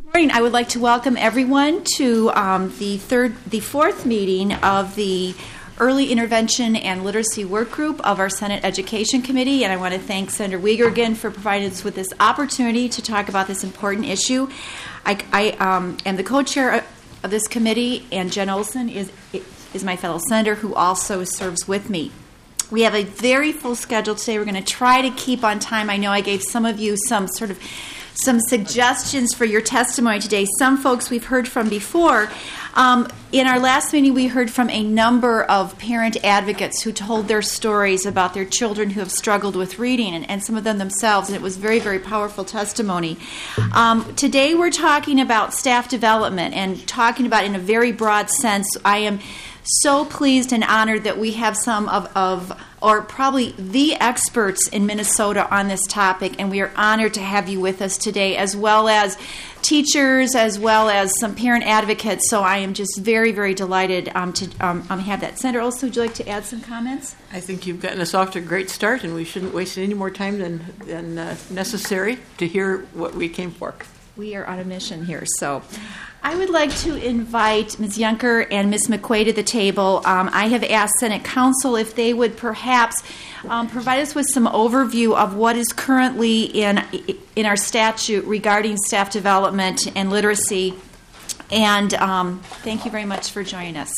Morning. I would like to welcome everyone to the fourth meeting of the Early Intervention and Literacy Work Group of our Senate Education Committee, and I want to thank Senator Weger again for providing us with this opportunity to talk about this important issue. I am the co-chair of this committee, and Jen Olson is my fellow senator who also serves with me. We have a very full schedule today. We're going to try to keep on time. I know I gave some of you some suggestions for your testimony today. Some folks we've heard from before. In our last meeting, we heard from a number of parent advocates who told their stories about their children who have struggled with reading, and some of them themselves, and it was very, very powerful testimony. Today, we're talking about staff development and talking about in a very broad sense. I am so pleased and honored that we have some or probably the experts in Minnesota on this topic, and we are honored to have you with us today, as well as teachers, as well as some parent advocates. So I am just very, very delighted to have that. Senator Olson, would you like to add some comments? I think you've gotten us off to a great start, and we shouldn't waste any more time than necessary to hear what we came for. We are on a mission here, so I would like to invite Ms. Junker and Ms. McQuaid to the table. I have asked Senate Counsel if they would perhaps provide us with some overview of what is currently in our statute regarding staff development and literacy. And thank you very much for joining us.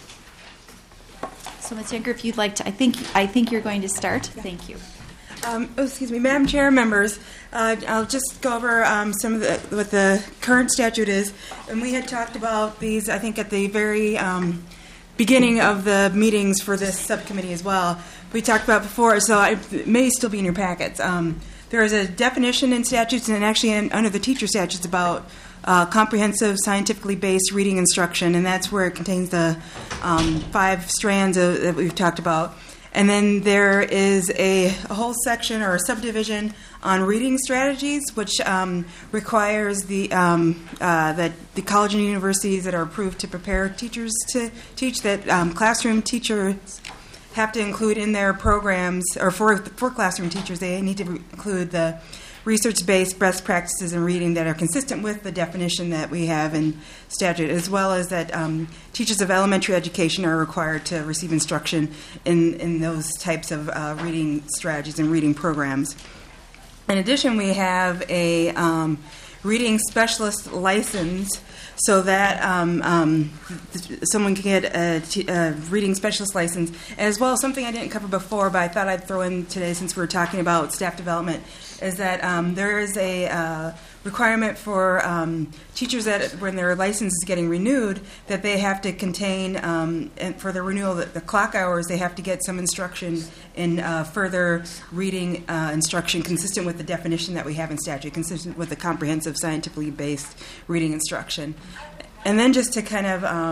So, Ms. Junker, if you'd like to, I think you're going to start. Yeah. Thank you. Madam Chair, members, I'll just go over some of what the current statute is. And we had talked about these, I think, at the very beginning of the meetings for this subcommittee as well. We talked about before, so it may still be in your packets. There is a definition in statutes, and actually under the teacher statutes, about comprehensive, scientifically based reading instruction, and that's where it contains the 5 strands that we've talked about. And then there is a whole section or a subdivision on reading strategies, which requires that the college and universities that are approved to prepare teachers to teach, that classroom teachers have to include in their programs, or for classroom teachers, they need to include the research-based best practices in reading that are consistent with the definition that we have in statute, as well as that teachers of elementary education are required to receive instruction in those types of reading strategies and reading programs. In addition, we have a reading specialist license, so that someone can get a reading specialist license, as well as something I didn't cover before, but I thought I'd throw in today since we were talking about staff development, is that there is a requirement for teachers that when their license is getting renewed, that they have to contain, and for the renewal, the clock hours, they have to get some instruction in further reading instruction consistent with the definition that we have in statute, consistent with the comprehensive scientifically based reading instruction. And then just to kind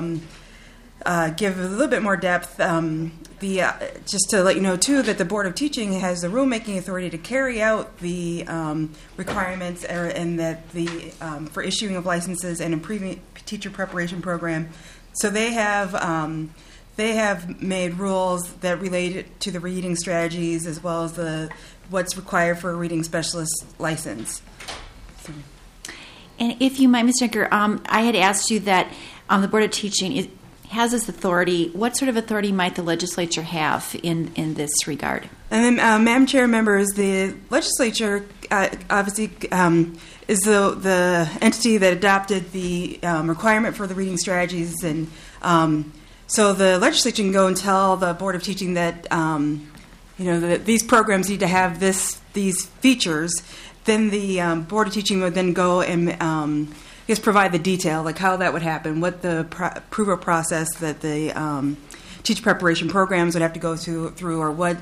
of give a little bit more depth, just to let you know, too, that the Board of Teaching has the rulemaking authority to carry out the requirements and that for issuing of licenses and improving teacher preparation program. So they have made rules that relate to the reading strategies as well as what's required for a reading specialist license. So. And if you might, Ms. Junker, I had asked you that the Board of Teaching has this authority. What sort of authority might the legislature have in this regard? And then, Madam Chair, members, the legislature obviously is the entity that adopted the requirement for the reading strategies, and so the legislature can go and tell the Board of Teaching that that these programs need to have these features. Then the Board of Teaching would then go and provide the detail, like how that would happen, what the approval process that the teacher preparation programs would have to go through, or what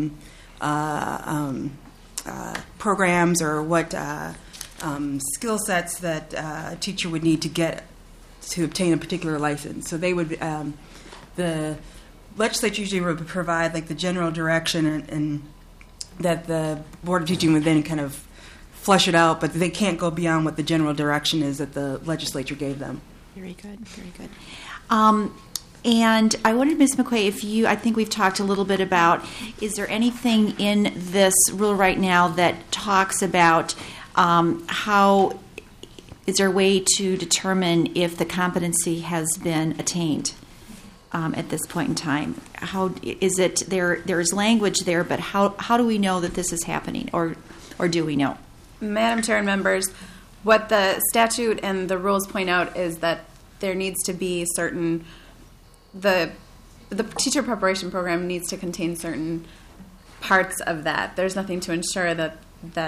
programs or what skill sets that a teacher would need to get to obtain a particular license. So they would, the legislature usually would provide like the general direction, and that the Board of Teaching would then kind of flesh it out, but they can't go beyond what the general direction is that the legislature gave them. Very good, very good. And I wondered, Ms. McQuaid, I think we've talked a little bit about, is there anything in this rule right now that talks about how is there a way to determine if the competency has been attained at this point in time? How is it there's language there, but how do we know that this is happening, or do we know? Madam Chair and members, what the statute and the rules point out is that there needs to be certain, the teacher preparation program needs to contain certain parts of that. There's nothing to ensure that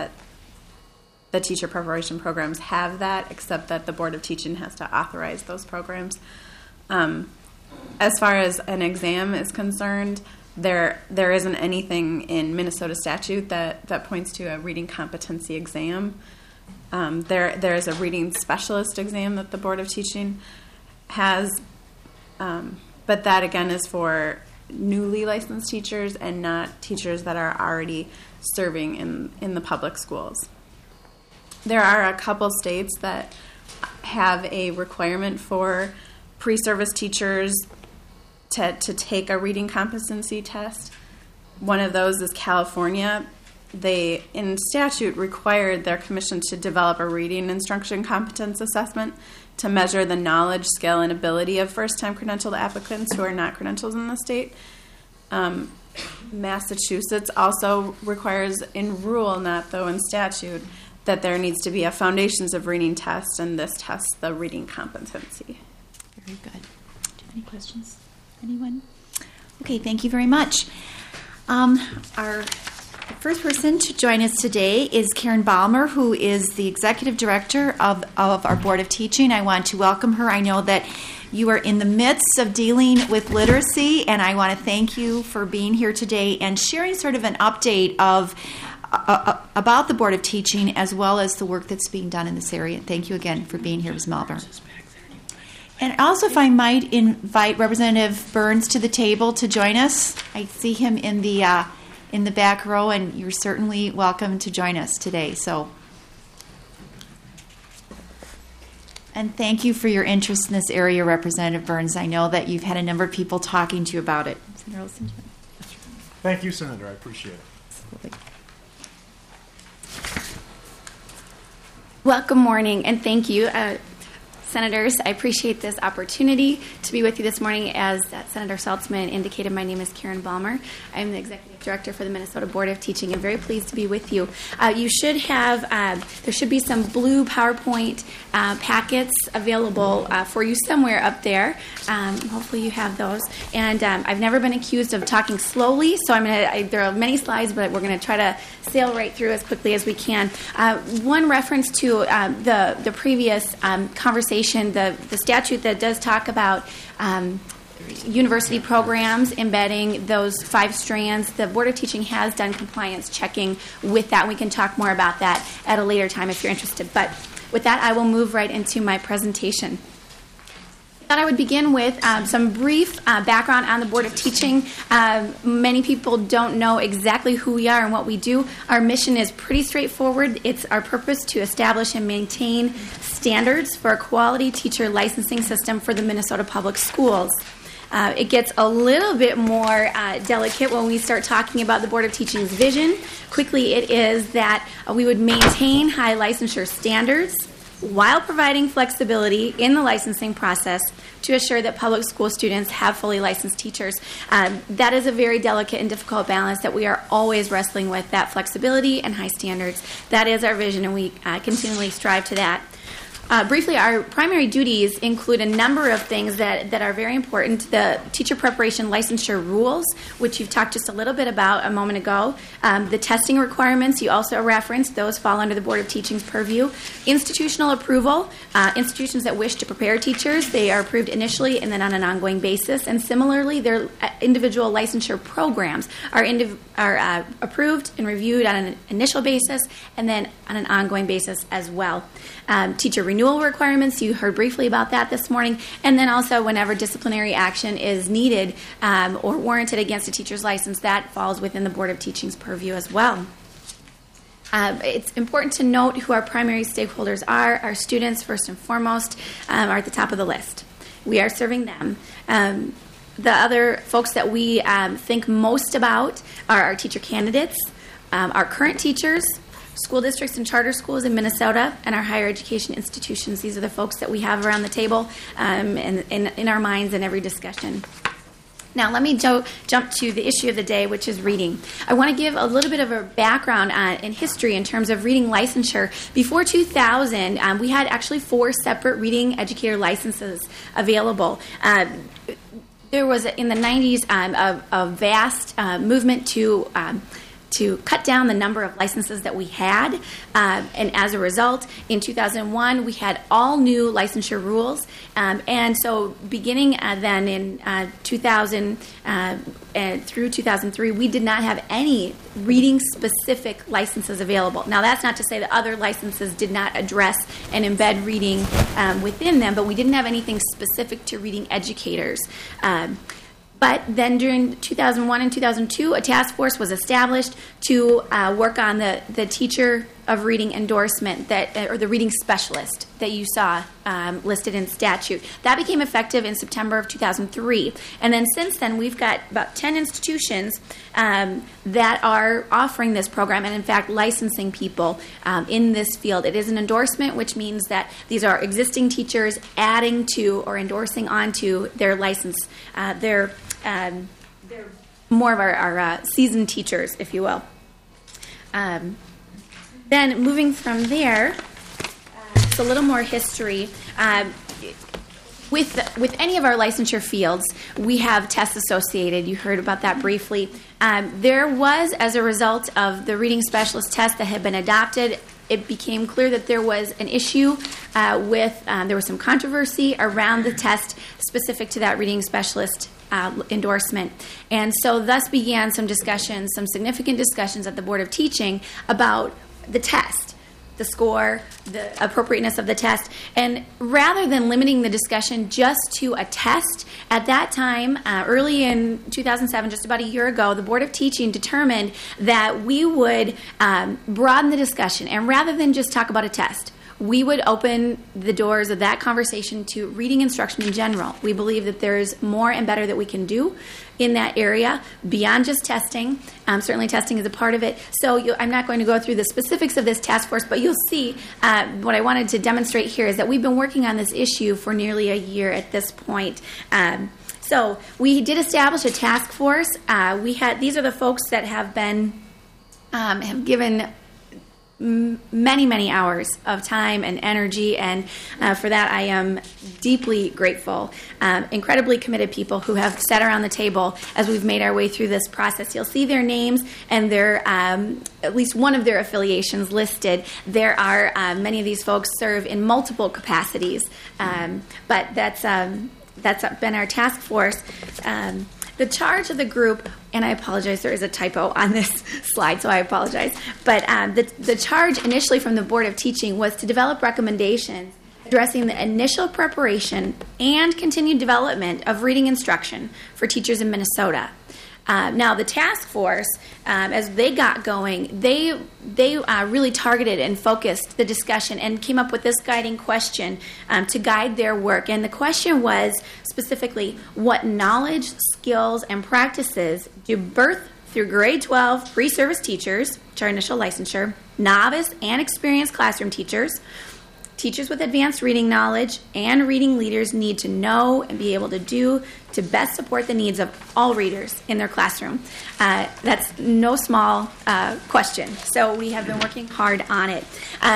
the teacher preparation programs have that, except that the Board of Teaching has to authorize those programs. As far as an exam is concerned, there isn't anything in Minnesota statute that points to a reading competency exam. There is a reading specialist exam that the Board of Teaching has, but that again is for newly licensed teachers and not teachers that are already serving in the public schools. There are a couple states that have a requirement for pre-service teachers to take a reading competency test. One of those is California. They, in statute, required their commission to develop a reading instruction competence assessment to measure the knowledge, skill, and ability of first-time credentialed applicants who are not credentialed in the state. Massachusetts also requires, in rule, not though in statute, that there needs to be a foundations of reading test, and this tests the reading competency. Very good. Do you have any questions? Anyone? Okay, thank you very much. Our first person to join us today is Karen Balmer, who is the Executive Director of our Board of Teaching. I want to welcome her. I know that you are in the midst of dealing with literacy, and I want to thank you for being here today and sharing sort of an update of about the Board of Teaching as well as the work that's being done in this area. Thank you again for being here, Ms. Balmer. And also, if I might invite Representative Burns to the table to join us. I see him in the back row, and you're certainly welcome to join us today. And thank you for your interest in this area, Representative Burns. I know that you've had a number of people talking to you about it. Senator Olson? Thank you, Senator. I appreciate it. Absolutely. Well, good morning, and thank you. Senators, I appreciate this opportunity to be with you this morning. As Senator Saltzman indicated, my name is Karen Balmer. I'm the Executive Director for the Minnesota Board of Teaching. I'm very pleased to be with you. You should have, there should be some blue PowerPoint packets available for you somewhere up there. Hopefully you have those. And I've never been accused of talking slowly, so there are many slides, but we're going to try to sail right through as quickly as we can. One reference to the previous conversation, the statute that does talk about university programs embedding those 5 strands. The Board of Teaching has done compliance checking with that. We can talk more about that at a later time if you're interested. But with that, I will move right into my presentation. I thought I would begin with some brief background on the Board of Teaching. Many people don't know exactly who we are and what we do. Our mission is pretty straightforward. It's our purpose to establish and maintain standards for a quality teacher licensing system for the Minnesota Public Schools. It gets a little bit more delicate when we start talking about the Board of Teaching's vision. Quickly, it is that we would maintain high licensure standards while providing flexibility in the licensing process to assure that public school students have fully licensed teachers. That is a very delicate and difficult balance that we are always wrestling with, that flexibility and high standards. That is our vision, and we continually strive to that. Briefly, our primary duties include a number of things that are very important. The teacher preparation licensure rules, which you've talked just a little bit about a moment ago. The testing requirements you also referenced, those fall under the Board of Teaching's purview. Institutional approval, institutions that wish to prepare teachers, they are approved initially and then on an ongoing basis. And similarly, their individual licensure programs are approved and reviewed on an initial basis and then on an ongoing basis as well. Teacher renewal requirements, you heard briefly about that this morning, and then also whenever disciplinary action is needed or warranted against a teacher's license, that falls within the Board of Teaching's purview as well. It's important to note who our primary stakeholders are. Our students, first and foremost, are at the top of the list. We are serving them. The other folks that we think most about are our teacher candidates, our current teachers, school districts and charter schools in Minnesota, and our higher education institutions. These are the folks that we have around the table and in our minds in every discussion. Now, let me jump to the issue of the day, which is reading. I want to give a little bit of a background in history in terms of reading licensure. Before 2000, we had actually 4 separate reading educator licenses available. There was, in the 90s, a vast movement to cut down the number of licenses that we had. And as a result, in 2001, we had all new licensure rules. And so beginning then in 2000 and through 2003, we did not have any reading-specific licenses available. Now, that's not to say that other licenses did not address and embed reading within them, but we didn't have anything specific to reading educators. But then during 2001 and 2002, a task force was established to work on the teacher of reading endorsement or the reading specialist that you saw listed in statute. That became effective in September of 2003. And then since then, we've got about 10 institutions that are offering this program and, in fact, licensing people in this field. It is an endorsement, which means that these are existing teachers adding to or endorsing onto their license. They're more of our seasoned teachers, if you will. Then moving from there, it's a little more history. With any of our licensure fields, we have tests associated. You heard about that briefly. There was, as a result of the reading specialist test that had been adopted, it became clear that there was an issue there was some controversy around the test specific to that reading specialist endorsement. And so thus began some significant discussions at the Board of Teaching about the test, the score, the appropriateness of the test. And rather than limiting the discussion just to a test, at that time, early in 2007, just about a year ago, the Board of Teaching determined that we would broaden the discussion. And rather than just talk about a test, we would open the doors of that conversation to reading instruction in general. We believe that there's more and better that we can do in that area beyond just testing. Certainly testing is a part of it. So I'm not going to go through the specifics of this task force, but you'll see what I wanted to demonstrate here is that we've been working on this issue for nearly a year at this point. So we did establish a task force. These are the folks that have given many hours of time and energy, and for that I am deeply grateful. Incredibly committed people who have sat around the table as we've made our way through this process. You'll see their names and their at least one of their affiliations listed. There are many of these folks serve in multiple capacities, but that's been our task force. The charge of the group, and I apologize, there is a typo on this slide, so I apologize. But the charge initially from the Board of Teaching was to develop recommendations addressing the initial preparation and continued development of reading instruction for teachers in Minnesota. Now, the task force, as they got going, they really targeted and focused the discussion and came up with this guiding question to guide their work. And the question was specifically, what knowledge, skills, and practices do birth through grade 12 pre-service teachers, which are initial licensure, novice and experienced classroom teachers, teachers with advanced reading knowledge, and reading leaders need to know and be able to do to best support the needs of all readers in their classroom? That's no small question. So we have been working hard on it.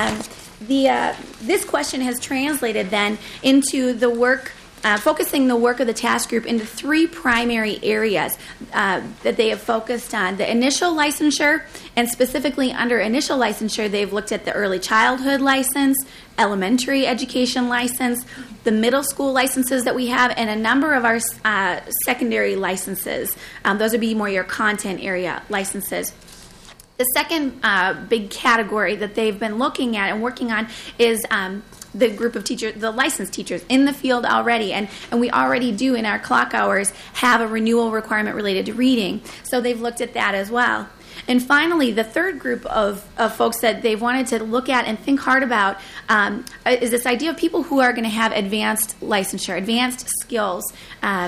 This question has translated then into the work, focusing the work of the task group into 3 primary areas that they have focused on. The initial licensure, and specifically under initial licensure, they've looked at the early childhood license, elementary education license, the middle school licenses that we have, and a number of our secondary licenses. Those would be more your content area licenses. The second big category that they've been looking at and working on is the group of teachers, the licensed teachers in the field already, and we already do in our clock hours have a renewal requirement related to reading. So they've looked at that as well. And finally, the third group of folks that they've wanted to look at and think hard about is this idea of people who are going to have advanced licensure, advanced skills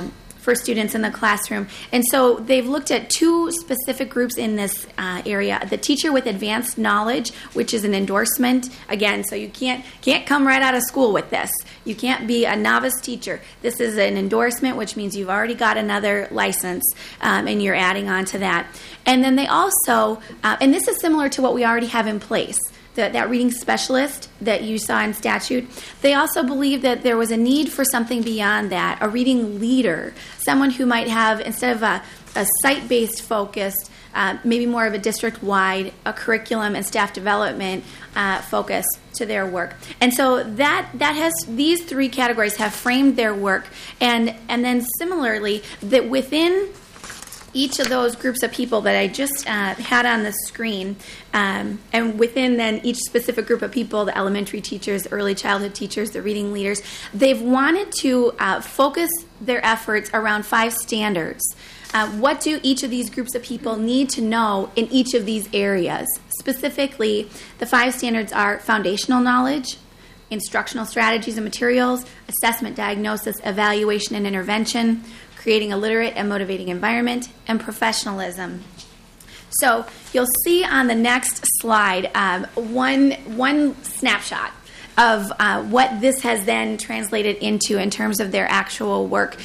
for students in the classroom. And so they've looked at two specific groups in this area. The teacher with advanced knowledge, which is an endorsement. Again, so you can't come right out of school with this. You can't be a novice teacher. This is an endorsement, which means you've already got another license, and you're adding on to that. And then they also, and this is similar to what we already have in place, that reading specialist that you saw in statute. They also believe that there was a need for something beyond that, a reading leader, someone who might have, instead of a site-based focused, maybe more of a district-wide, a curriculum and staff development focus to their work. And so that has, these three categories have framed their work. And then similarly, that within each of those groups of people that I just had on the screen, and within then each specific group of people, the elementary teachers, early childhood teachers, the reading leaders, they've wanted to focus their efforts around 5 standards. What do each of these groups of people need to know in each of these areas? Specifically, the 5 standards are foundational knowledge, instructional strategies and materials, assessment, diagnosis, evaluation, and intervention, creating a literate and motivating environment, and professionalism. So you'll see on the next slide one snapshot of what this has then translated into in terms of their actual work.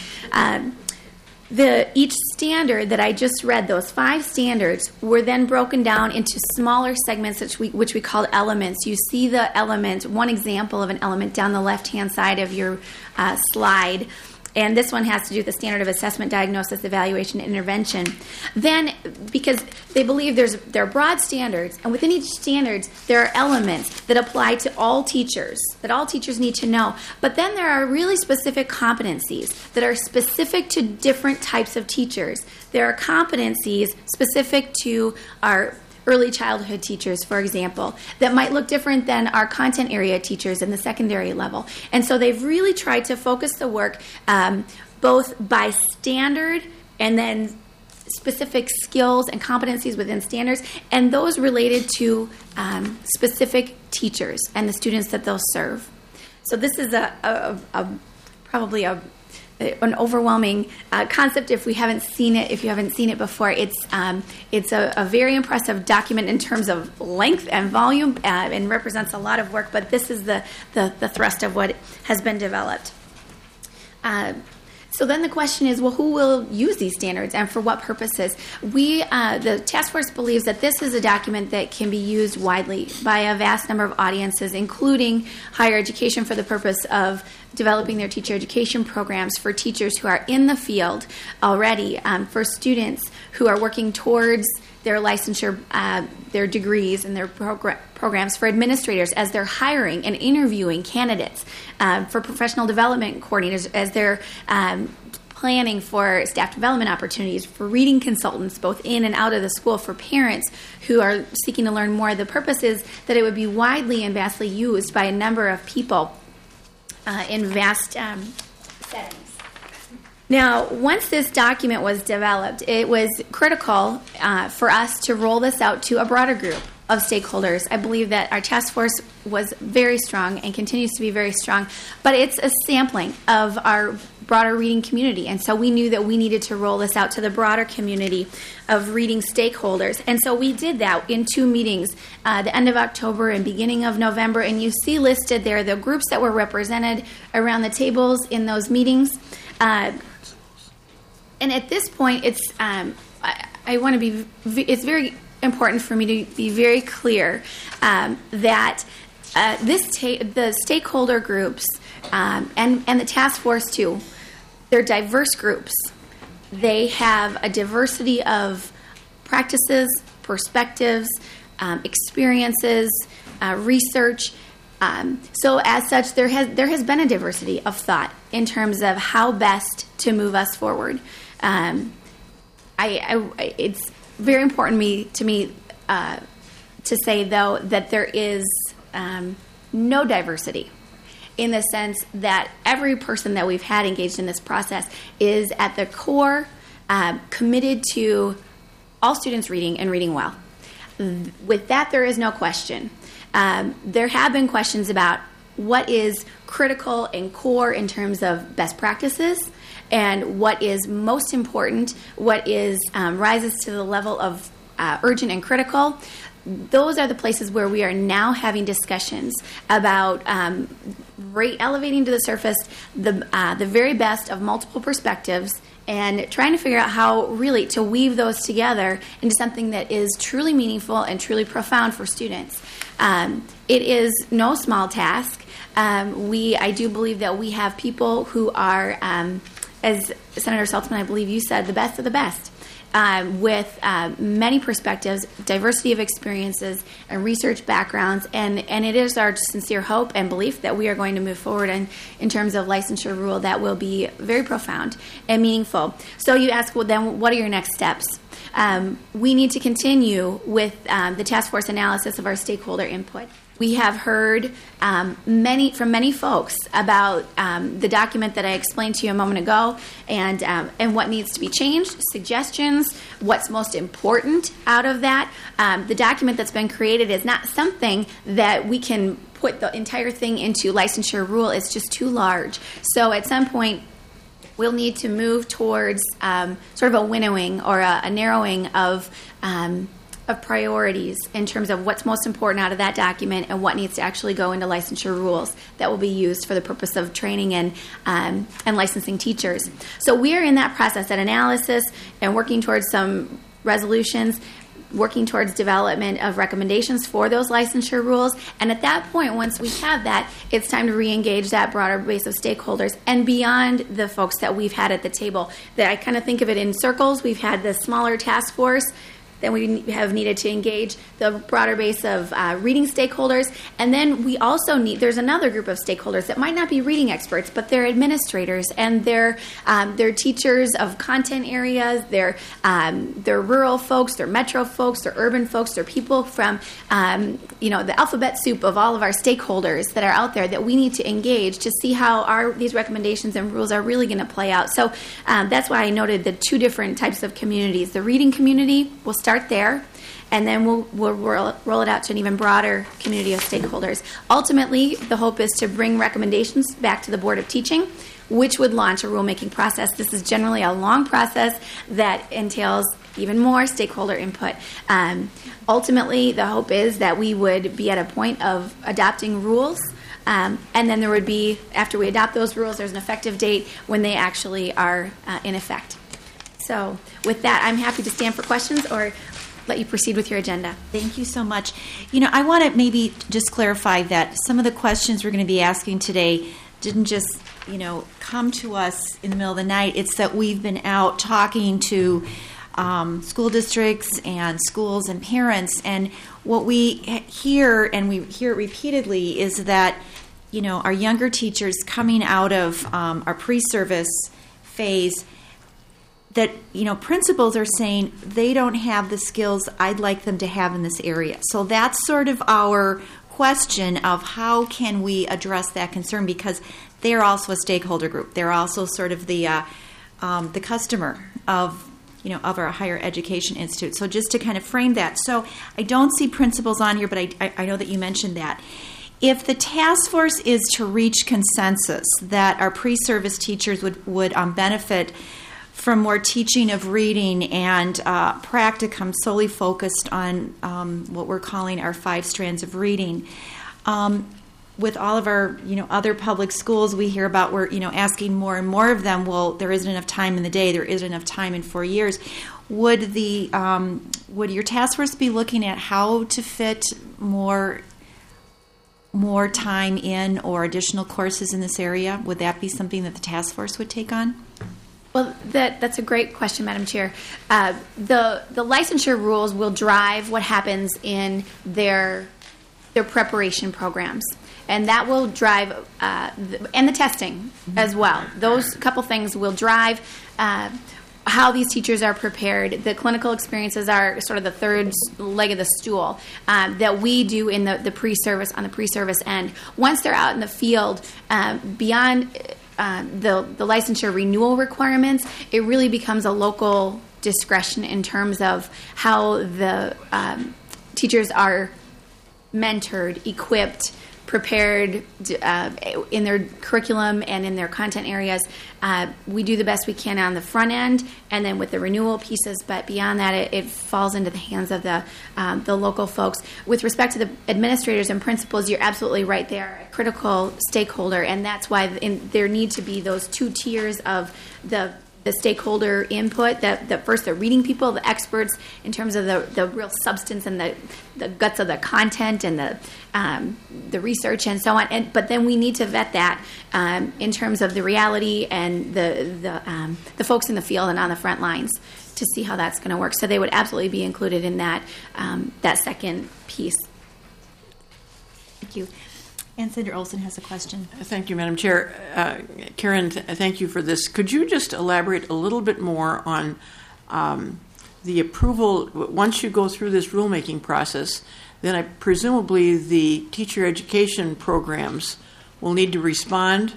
Each standard that I just read, those 5 standards, were then broken down into smaller segments which we called elements. You see the element, one example of an element down the left-hand side of your slide. And this one has to do with the standard of assessment, diagnosis, evaluation, and intervention. Then, because they believe there are broad standards, and within each standards there are elements that apply to all teachers, that all teachers need to know. But then there are really specific competencies that are specific to different types of teachers. There are competencies specific to our early childhood teachers, for example, that might look different than our content area teachers in the secondary level. And so they've really tried to focus the work both by standard and then specific skills and competencies within standards, and those related to specific teachers and the students that they'll serve. So this is probably an overwhelming concept if you haven't seen it before. It's a very impressive document in terms of length and volume, and represents a lot of work, but this is the thrust of what has been developed. So then the question is, well, who will use these standards and for what purposes? The task force believes that this is a document that can be used widely by a vast number of audiences, including higher education, for the purpose of developing their teacher education programs for teachers who are in the field already, for students who are working towards their licensure, their degrees and their programs, for administrators as they're hiring and interviewing candidates, for professional development coordinators as they're planning for staff development opportunities, for reading consultants both in and out of the school, for parents who are seeking to learn more. The purpose is that it would be widely and vastly used by a number of people in vast settings. Now, once this document was developed, it was critical for us to roll this out to a broader group of stakeholders. I believe that our task force was very strong and continues to be very strong, but it's a sampling of our broader reading community, and so we knew that we needed to roll this out to the broader community of reading stakeholders. And so we did that in 2 meetings, the end of October and beginning of November, and you see listed there the groups that were represented around the tables in those meetings. And at this point, it's it's very important for me to be very clear that the stakeholder groups and the task force too, they're diverse groups. They have a diversity of practices, perspectives, experiences, research. So as such, there has been a diversity of thought in terms of how best to move us forward. It's very important to me to say, though, that there is no diversity, in the sense that every person that we've had engaged in this process is at the core committed to all students reading and reading well. With that, there is no question. There have been questions about what is critical and core in terms of best practices, and what is most important, what is rises to the level of urgent and critical. Those are the places where we are now having discussions about elevating to the surface the very best of multiple perspectives and trying to figure out how really to weave those together into something that is truly meaningful and truly profound for students. It is no small task. I do believe that we have people who are, as Senator Saltzman, I believe you said, the best of the best. With many perspectives, diversity of experiences, and research backgrounds, and it is our sincere hope and belief that we are going to move forward in terms of licensure rule that will be very profound and meaningful. So you ask, well, then what are your next steps? We need to continue with the task force analysis of our stakeholder input. We have heard from many folks about the document that I explained to you a moment ago, and what needs to be changed, suggestions, what's most important out of that. The document that's been created is not something that we can put the entire thing into licensure rule. It's just too large. So at some point, we'll need to move towards sort of a winnowing or a narrowing of priorities in terms of what's most important out of that document and what needs to actually go into licensure rules that will be used for the purpose of training and licensing teachers. So we are in that process, that analysis, and working towards some resolutions, working towards development of recommendations for those licensure rules. And at that point, once we have that, it's time to re-engage that broader base of stakeholders and beyond the folks that we've had at the table. That I kind of think of it in circles. We've had the smaller task force. Then we have needed to engage the broader base of reading stakeholders. And then we also there's another group of stakeholders that might not be reading experts, but they're administrators and they're teachers of content areas, they're rural folks, they're metro folks, they're urban folks, they're people from the alphabet soup of all of our stakeholders that are out there that we need to engage to see how these recommendations and rules are really going to play out. So that's why I noted the two different types of communities. The reading community will start there, and then we'll roll it out to an even broader community of stakeholders. Ultimately, the hope is to bring recommendations back to the Board of Teaching, which would launch a rulemaking process. This is generally a long process that entails even more stakeholder input. Ultimately, the hope is that we would be at a point of adopting rules, and then there would be, after we adopt those rules, there's an effective date when they actually are in effect. So with that, I'm happy to stand for questions or let you proceed with your agenda. Thank you so much. I want to maybe just clarify that some of the questions we're going to be asking today didn't just, come to us in the middle of the night. It's that we've been out talking to school districts and schools and parents, and what we hear, and we hear it repeatedly, is that, our younger teachers coming out of our pre-service phase, that principals are saying they don't have the skills I'd like them to have in this area. So that's sort of our question of how can we address that concern, because they're also a stakeholder group. They're also sort of the customer of our higher education institute. So just to kind of frame that. So I don't see principals on here, but I know that you mentioned that. If the task force is to reach consensus that our pre-service teachers would benefit from more teaching of reading and practicum solely focused on what we're calling our 5 strands of reading. With all of our other public schools, we hear about we're asking more and more of them. Well, there isn't enough time in the day. There isn't enough time in 4 years. Would your task force be looking at how to fit more time in or additional courses in this area? Would that be something that the task force would take on? Well, that's a great question, Madam Chair. The licensure rules will drive what happens in their preparation programs, and that will drive and the testing as well. Those couple things will drive how these teachers are prepared. The clinical experiences are sort of the third leg of the stool that we do in the pre-service, on the pre-service end. Once they're out in the field, beyond the licensure renewal requirements, it really becomes a local discretion in terms of how the teachers are mentored, equipped, prepared in their curriculum and in their content areas. We do the best we can on the front end, and then with the renewal pieces. But beyond that, it falls into the hands of the local folks. With respect to the administrators and principals, you're absolutely right. They are a critical stakeholder, and that's why there need to be those two tiers of the stakeholder input, first the reading people, the experts in terms of the real substance and the guts of the content and the research and so on. But then we need to vet that in terms of the reality and the folks in the field and on the front lines to see how that's going to work. So they would absolutely be included in that second piece. Thank you. And Senator Olson has a question. Thank you, Madam Chair. Karen, thank you for this. Could you just elaborate a little bit more on the approval? Once you go through this rulemaking process, then presumably the teacher education programs will need to respond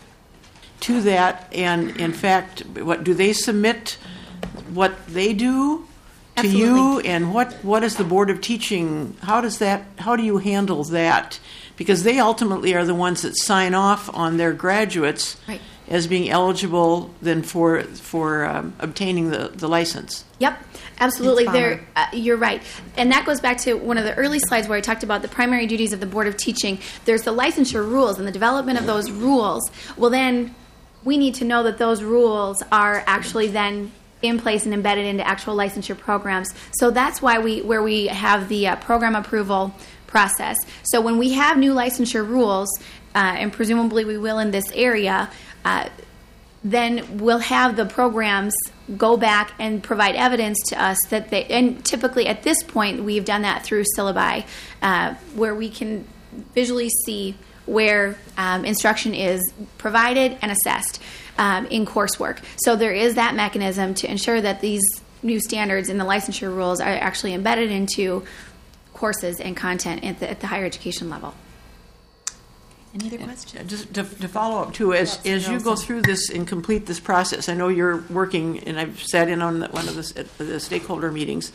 to that. And in fact, what do they submit? What they do to you, and what is the Board of Teaching? How do you handle that? Because they ultimately are the ones that sign off on their graduates as being eligible then for obtaining the license. Yep, absolutely. You're right. And that goes back to one of the early slides where I talked about the primary duties of the Board of Teaching. There's the licensure rules and the development of those rules. Well, then we need to know that those rules are actually then in place and embedded into actual licensure programs. So that's why we have the program approval process. So when we have new licensure rules, and presumably we will in this area, then we'll have the programs go back and provide evidence to us that and typically at this point we've done that through syllabi, where we can visually see where instruction is provided and assessed in coursework. So there is that mechanism to ensure that these new standards in the licensure rules are actually embedded into courses and content at the higher education level. Any other questions? Just to follow up too, as you go through this and complete this process, I know you're working, and I've sat in on one of the stakeholder meetings,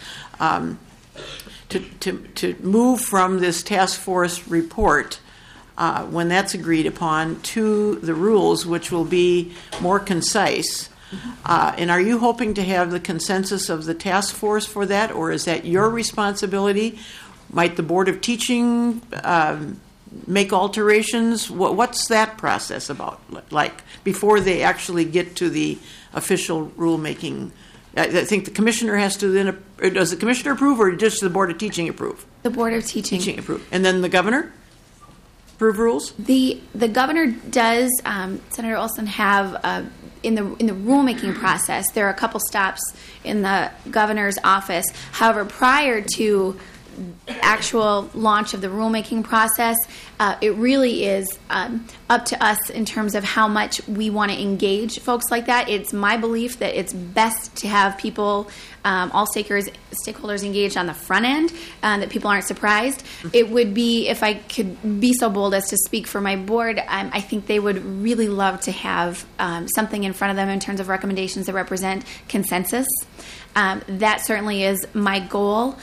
to move from this task force report when that's agreed upon to the rules, which will be more concise. And are you hoping to have the consensus of the task force for that, or is that your responsibility? Might the Board of Teaching make alterations? What's that process about like before they actually get to the official rulemaking? I think the commissioner has to then. Does the commissioner approve, or does the Board of Teaching approve? The Board of Teaching approve, and then the governor approve rules. The governor does. Senator Olson have. In the rulemaking process, there are a couple stops in the governor's office. However, prior to actual launch of the rulemaking process, it really is up to us in terms of how much we want to engage folks like that. It's my belief that it's best to have people, all stakeholders engaged on the front end, that people aren't surprised. It would be, if I could be so bold as to speak for my board, I think they would really love to have something in front of them in terms of recommendations that represent consensus. That certainly is my goal,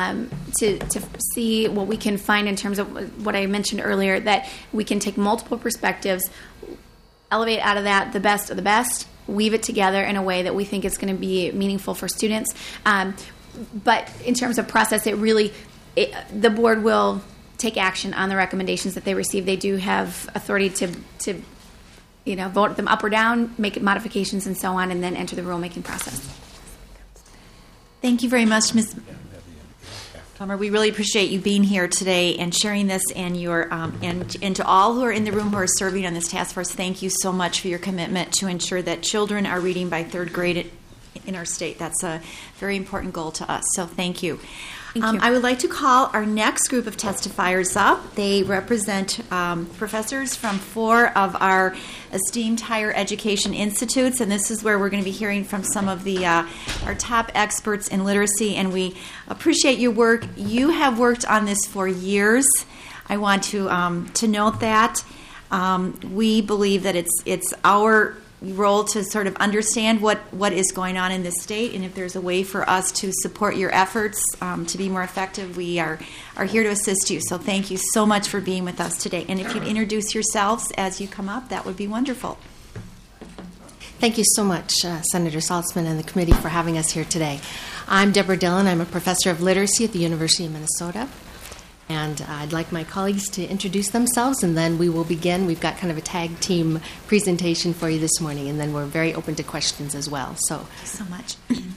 to see what we can find in terms of what I mentioned earlier, that we can take multiple perspectives, elevate out of that the best of the best, weave it together in a way that we think is going to be meaningful for students. But in terms of process, the board will take action on the recommendations that they receive. They do have authority to vote them up or down, make modifications and so on, and then enter the rulemaking process. Thank you very much, Ms. Palmer. We really appreciate you being here today and sharing this, and and to all who are in the room who are serving on this task force, thank you so much for your commitment to ensure that children are reading by third grade in our state. That's a very important goal to us, so thank you. I would like to call our next group of testifiers up. They represent professors from 4 of our esteemed higher education institutes, and this is where we're going to be hearing from some of our top experts in literacy, and we appreciate your work. You have worked on this for years. I want to note that. We believe that it's our role to sort of understand what is going on in this state, and if there's a way for us to support your efforts to be more effective, we are here to assist you. So thank you so much for being with us today. And if you'd introduce yourselves as you come up, that would be wonderful. Thank you so much, Senator Saltzman and the committee, for having us here today. I'm Deborah Dillon. I'm a professor of literacy at the University of Minnesota. And I'd like my colleagues to introduce themselves, and then we will begin. We've got kind of a tag team presentation for you this morning, and then we're very open to questions as well. So, Thank you so much.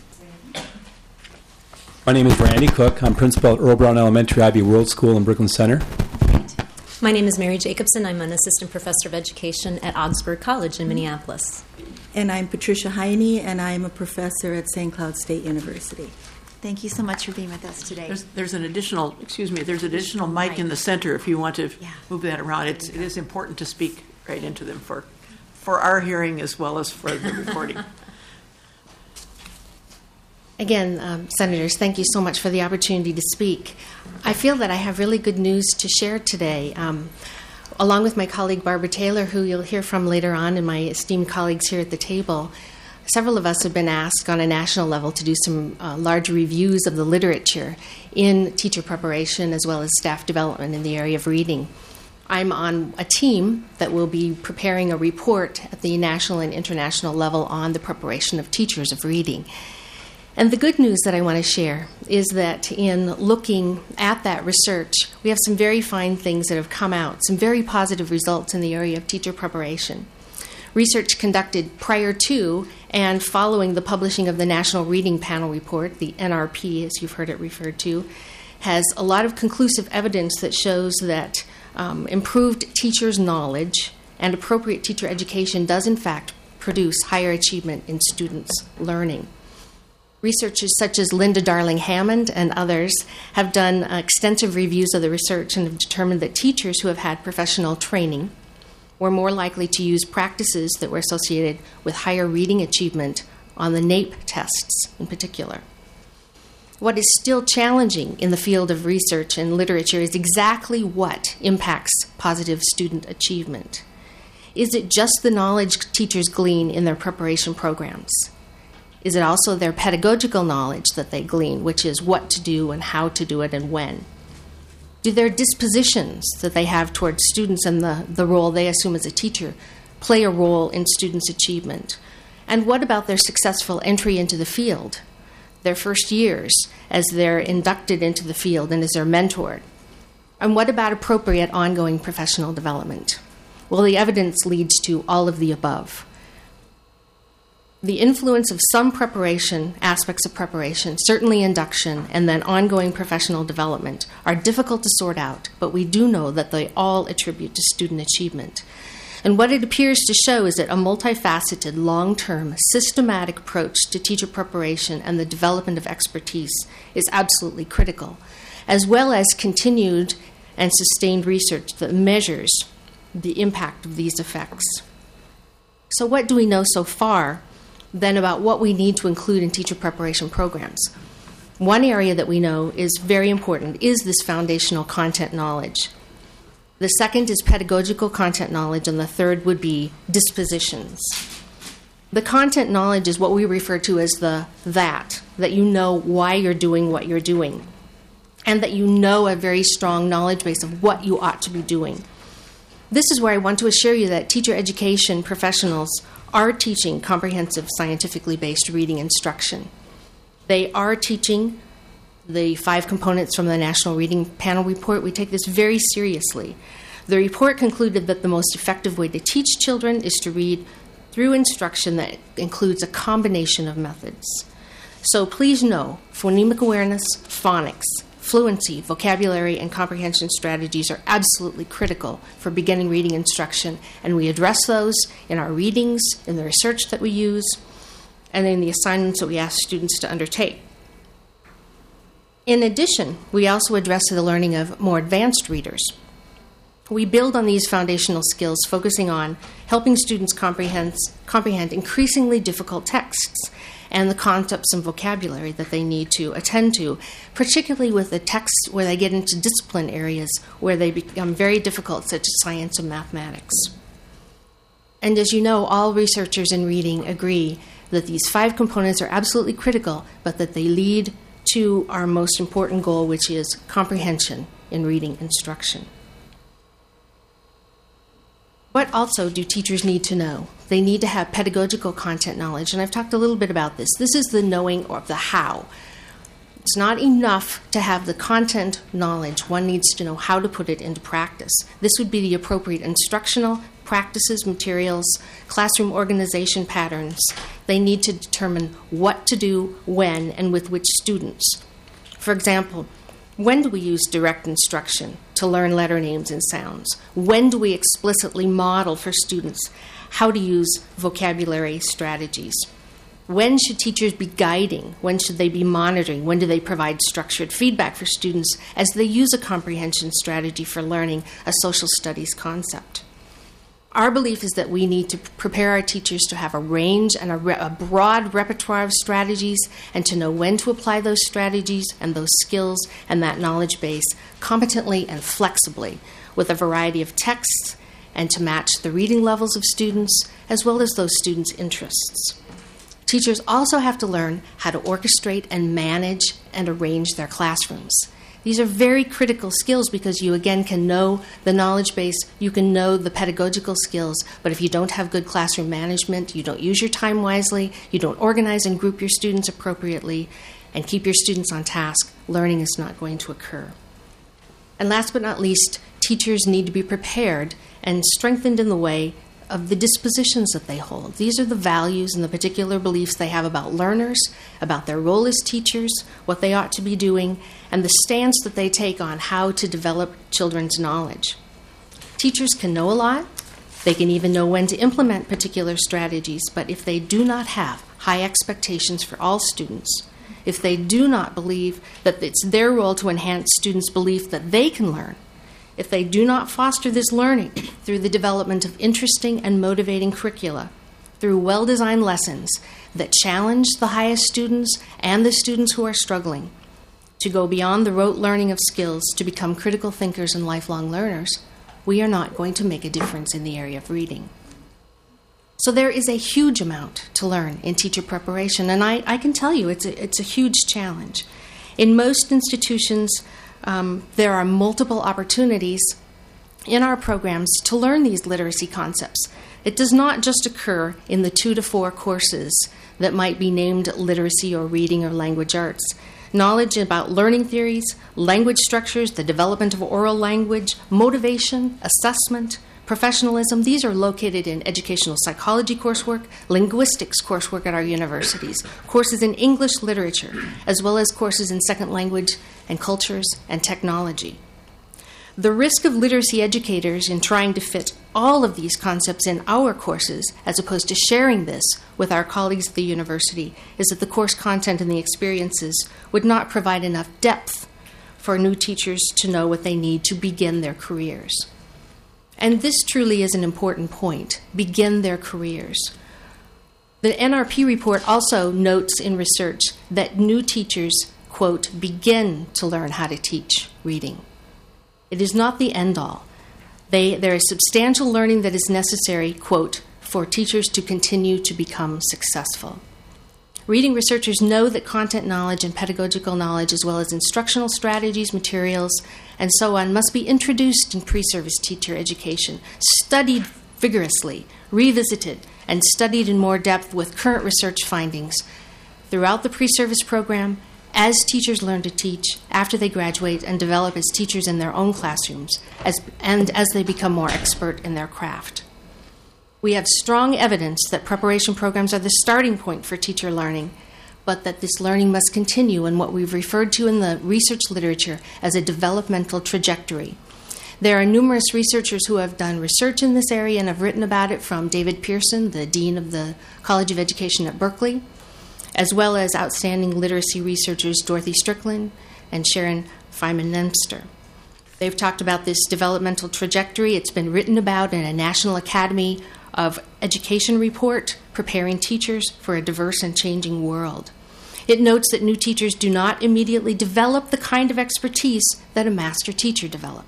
My name is Randy Cook. I'm principal at Earl Brown Elementary Ivy World School in Brooklyn Center. My name is Mary Jacobson. I'm an assistant professor of education at Augsburg College in Minneapolis. And I'm Patricia Heine, and I'm a professor at St. Cloud State University. Thank you so much for being with us today. There's an additional, there's additional mic in the center if you want to move that around. It is important to speak right into them for our hearing as well as for the recording. again, Senators, thank you so much for the opportunity to speak. I feel that I have really good news to share today. Along with my colleague Barbara Taylor, who you'll hear from later on, and my esteemed colleagues here at the table, several of us have been asked on a national level to do some large reviews of the literature in teacher preparation as well as staff development in the area of reading. I'm on a team that will be preparing a report at the national and international level on the preparation of teachers of reading. And the good news that I want to share is that in looking at that research, we have some very fine things that have come out, some very positive results in the area of teacher preparation. Research conducted prior to and following the publishing of the National Reading Panel Report, the NRP, as you've heard it referred to, has a lot of conclusive evidence that shows that improved teachers' knowledge and appropriate teacher education does, in fact, produce higher achievement in students' learning. Researchers such as Linda Darling Hammond and others have done extensive reviews of the research and have determined that teachers who have had professional training were more likely to use practices that were associated with higher reading achievement on the NAEP tests in particular. What is still challenging in the field of research and literature is exactly what impacts positive student achievement. Is it just the knowledge teachers glean in their preparation programs? Is it also their pedagogical knowledge that they glean, which is what to do and how to do it and when? Do their dispositions that they have towards students and the role they assume as a teacher play a role in students' achievement? And what about their successful entry into the field, their first years as they're inducted into the field and as they're mentored? And what about appropriate ongoing professional development? Well, the evidence leads to all of the above. The influence of some preparation, aspects of preparation, certainly induction, and then ongoing professional development are difficult to sort out, but we do know that they all attribute to student achievement. And what it appears to show is that a multifaceted, long-term, systematic approach to teacher preparation and the development of expertise is absolutely critical, as well as continued and sustained research that measures the impact of these effects. So what do we know so far then about what we need to include in teacher preparation programs? One area that we know is very important is this foundational content knowledge. The second is pedagogical content knowledge, and the third would be dispositions. The content knowledge is what we refer to as that you know why you're doing what you're doing, and that you know a very strong knowledge base of what you ought to be doing. This is where I want to assure you that teacher education professionals are teaching comprehensive, scientifically based reading instruction. They are teaching the 5 components from the National Reading Panel Report. We take this very seriously. The report concluded that the most effective way to teach children is to read through instruction that includes a combination of methods. So please know, phonemic awareness, phonics, fluency, vocabulary, and comprehension strategies are absolutely critical for beginning reading instruction, and we address those in our readings, in the research that we use, and in the assignments that we ask students to undertake. In addition, we also address the learning of more advanced readers. We build on these foundational skills, focusing on helping students comprehend increasingly difficult texts and the concepts and vocabulary that they need to attend to, particularly with the texts where they get into discipline areas where they become very difficult, such as science and mathematics. And as you know, all researchers in reading agree that these 5 components are absolutely critical, but that they lead to our most important goal, which is comprehension in reading instruction. What also do teachers need to know? They need to have pedagogical content knowledge, and I've talked a little bit about this. This is the knowing of the how. It's not enough to have the content knowledge. One needs to know how to put it into practice. This would be the appropriate instructional practices, materials, classroom organization patterns. They need to determine what to do, when, and with which students. For example, when do we use direct instruction to learn letter names and sounds? When do we explicitly model for students how to use vocabulary strategies? When should teachers be guiding? When should they be monitoring? When do they provide structured feedback for students as they use a comprehension strategy for learning a social studies concept? Our belief is that we need to prepare our teachers to have a range and a broad repertoire of strategies, and to know when to apply those strategies and those skills and that knowledge base competently and flexibly with a variety of texts, and to match the reading levels of students as well as those students' interests. Teachers also have to learn how to orchestrate and manage and arrange their classrooms. These are very critical skills because you, again, can know the knowledge base, you can know the pedagogical skills, but if you don't have good classroom management, you don't use your time wisely, you don't organize and group your students appropriately, and keep your students on task, learning is not going to occur. And last but not least, teachers need to be prepared and strengthened in the way of the dispositions that they hold. These are the values and the particular beliefs they have about learners, about their role as teachers, what they ought to be doing, and the stance that they take on how to develop children's knowledge. Teachers can know a lot. They can even know when to implement particular strategies, but if they do not have high expectations for all students, if they do not believe that it's their role to enhance students' belief that they can learn, if they do not foster this learning through the development of interesting and motivating curricula, through well-designed lessons that challenge the highest students and the students who are struggling to go beyond the rote learning of skills to become critical thinkers and lifelong learners, we are not going to make a difference in the area of reading. So there is a huge amount to learn in teacher preparation, and I can tell you it's a huge challenge. In most institutions, there are multiple opportunities in our programs to learn these literacy concepts. It does not just occur in the 2 to 4 courses that might be named literacy or reading or language arts. Knowledge about learning theories, language structures, the development of oral language, motivation, assessment, professionalism, these are located in educational psychology coursework, linguistics coursework at our universities, courses in English literature, as well as courses in second language and cultures and technology. The risk of literacy educators in trying to fit all of these concepts in our courses, as opposed to sharing this with our colleagues at the university, is that the course content and the experiences would not provide enough depth for new teachers to know what they need to begin their careers. And this truly is an important point, begin their careers. The NRP report also notes in research that new teachers, quote, begin to learn how to teach reading. It is not the end-all. There is substantial learning that is necessary, quote, for teachers to continue to become successful. Reading researchers know that content knowledge and pedagogical knowledge, as well as instructional strategies, materials, and so on, must be introduced in pre-service teacher education, studied vigorously, revisited, and studied in more depth with current research findings throughout the pre-service program, as teachers learn to teach, after they graduate and develop as teachers in their own classrooms, and as they become more expert in their craft. We have strong evidence that preparation programs are the starting point for teacher learning, but that this learning must continue in what we've referred to in the research literature as a developmental trajectory. There are numerous researchers who have done research in this area and have written about it, from David Pearson, the Dean of the College of Education at Berkeley, as well as outstanding literacy researchers Dorothy Strickland and Sharon Feynman-Nemster. They've talked about this developmental trajectory. It's been written about in a National Academy of Education report, Preparing Teachers for a Diverse and Changing World. It notes that new teachers do not immediately develop the kind of expertise that a master teacher develops.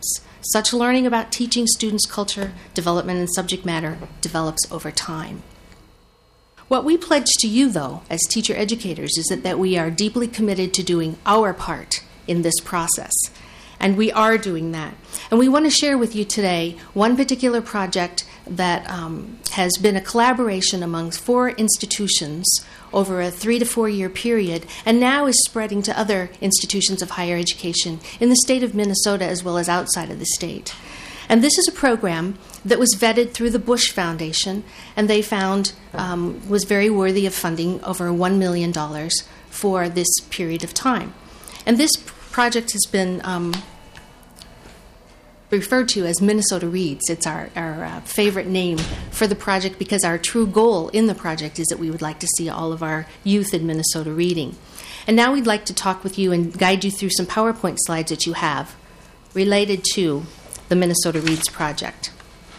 Such learning about teaching students culture, development, and subject matter develops over time. What we pledge to you, though, as teacher educators, is that we are deeply committed to doing our part in this process. And we are doing that. And we want to share with you today one particular project that has been a collaboration amongst 4 institutions over a 3 to 4 year period, and now is spreading to other institutions of higher education in the state of Minnesota as well as outside of the state. And this is a program that was vetted through the Bush Foundation, and they found was very worthy of funding over $1 million for this period of time. And this project has been referred to as Minnesota Reads. It's our favorite name for the project because our true goal in the project is that we would like to see all of our youth in Minnesota reading. And now we'd like to talk with you and guide you through some PowerPoint slides that you have related to the Minnesota Reads project.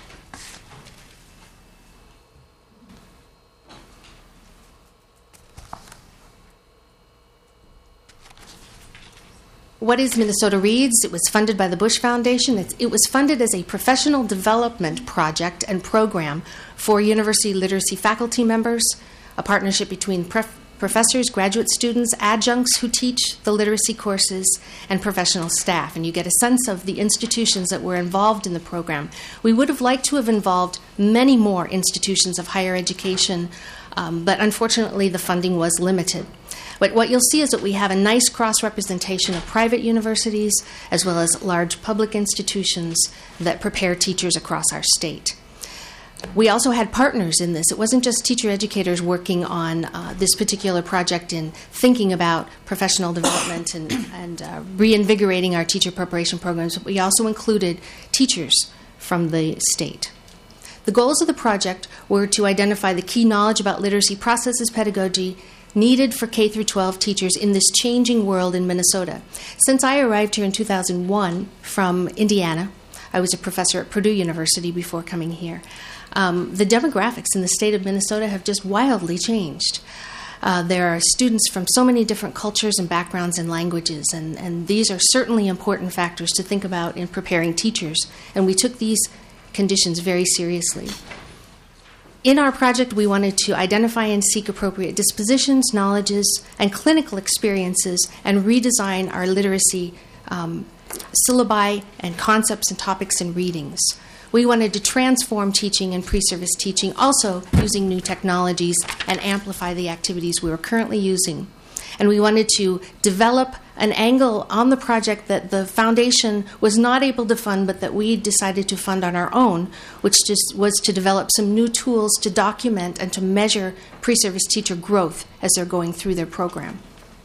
What is Minnesota Reads? It was funded by the Bush Foundation. It was funded as a professional development project and program for university literacy faculty members, a partnership between professors, graduate students, adjuncts who teach the literacy courses, and professional staff. And you get a sense of the institutions that were involved in the program. We would have liked to have involved many more institutions of higher education, but unfortunately the funding was limited. But what you'll see is that we have a nice cross-representation of private universities as well as large public institutions that prepare teachers across our state. We also had partners in this. It wasn't just teacher educators working on this particular project in thinking about professional development and reinvigorating our teacher preparation programs, but we also included teachers from the state. The goals of the project were to identify the key knowledge about literacy processes, pedagogy, needed for K through 12 teachers in this changing world in Minnesota. Since I arrived here in 2001 from Indiana, I was a professor at Purdue University before coming here. The demographics in the state of Minnesota have just wildly changed. There are students from so many different cultures and backgrounds and languages, and these are certainly important factors to think about in preparing teachers, and we took these conditions very seriously. In our project, we wanted to identify and seek appropriate dispositions, knowledges, and clinical experiences, and redesign our literacy syllabi and concepts and topics and readings. We wanted to transform teaching and pre-service teaching, also using new technologies, and amplify the activities we were currently using. And we wanted to develop an angle on the project that the foundation was not able to fund, but that we decided to fund on our own, which just was to develop some new tools to document and to measure pre-service teacher growth as they're going through their program.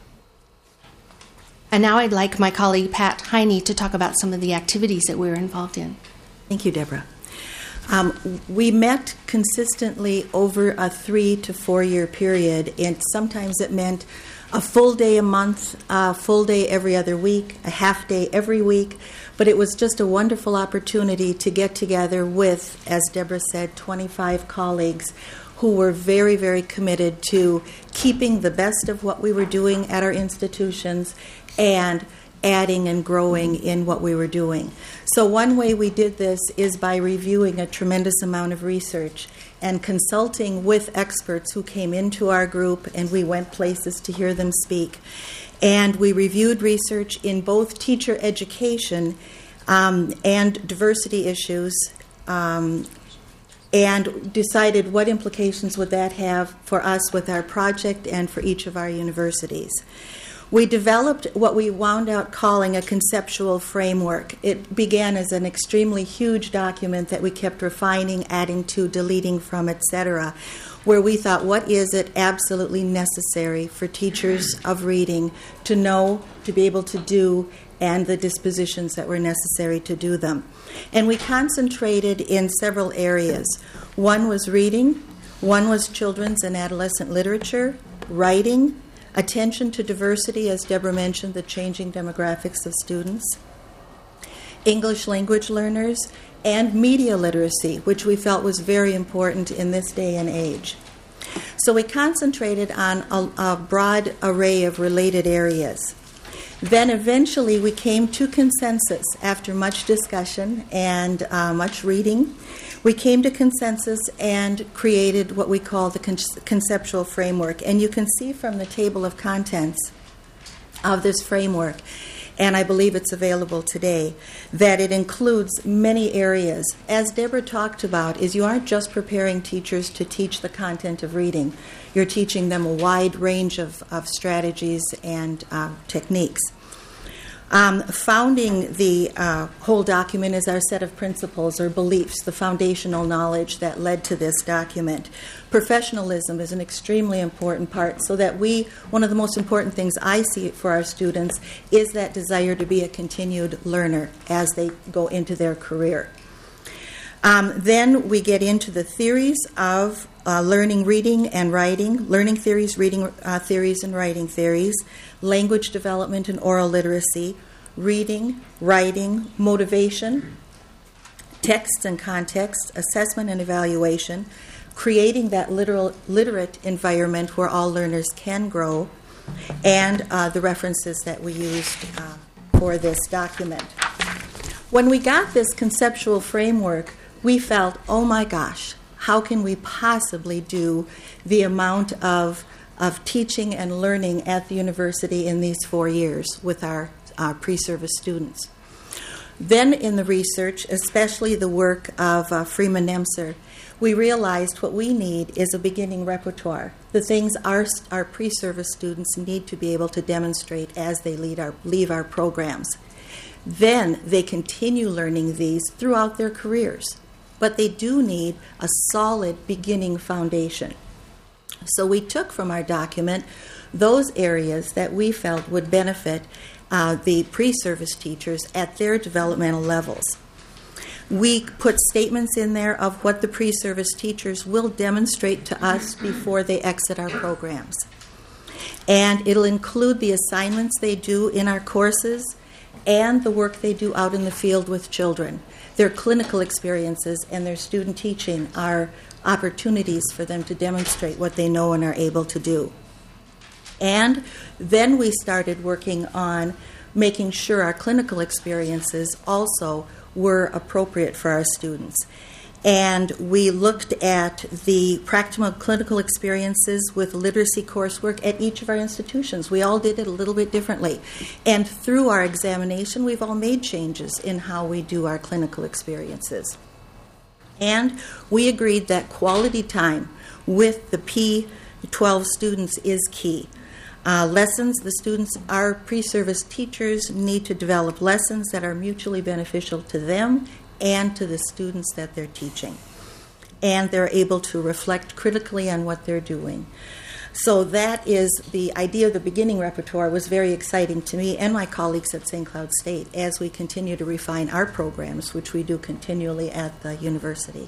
And now I'd like my colleague Pat Heine to talk about some of the activities that we were involved in. Thank you, Deborah. We met consistently over a 3 to 4 year period, and sometimes it meant a full day a month, a full day every other week, a half day every week. But it was just a wonderful opportunity to get together with, as Deborah said, 25 colleagues who were very, very committed to keeping the best of what we were doing at our institutions and adding and growing in what we were doing. So one way we did this is by reviewing a tremendous amount of research and consulting with experts who came into our group, and we went places to hear them speak. And we reviewed research in both teacher education and diversity issues, and decided what implications would that have for us with our project and for each of our universities. We developed what we wound out calling a conceptual framework. It began as an extremely huge document that we kept refining, adding to, deleting from, etc., where we thought, what is it absolutely necessary for teachers of reading to know, to be able to do, and the dispositions that were necessary to do them. And we concentrated in several areas. One was reading, one was children's and adolescent literature, writing, attention to diversity, as Deborah mentioned, the changing demographics of students, English language learners, and media literacy, which we felt was very important in this day and age. So we concentrated on a broad array of related areas. Then eventually we came to consensus after much discussion and much reading. We came to consensus and created what we call the conceptual framework. And you can see from the table of contents of this framework, and I believe it's available today, that it includes many areas. As Deborah talked about, is you aren't just preparing teachers to teach the content of reading. You're teaching them a wide range of strategies and techniques. Founding the whole document is our set of principles or beliefs, the foundational knowledge that led to this document. Professionalism is an extremely important part, so that one of the most important things I see for our students is that desire to be a continued learner as they go into their career. Then we get into the theories of learning, reading, and writing, learning theories, reading theories, and writing theories, language development and oral literacy, reading, writing, motivation, text and context, assessment and evaluation, creating that literate environment where all learners can grow, and the references that we used for this document. When we got this conceptual framework, we felt, oh my gosh, how can we possibly do the amount of teaching and learning at the university in these 4 years with our pre-service students? Then in the research, especially the work of Freeman Nemser, we realized what we need is a beginning repertoire, the things our pre-service students need to be able to demonstrate as they leave our programs. Then they continue learning these throughout their careers, but they do need a solid beginning foundation. So we took from our document those areas that we felt would benefit the pre-service teachers at their developmental levels. We put statements in there of what the pre-service teachers will demonstrate to us before they exit our programs. And it'll include the assignments they do in our courses and the work they do out in the field with children. Their clinical experiences and their student teaching are opportunities for them to demonstrate what they know and are able to do. And then we started working on making sure our clinical experiences also were appropriate for our students. And we looked at the practical clinical experiences with literacy coursework at each of our institutions. We all did it a little bit differently. And through our examination, we've all made changes in how we do our clinical experiences. And we agreed that quality time with the P12 students is key. Lessons, the students, our pre-service teachers need to develop lessons that are mutually beneficial to them and to the students that they're teaching. And they're able to reflect critically on what they're doing. So that is the idea of the beginning repertoire was very exciting to me and my colleagues at St. Cloud State as we continue to refine our programs, which we do continually at the university.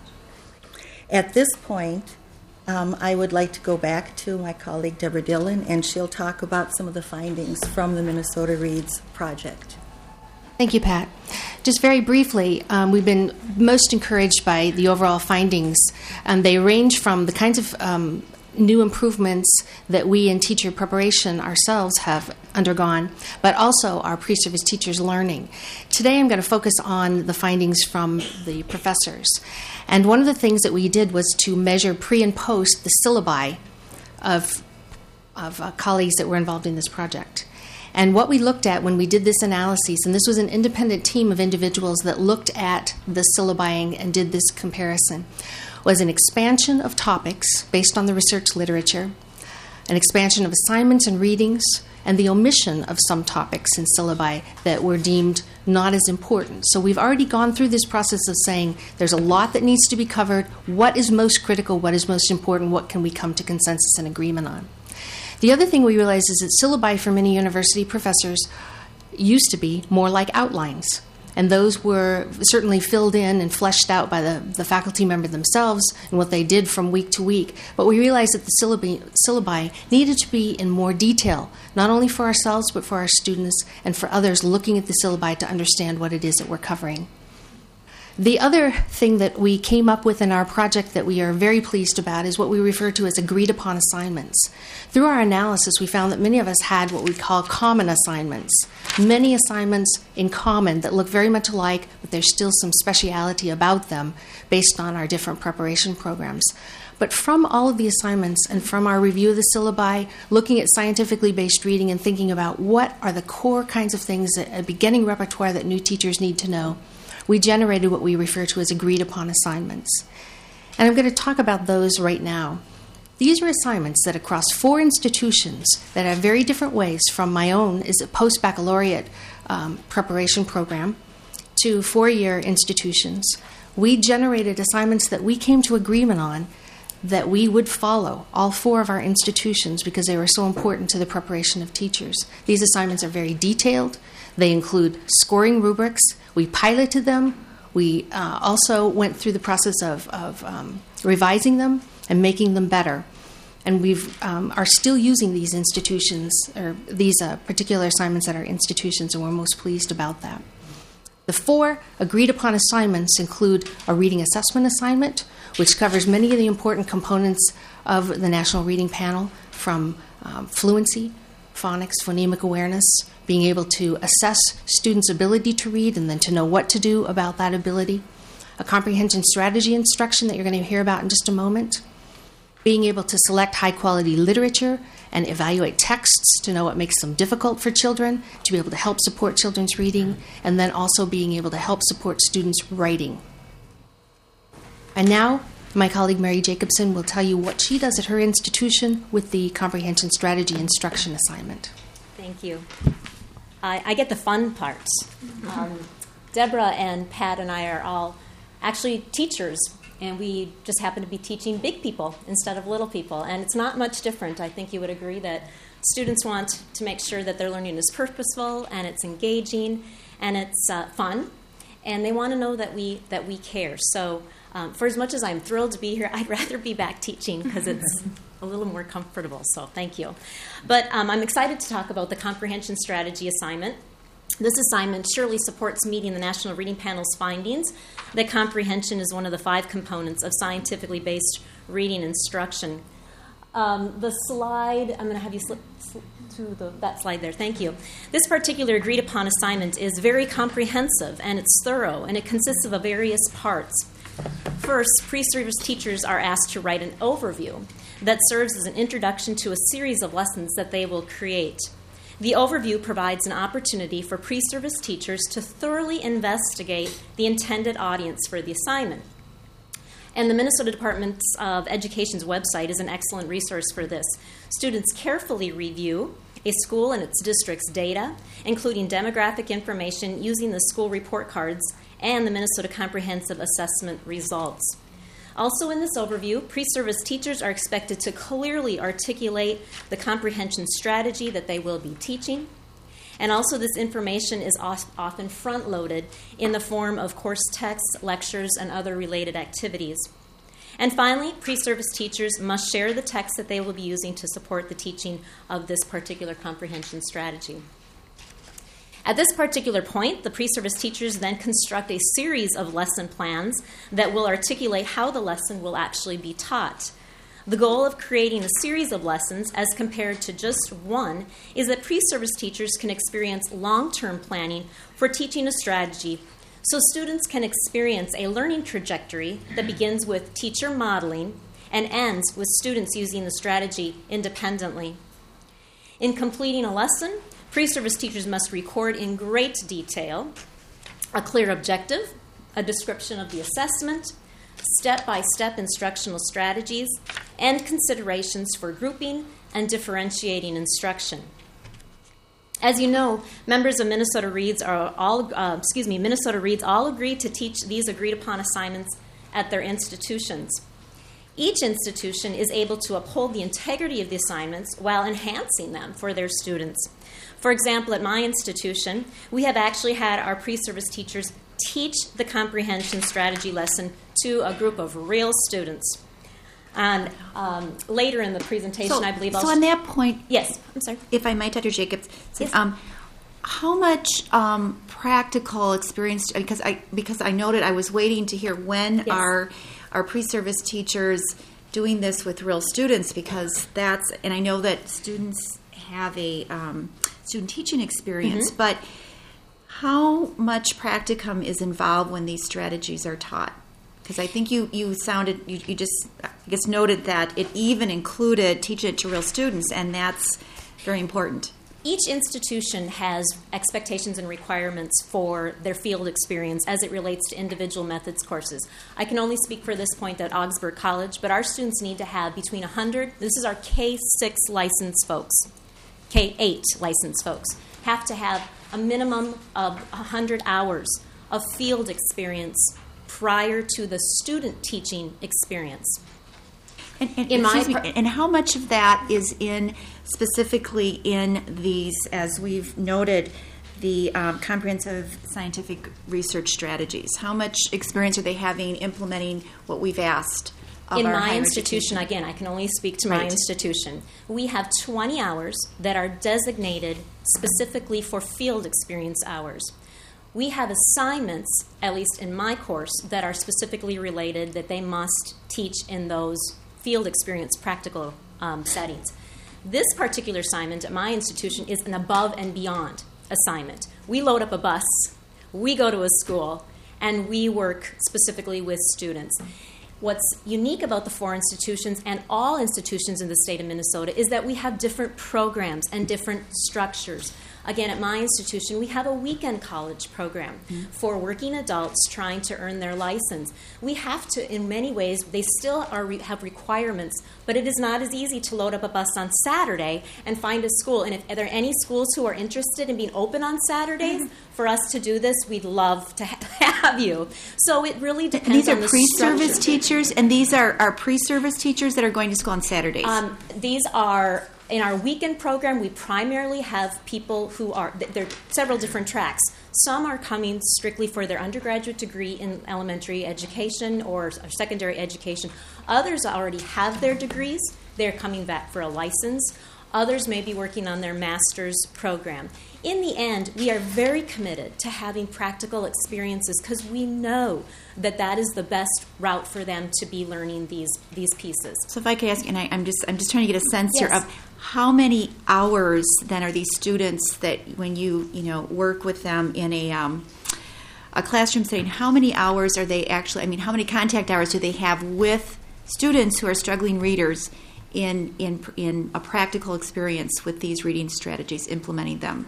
At this point, I would like to go back to my colleague Deborah Dillon, and she'll talk about some of the findings from the Minnesota Reads project. Thank you, Pat. Just very briefly, we've been most encouraged by the overall findings. They range from the kinds of new improvements that we in teacher preparation ourselves have undergone, but also our pre-service teachers learning. Today I'm going to focus on the findings from the professors. And one of the things that we did was to measure pre and post the syllabi of colleagues that were involved in this project. And what we looked at when we did this analysis, and this was an independent team of individuals that looked at the syllabi and did this comparison, was an expansion of topics based on the research literature, an expansion of assignments and readings, and the omission of some topics in syllabi that were deemed not as important. So we've already gone through this process of saying there's a lot that needs to be covered. What is most critical? What is most important? What can we come to consensus and agreement on? The other thing we realized is that syllabi for many university professors used to be more like outlines. And those were certainly filled in and fleshed out by the faculty member themselves and what they did from week to week. But we realized that the syllabi needed to be in more detail, not only for ourselves, but for our students and for others looking at the syllabi to understand what it is that we're covering. The other thing that we came up with in our project that we are very pleased about is what we refer to as agreed upon assignments. Through our analysis, we found that many of us had what we call common assignments. Many assignments in common that look very much alike, but there's still some speciality about them based on our different preparation programs. But from all of the assignments and from our review of the syllabi, looking at scientifically based reading and thinking about what are the core kinds of things, that a beginning repertoire that new teachers need to know, we generated what we refer to as agreed upon assignments. And I'm going to talk about those right now. These are assignments that across 4 institutions that have very different ways, from my own is a post-baccalaureate preparation program to 4-year institutions. We generated assignments that we came to agreement on that we would follow, all 4 of our institutions, because they were so important to the preparation of teachers. These assignments are very detailed. They include scoring rubrics. We piloted them. We also went through the process of revising them and making them better. And we are still using these institutions, or these particular assignments at our institutions, and we're most pleased about that. The 4 agreed upon assignments include a reading assessment assignment, which covers many of the important components of the National Reading Panel, from fluency, phonics, phonemic awareness, being able to assess students' ability to read and then to know what to do about that ability. A comprehension strategy instruction that you're going to hear about in just a moment. Being able to select high-quality literature and evaluate texts to know what makes them difficult for children, to be able to help support children's reading, and then also being able to help support students' writing. And now, my colleague Mary Jacobson will tell you what she does at her institution with the comprehension strategy instruction assignment. Thank you. I get the fun parts. Deborah and Pat and I are all actually teachers, and we just happen to be teaching big people instead of little people. And it's not much different. I think you would agree that students want to make sure that their learning is purposeful and it's engaging and it's fun, and they want to know that we care. So for as much as I'm thrilled to be here, I'd rather be back teaching because it's a little more comfortable, so thank you. But I'm excited to talk about the comprehension strategy assignment. This assignment surely supports meeting the National Reading Panel's findings that comprehension is one of the 5 components of scientifically based reading instruction. The slide, I'm going to have you slip to that slide there. Thank you. This particular agreed upon assignment is very comprehensive, and it's thorough, and it consists of various parts. First, pre-service teachers are asked to write an overview that serves as an introduction to a series of lessons that they will create. The overview provides an opportunity for pre-service teachers to thoroughly investigate the intended audience for the assignment. And the Minnesota Department of Education's website is an excellent resource for this. Students carefully review a school and its district's data, including demographic information using the school report cards and the Minnesota Comprehensive Assessment results. Also in this overview, pre-service teachers are expected to clearly articulate the comprehension strategy that they will be teaching. And also this information is often front-loaded in the form of course texts, lectures, and other related activities. And finally, pre-service teachers must share the text that they will be using to support the teaching of this particular comprehension strategy. At this particular point, the pre-service teachers then construct a series of lesson plans that will articulate how the lesson will actually be taught. The goal of creating a series of lessons, as compared to just one, is that pre-service teachers can experience long-term planning for teaching a strategy, so students can experience a learning trajectory that begins with teacher modeling and ends with students using the strategy independently. In completing a lesson, pre-service teachers must record in great detail a clear objective, a description of the assessment, step-by-step instructional strategies, and considerations for grouping and differentiating instruction. As you know, members of Minnesota Reads all agree to teach these agreed-upon assignments at their institutions. Each institution is able to uphold the integrity of the assignments while enhancing them for their students. For example, at my institution, we have actually had our pre-service teachers teach the comprehension strategy lesson to a group of real students. And later in the presentation, I believe So on that point, yes, I'm sorry. if I might, Dr. Jacobs, Yes. how much practical experience? Because I noted I was waiting to hear when are our pre-service teachers doing this with real students, because and I know that students have a student teaching experience, but how much practicum is involved when these strategies are taught? Because I think you just noted that it even included teaching it to real students, and that's very important. Each institution has expectations and requirements for their field experience as it relates to individual methods courses. I can only speak for this point at Augsburg College, but our students need to have between 100, this is our K-6 licensed folks, K-8 licensed folks, have to have a minimum of 100 hours of field experience prior to the student teaching experience. And how much of that is specifically in these, as we've noted, the comprehensive scientific research strategies? How much experience are they having implementing what we've asked of in our my higher institution? education? Again, I can only speak to my institution. We have 20 hours that are designated specifically for field experience hours. We have assignments, at least in my course, that are specifically related that they must teach in those field experience practical settings. This particular assignment at my institution is an above and beyond assignment. We load up a bus, we go to a school, and we work specifically with students. What's unique about the 4 institutions and all institutions in the state of Minnesota is that we have different programs and different structures. Again, at my institution, we have a weekend college program for working adults trying to earn their license. We have to, in many ways, they still have requirements, but it is not as easy to load up a bus on Saturday and find a school. And if are there any schools who are interested in being open on Saturdays for us to do this, we'd love to have you. So it really depends on the structure. These are pre-service teachers, and these are pre-service teachers that are going to school on Saturdays? These are... In our weekend program, we primarily have people who there are several different tracks. Some are coming strictly for their undergraduate degree in elementary education or secondary education. Others already have their degrees. They're coming back for a license. Others may be working on their master's program. In the end, we are very committed to having practical experiences because we know that that is the best route for them to be learning these pieces. So if I could ask, and I'm just trying to get a sense here of how many hours then are these students that when you work with them in a classroom setting, how many hours are they actually, how many contact hours do they have with students who are struggling readers in a practical experience with these reading strategies, implementing them?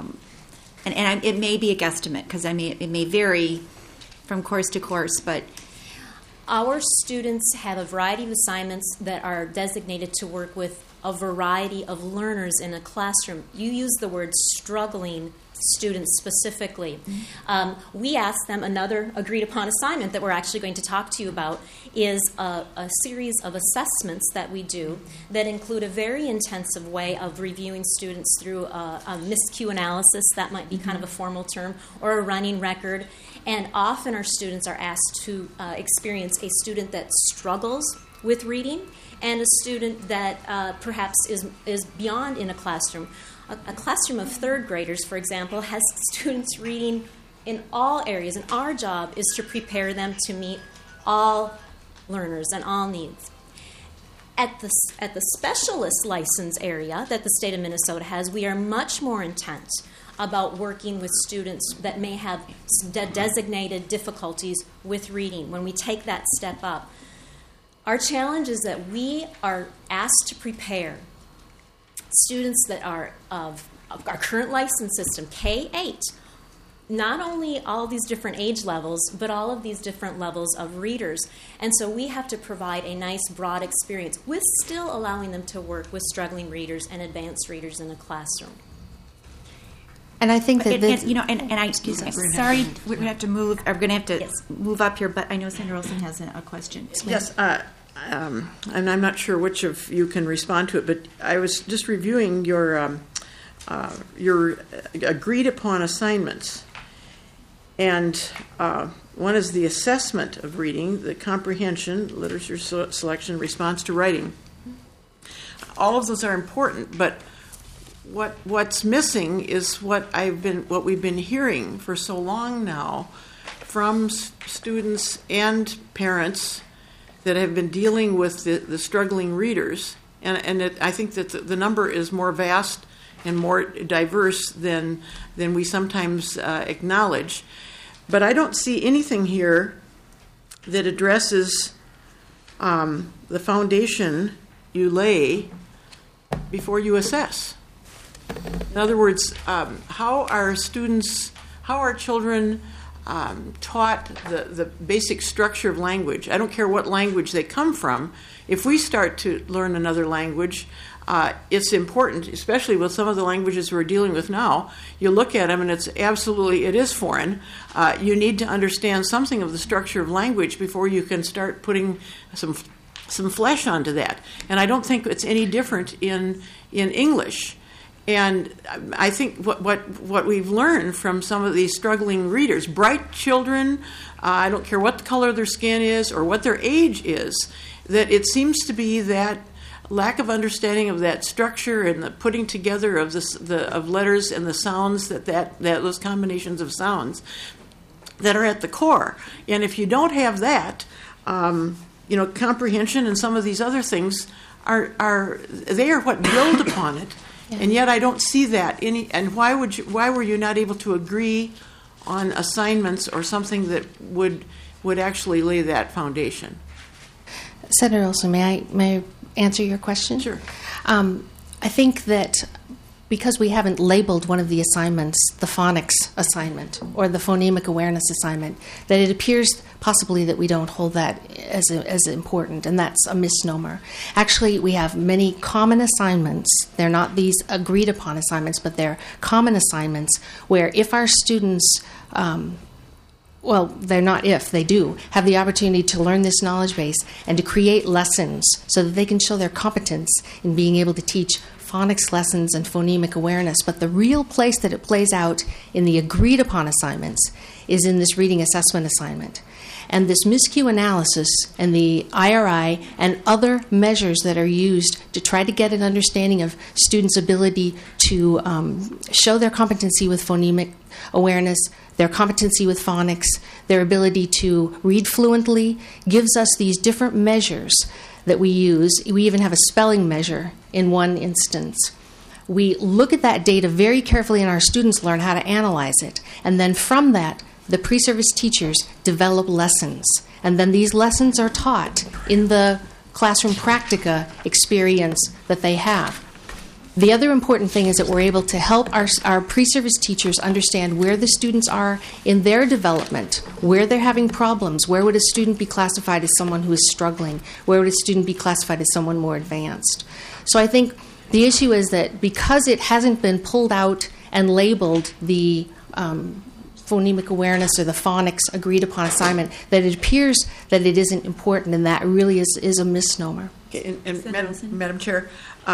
And it may be a guesstimate because it may vary from course to course, but our students have a variety of assignments that are designated to work with a variety of learners in a classroom. You use the word struggling students specifically. We ask them, another agreed upon assignment that we're actually going to talk to you about is a series of assessments that we do that include a very intensive way of reviewing students through a MISCU analysis, that might be kind of a formal term, or a running record. And often our students are asked to experience a student that struggles with reading and a student that perhaps is beyond in a classroom. A classroom of third graders, for example, has students reading in all areas, and our job is to prepare them to meet all learners and all needs. At the specialist license area that the state of Minnesota has, we are much more intent about working with students that may have designated difficulties with reading when we take that step up. Our challenge is that we are asked to prepare students that are of our current license system, K-8, not only all these different age levels, but all of these different levels of readers. And so we have to provide a nice broad experience with still allowing them to work with struggling readers and advanced readers in a classroom. And I think that excuse me. Sorry, we're going to have to move. We're going to have to move up here, but I know Senator Olson has a question. Yes, and I'm not sure which of you can respond to it, but I was just reviewing your agreed upon assignments, and one is the assessment of reading, the comprehension, literature selection, response to writing. All of those are important, but what's missing is what we've been hearing for so long now from students and parents that have been dealing with the struggling readers, and I think that the number is more vast and more diverse than we sometimes acknowledge. But I don't see anything here that addresses the foundation you lay before you assess. In other words, how are children taught the basic structure of language? I don't care what language they come from. If we start to learn another language, it's important, especially with some of the languages we're dealing with now. You look at them and it is foreign. You need to understand something of the structure of language before you can start putting some flesh onto that. And I don't think it's any different in English. And I think what we've learned from some of these struggling readers, bright children, I don't care what the color of their skin is or what their age is, that it seems to be that lack of understanding of that structure and the putting together of of letters and the sounds that those combinations of sounds that are at the core. And if you don't have that, comprehension and some of these other things are what build upon it. Yeah. And yet I don't see that and why were you not able to agree on assignments or something that would actually lay that foundation? Senator Olson, may I answer your question? Sure. I think that because we haven't labeled one of the assignments the phonics assignment or the phonemic awareness assignment, that it appears possibly that we don't hold that as important, and that's a misnomer. Actually, we have many common assignments. They're not these agreed upon assignments, but they're common assignments where if our students they're not if, they do have the opportunity to learn this knowledge base and to create lessons so that they can show their competence in being able to teach phonics lessons and phonemic awareness. But the real place that it plays out in the agreed upon assignments is in this reading assessment assignment. And this MISCU analysis and the IRI and other measures that are used to try to get an understanding of students' ability to show their competency with phonemic awareness, their competency with phonics, their ability to read fluently, gives us these different measures that we use. We even have a spelling measure in one instance. We look at that data very carefully and our students learn how to analyze it. And then from that, the pre-service teachers develop lessons. And then these lessons are taught in the classroom practica experience that they have. The other important thing is that we're able to help our pre-service teachers understand where the students are in their development, where they're having problems, where would a student be classified as someone who is struggling, where would a student be classified as someone more advanced. So I think the issue is that because it hasn't been pulled out and labeled the phonemic awareness or the phonics agreed upon assignment, that it appears that it isn't important, and that really is a misnomer. Okay, and Madam Chair,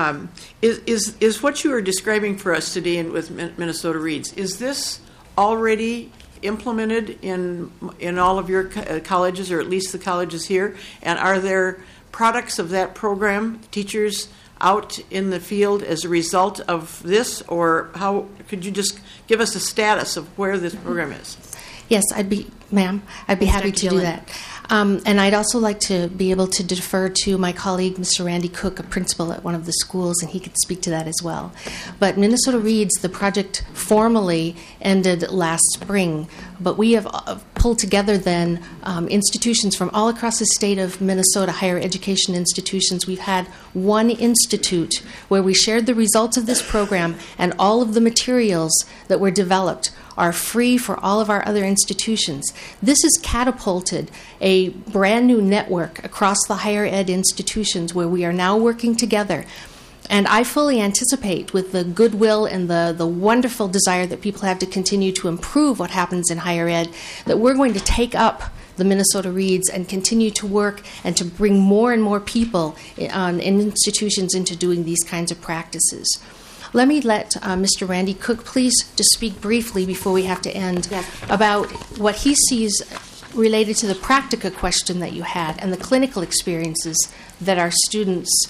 is what you are describing for us today with Minnesota Reads, is this already implemented in all of your colleges, or at least the colleges here? And are there products of that program, teachers out in the field as a result of this, or how could you just give us a status of where this program is? Yes, I'd be happy to do that. And I'd also like to be able to defer to my colleague, Mr. Randy Cook, a principal at one of the schools, and he could speak to that as well. But Minnesota Reads, the project formally ended last spring, but we have pulled together then institutions from all across the state of Minnesota, higher education institutions. We've had one institute where we shared the results of this program, and all of the materials that were developed are free for all of our other institutions. This has catapulted a brand new network across the higher ed institutions where we are now working together. And I fully anticipate, with the goodwill and the wonderful desire that people have to continue to improve what happens in higher ed, that we're going to take up the Minnesota Reads and continue to work and to bring more and more people in institutions into doing these kinds of practices. Let me let Mr. Randy Cook please just speak briefly before we have to end about what he sees related to the practica question that you had and the clinical experiences that our students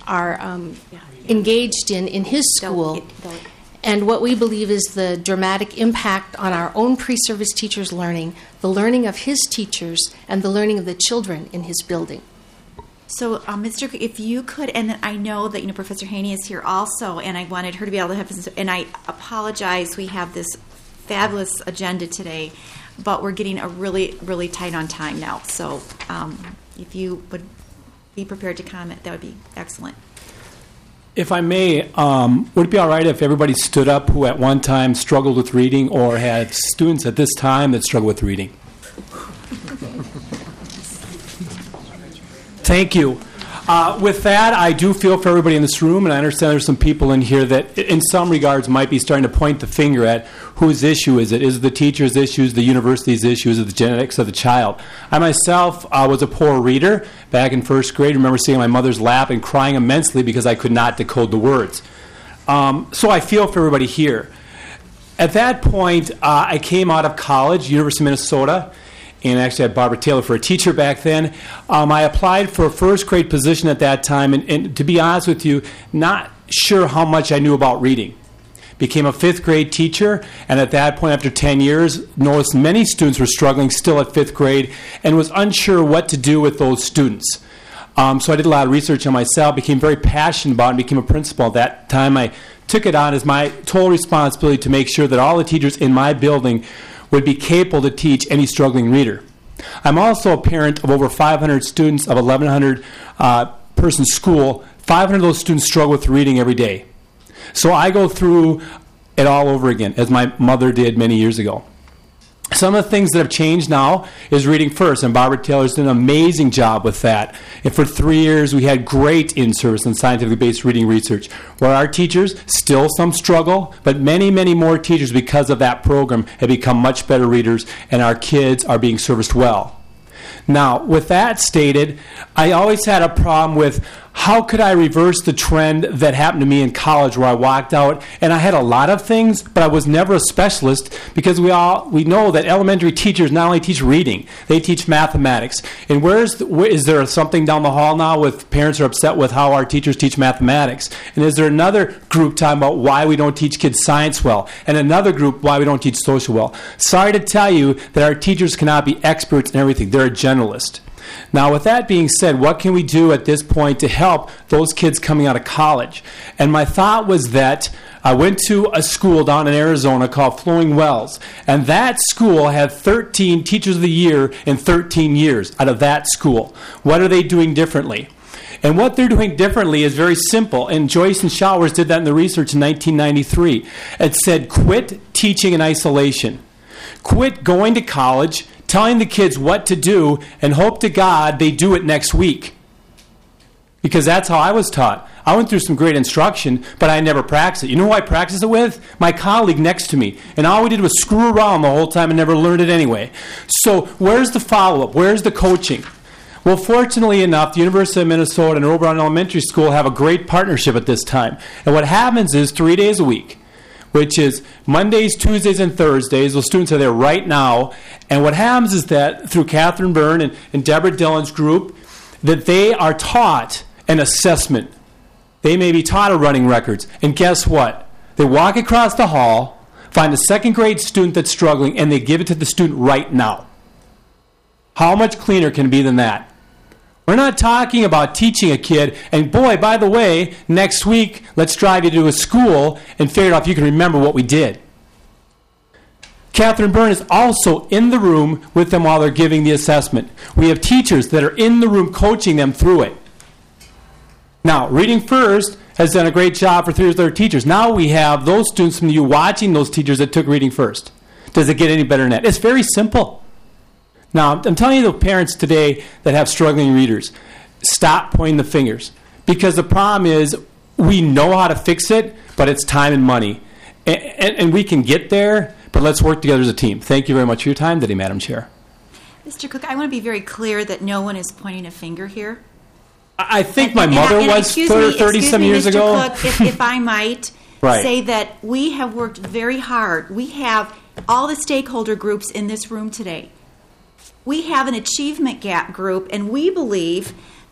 are engaged in his school, and what we believe is the dramatic impact on our own pre-service teachers' learning, the learning of his teachers, and the learning of the children in his building. So, Mr. Cook, if you could, and I know that Professor Haney is here also, and I wanted her to be able to have this, and I apologize, we have this fabulous agenda today, but we're getting a really, really tight on time now. So, if you would be prepared to comment, that would be excellent. If I may, would it be all right if everybody stood up who at one time struggled with reading or had students at this time that struggle with reading? Thank you. With that, I do feel for everybody in this room, and I understand there's some people in here that in some regards might be starting to point the finger at whose issue is it. Is it the teacher's issues, the university's issues, or the genetics of the child? I myself was a poor reader back in first grade. I remember sitting on my mother's lap and crying immensely because I could not decode the words. So I feel for everybody here. At that point, I came out of college, University of Minnesota, and actually I had Barbara Taylor for a teacher back then. I applied for a first grade position at that time, and to be honest with you, not sure how much I knew about reading. Became a fifth grade teacher, and at that point, after 10 years, noticed many students were struggling still at fifth grade and was unsure what to do with those students. So I did a lot of research on myself, became very passionate about it, and became a principal. At that time, I took it on as my total responsibility to make sure that all the teachers in my building would be capable to teach any struggling reader. I'm also a parent of over 500 students of 1,100 person school. 500 of those students struggle with reading every day. So I go through it all over again, as my mother did many years ago. Some of the things that have changed now is reading first, and Barbara Taylor's done an amazing job with that. And for 3 years, we had great in-service and scientifically-based reading research, where our teachers, still some struggle, but many, many more teachers, because of that program, have become much better readers, and our kids are being serviced well. Now, with that stated, I always had a problem with how could I reverse the trend that happened to me in college where I walked out and I had a lot of things, but I was never a specialist because we know that elementary teachers not only teach reading, they teach mathematics. And is there something down the hall now with parents are upset with how our teachers teach mathematics? And is there another group talking about why we don't teach kids science well? And another group why we don't teach social well? Sorry to tell you that our teachers cannot be experts in everything. They're a generalist. Now, with that being said, what can we do at this point to help those kids coming out of college? And my thought was that I went to a school down in Arizona called Flowing Wells, and that school had 13 Teachers of the Year in 13 years out of that school. What are they doing differently? And what they're doing differently is very simple, and Joyce and Showers did that in the research in 1993. It said, quit teaching in isolation. Quit going to college, telling the kids what to do, and hope to God they do it next week. Because that's how I was taught. I went through some great instruction, but I never practiced it. You know who I practiced it with? My colleague next to me. And all we did was screw around the whole time and never learned it anyway. So where's the follow-up? Where's the coaching? Well, fortunately enough, the University of Minnesota and Earl Brown Elementary School have a great partnership at this time. And what happens is 3 days a week, which is Mondays, Tuesdays, and Thursdays. Those students are there right now. And what happens is that through Catherine Byrne and Deborah Dillon's group, that they are taught an assessment. They may be taught a running records. And guess what? They walk across the hall, find a second grade student that's struggling, and they give it to the student right now. How much cleaner can it be than that? We're not talking about teaching a kid, and boy, by the way, next week, let's drive you to a school and figure out if you can remember what we did. Catherine Byrne is also in the room with them while they're giving the assessment. We have teachers that are in the room coaching them through it. Now, Reading First has done a great job for 3 of their teachers. Now we have those students from you watching those teachers that took Reading First. Does it get any better than that? It's very simple. Now, I'm telling you the parents today that have struggling readers, stop pointing the fingers. Because the problem is we know how to fix it, but it's time and money. And we can get there, but let's work together as a team. Thank you very much for your time today, Madam Chair. Mr. Cook, I want to be very clear that no one is pointing a finger here. I think my mother was 30-some years ago. Mr. Cook, if I might say that we have worked very hard. We have all the stakeholder groups in this room today. We have an achievement gap group, and we believe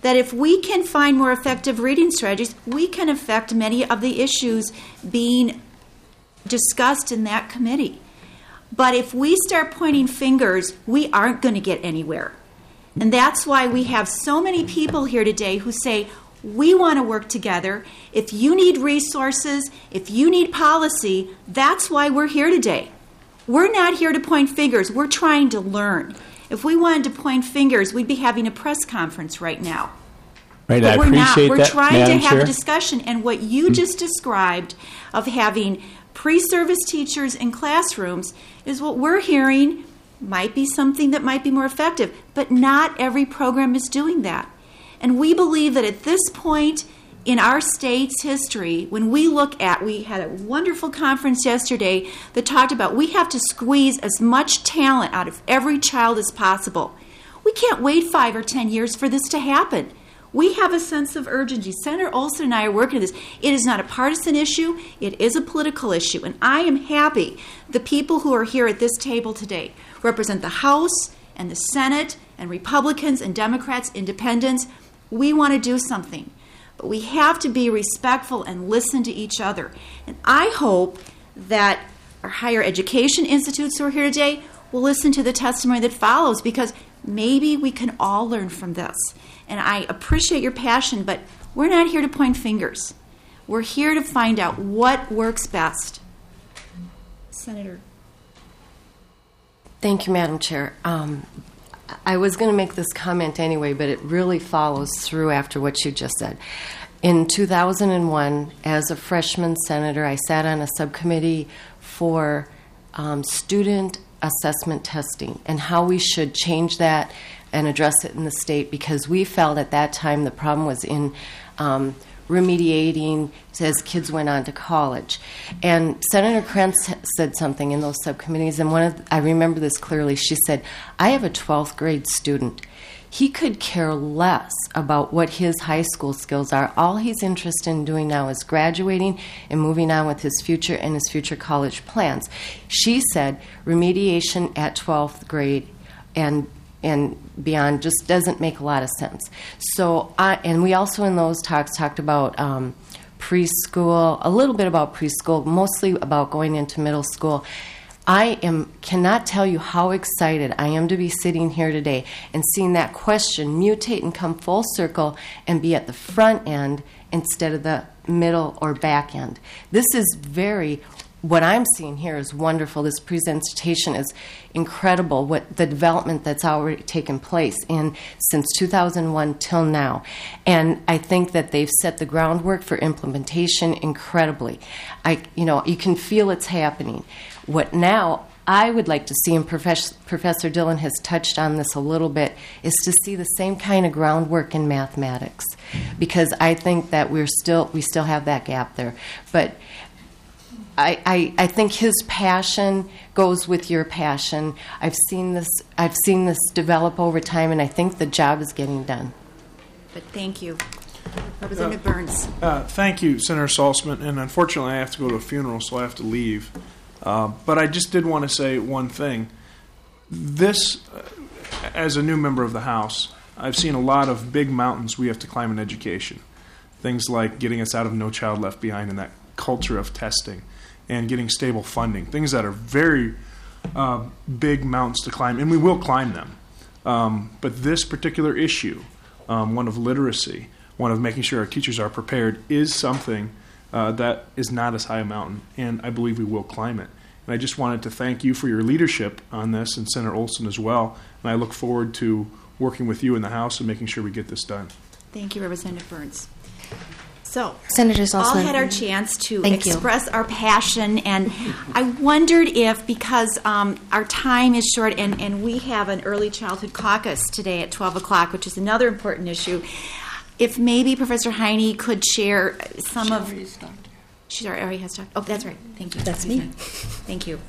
that if we can find more effective reading strategies, we can affect many of the issues being discussed in that committee. But if we start pointing fingers, we aren't going to get anywhere. And that's why we have so many people here today who say, we want to work together. If you need resources, if you need policy, that's why we're here today. We're not here to point fingers. We're trying to learn. If we wanted to point fingers, we'd be having a press conference right now. Right, but I we're not. appreciate We're that, trying Madam to have Chair. a discussion. And what you just described of having pre-service teachers in classrooms is what we're hearing might be something that might be more effective. But not every program is doing that. And we believe that at this point in our state's history, when we look at, we had a wonderful conference yesterday that talked about we have to squeeze as much talent out of every child as possible. We can't wait 5 or 10 years for this to happen. We have a sense of urgency. Senator Olson and I are working on this. It is not a partisan issue. It is a political issue. And I am happy the people who are here at this table today represent the House and the Senate and Republicans and Democrats, independents. We want to do something. But we have to be respectful and listen to each other. And I hope that our higher education institutes who are here today will listen to the testimony that follows, because maybe we can all learn from this. And I appreciate your passion, but we're not here to point fingers. We're here to find out what works best. Senator. Thank you, Madam Chair. I was going to make this comment anyway, but it really follows through after what you just said. In 2001, as a freshman senator, I sat on a subcommittee for student assessment testing and how we should change that and address it in the state, because we felt at that time the problem was in remediating as kids went on to college. And Senator Krentz said something in those subcommittees, and I remember this clearly. She said, I have a 12th grade student. He could care less about what his high school skills are. All he's interested in doing now is graduating and moving on with his future and his future college plans. She said remediation at 12th grade and beyond just doesn't make a lot of sense. So, and we also in those talks talked about preschool, a little bit about preschool, mostly about going into middle school. I cannot tell you how excited I am to be sitting here today and seeing that question mutate and come full circle and be at the front end instead of the middle or back end. This is what I'm seeing here is wonderful. This presentation is incredible, what the development that's already taken place since 2001 till now. And I think that they've set the groundwork for implementation incredibly. You can feel it's happening. What now I would like to see, and Professor Dillon has touched on this a little bit, is to see the same kind of groundwork in mathematics, because I think that we still have that gap there. But I think his passion goes with your passion. I've seen this develop over time, and I think the job is getting done. But thank you. Representative Burns. Thank you, Senator Saltzman. And unfortunately, I have to go to a funeral, so I have to leave. But I just did want to say one thing. This, as a new member of the House, I've seen a lot of big mountains we have to climb in education. Things like getting us out of No Child Left Behind and that culture of testing, and getting stable funding, things that are very big mountains to climb, and we will climb them. But this particular issue, one of literacy, one of making sure our teachers are prepared, is something that is not as high a mountain, and I believe we will climb it. And I just wanted to thank you for your leadership on this, and Senator Olson as well, and I look forward to working with you in the House and making sure we get this done. Thank you, Representative Burns. So, Senator Saltzman, all had our chance to express our passion, and I wondered if, because our time is short and we have an early childhood caucus today at 12 o'clock, which is another important issue, if maybe Professor Heine could share some of... She already has talked. Oh, that's right. Thank you. That's me. Thank you.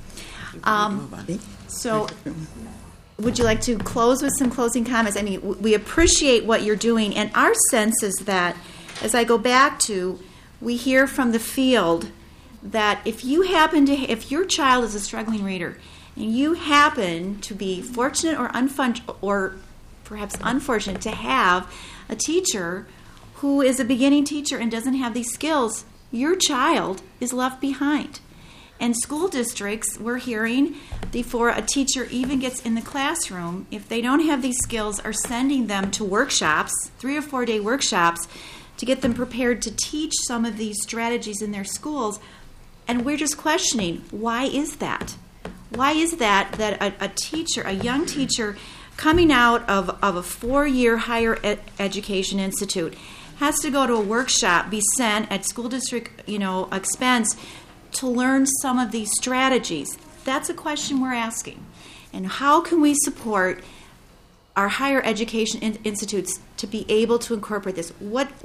So, would you like to close with some closing comments? I mean, we appreciate what you're doing, and our sense is that, as I go back to, we hear from the field that if your child is a struggling reader, and you happen to be fortunate or perhaps unfortunate to have a teacher who is a beginning teacher and doesn't have these skills, your child is left behind. And school districts, we're hearing, before a teacher even gets in the classroom, if they don't have these skills, are sending them to workshops, 3 or 4 day workshops, to get them prepared to teach some of these strategies in their schools. And we're just questioning, why is that? Why is that a teacher, a young teacher, coming out of a 4-year higher education institute, has to go to a workshop, be sent at school district, expense, to learn some of these strategies? That's a question we're asking. And how can we support our higher education institutes to be able to incorporate this?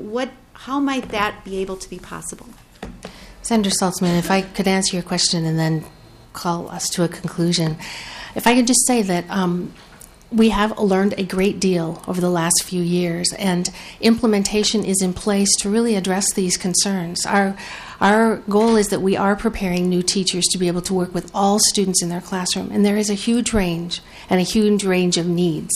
How might that be able to be possible? Senator Saltzman, if I could answer your question and then call us to a conclusion. If I could just say that we have learned a great deal over the last few years, and implementation is in place to really address these concerns. Our goal is that we are preparing new teachers to be able to work with all students in their classroom, and there is a huge range and a huge range of needs.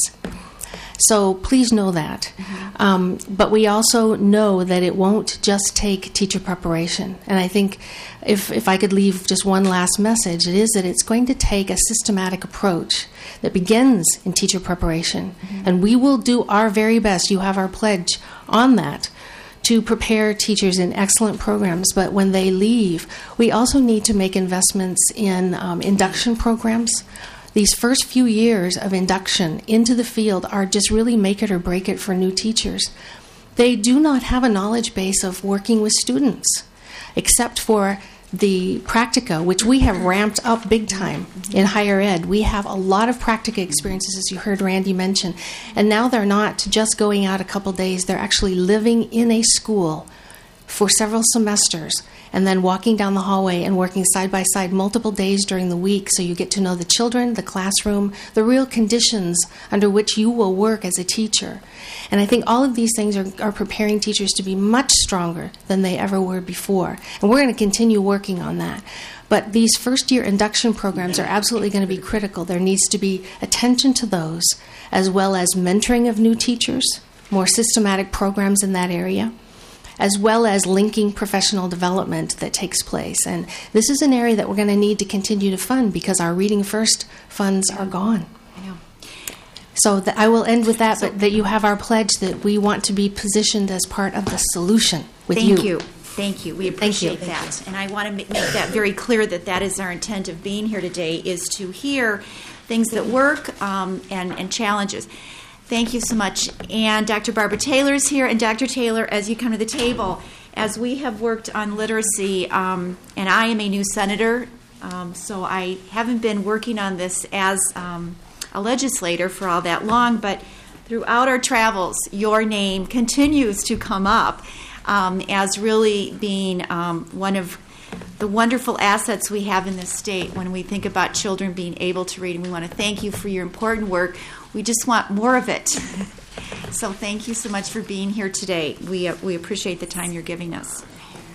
So please know that. But we also know that it won't just take teacher preparation. And I think if I could leave just one last message, it is that it's going to take a systematic approach that begins in teacher preparation. And we will do our very best. You have our pledge on that, to prepare teachers in excellent programs. But when they leave, we also need to make investments in induction programs. These first few years of induction into the field are just really make it or break it for new teachers. They do not have a knowledge base of working with students, except for the practica, which we have ramped up big time in higher ed. We have a lot of practica experiences, as you heard Randy mention. And now they're not just going out a couple days, they're actually living in a school for several semesters, and then walking down the hallway and working side by side multiple days during the week, so you get to know the children, the classroom, the real conditions under which you will work as a teacher. And I think all of these things are preparing teachers to be much stronger than they ever were before. And we're going to continue working on that. But these first-year induction programs are absolutely going to be critical. There needs to be attention to those, as well as mentoring of new teachers, more systematic programs in that area, as well as linking professional development that takes place. And this is an area that we're going to need to continue to fund because our Reading First funds are gone. I know. So I will end with that, but that you have our pledge that we want to be positioned as part of the solution with you. Thank you. Thank you. We appreciate that. And I want to make that very clear that is our intent of being here today, is to hear things that work and challenges. Thank you so much. And Dr. Barbara Taylor is here. And Dr. Taylor, as you come to the table, as we have worked on literacy, and I am a new senator, so I haven't been working on this as a legislator for all that long, but throughout our travels, your name continues to come up as really being one of the wonderful assets we have in this state when we think about children being able to read. And we want to thank you for your important work. We just want more of it. So thank you so much for being here today. We appreciate the time you're giving us.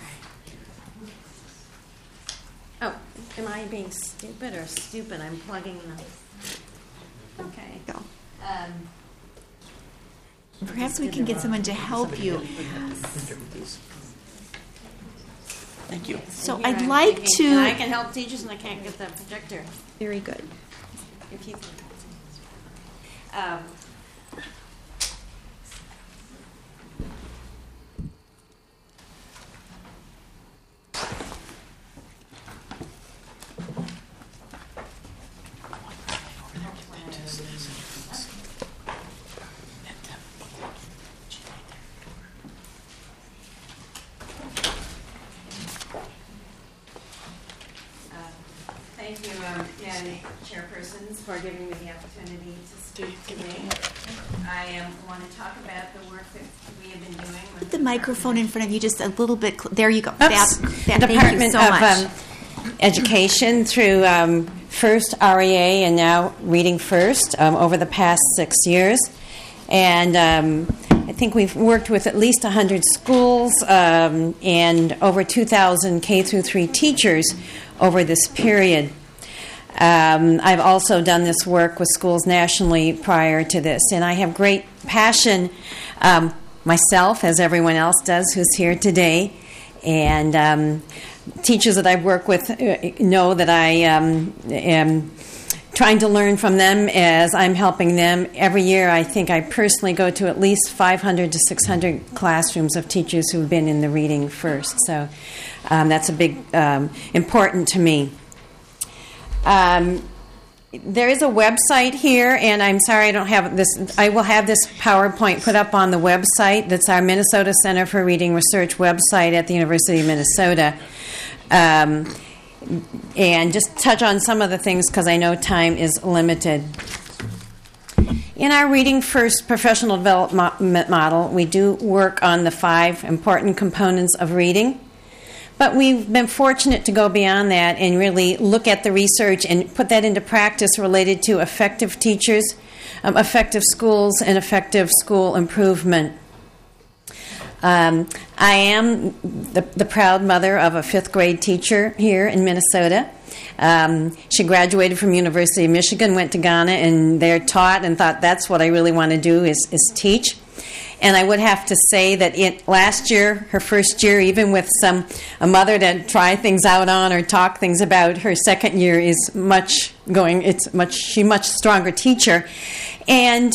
Oh, am I being stupid or stupid? I'm plugging in. Okay. Go. Perhaps we can get someone to help you. Thank you. So Here I'd I'm like thinking, to... I can help teachers and I can't get the projector. Very good. If you Thank you, again, chairpersons, for giving me the opportunity to speak today. I want to talk about the work that we have been doing. Put the microphone in front of you just a little bit. There you go. Oops. Thank you Department so much. of Education through first REA and now Reading First over the past 6 years. And I think we've worked with at least 100 schools and over 2,000 K through 3 teachers over this period. I've also done this work with schools nationally prior to this, and I have great passion myself, as everyone else does who's here today, and teachers that I've worked with know that I am trying to learn from them as I'm helping them. Every year, I think I personally go to at least 500 to 600 classrooms of teachers who've been in the Reading First. So that's a big, important to me. There is a website here, and I'm sorry I don't have this. I will have this PowerPoint put up on the website. That's our Minnesota Center for Reading Research website at the University of Minnesota. And just touch on some of the things because I know time is limited. In our Reading First professional development model, we do work on the 5 important components of reading. But we've been fortunate to go beyond that and really look at the research and put that into practice related to effective teachers, effective schools, and effective school improvement. I am the proud mother of a 5th grade teacher here in Minnesota. She graduated from University of Michigan, went to Ghana, and there taught and thought that's what I really want to do is teach. And I would have to say that last year, her first year, even with a mother to try things out on or talk things about, her second year is she's a much stronger teacher. And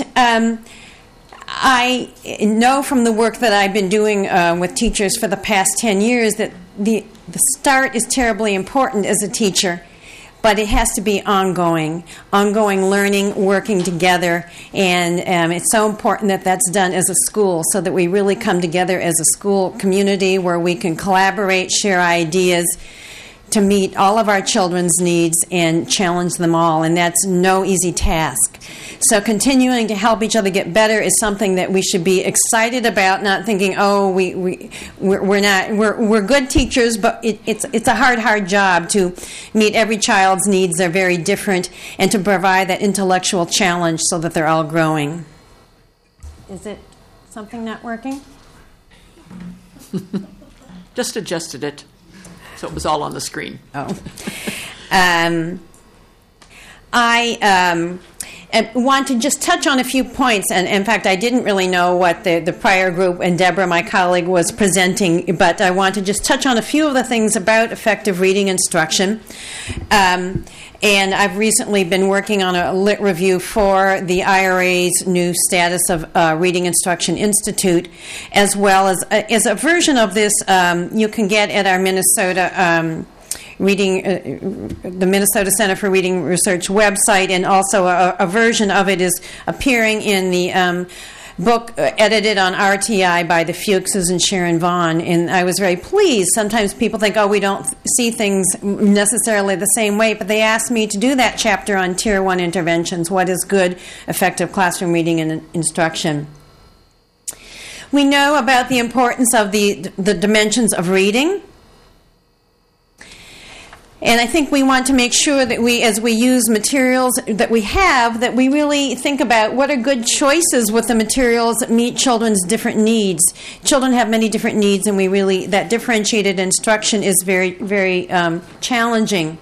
I know from the work that I've been doing with teachers for the past 10 years that the start is terribly important as a teacher, but it has to be ongoing learning, working together, and it's so important that that's done as a school so that we really come together as a school community where we can collaborate, share ideas to meet all of our children's needs and challenge them all, and that's no easy task. So continuing to help each other get better is something that we should be excited about, not thinking, oh, we're good teachers, but it's a hard job to meet every child's needs. They're very different, and to provide that intellectual challenge so that they're all growing. Is it something not working? Just adjusted it. So it was all on the screen. Oh. I want to just touch on a few points. And in fact, I didn't really know what the prior group and Deborah, my colleague, was presenting, but I want to just touch on a few of the things about effective reading instruction. And I've recently been working on a lit review for the IRA's new status of Reading Instruction Institute, as well as a version of this you can get at our Minnesota the Minnesota Center for Reading Research website, and also a version of it is appearing in the book edited on RTI by the Fuchses and Sharon Vaughn, and I was very pleased. Sometimes people think, we don't see things necessarily the same way, but they asked me to do that chapter on Tier 1 interventions, what is good, effective classroom reading and instruction. We know about the importance of the dimensions of reading. And I think we want to make sure that as we use materials that we have, that we really think about what are good choices with the materials that meet children's different needs. Children have many different needs, and that differentiated instruction is very, very challenging.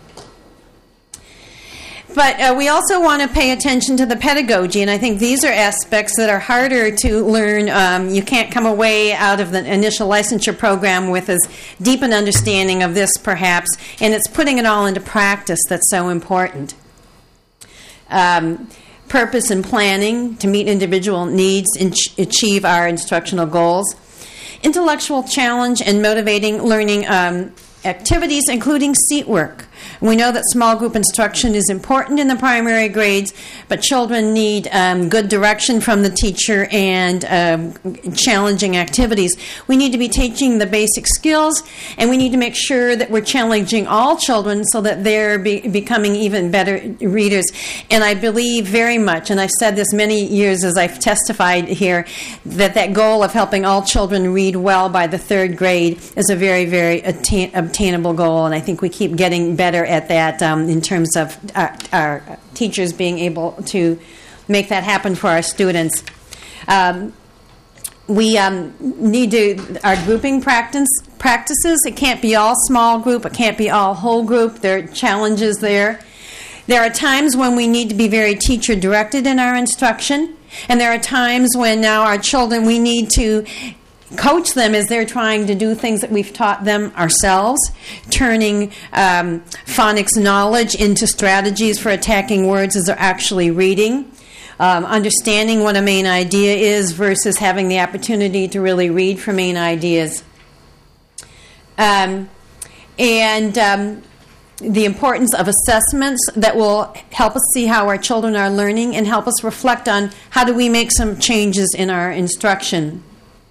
But we also want to pay attention to the pedagogy, and I think these are aspects that are harder to learn. You can't come away out of the initial licensure program with as deep an understanding of this, perhaps, and it's putting it all into practice that's so important. Purpose and planning to meet individual needs and achieve our instructional goals. Intellectual challenge and motivating learning activities, including seat work. We know that small group instruction is important in the primary grades, but children need good direction from the teacher and challenging activities. We need to be teaching the basic skills, and we need to make sure that we're challenging all children so that they're becoming even better readers. And I believe very much, and I've said this many years as I've testified here, that goal of helping all children read well by the 3rd grade is a very, very obtainable goal, and I think we keep getting better at that in terms of our teachers being able to make that happen for our students. We need our grouping practices. It can't be all small group. It can't be all whole group. There are challenges there. There are times when we need to be very teacher-directed in our instruction, and there are times when now our children, we need to coach them as they're trying to do things that we've taught them ourselves, turning phonics knowledge into strategies for attacking words as they're actually reading, understanding what a main idea is versus having the opportunity to really read for main ideas. The importance of assessments that will help us see how our children are learning and help us reflect on how do we make some changes in our instruction.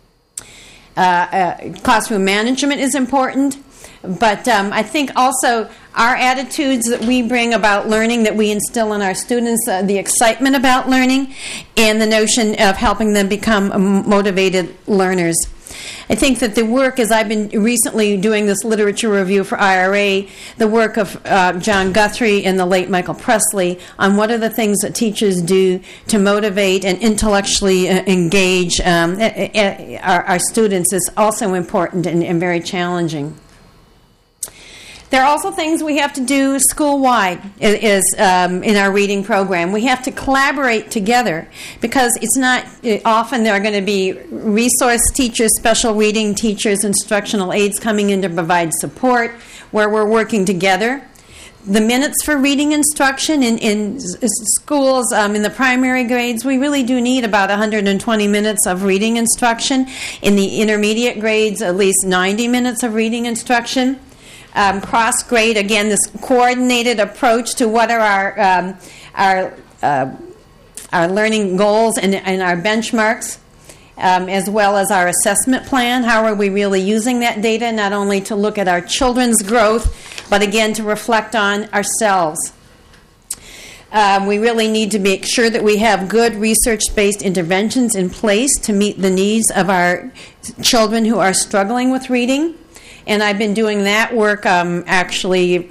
Classroom management is important, but I think also our attitudes that we bring about learning, that we instill in our students, the excitement about learning, and the notion of helping them become motivated learners. I think that the work, as I've been recently doing this literature review for IRA, the work of John Guthrie and the late Michael Presley on what are the things that teachers do to motivate and intellectually engage our students is also important and very challenging. There are also things we have to do school-wide in our reading program. We have to collaborate together because it's not often there are going to be resource teachers, special reading teachers, instructional aides coming in to provide support where we're working together. The minutes for reading instruction in schools, in the primary grades, we really do need about 120 minutes of reading instruction. In the intermediate grades, at least 90 minutes of reading instruction. Cross-grade, again, this coordinated approach to what are our learning goals and our benchmarks, as well as our assessment plan. How are we really using that data, not only to look at our children's growth, but again to reflect on ourselves. We really need to make sure that we have good research-based interventions in place to meet the needs of our children who are struggling with reading. And I've been doing that work. Randy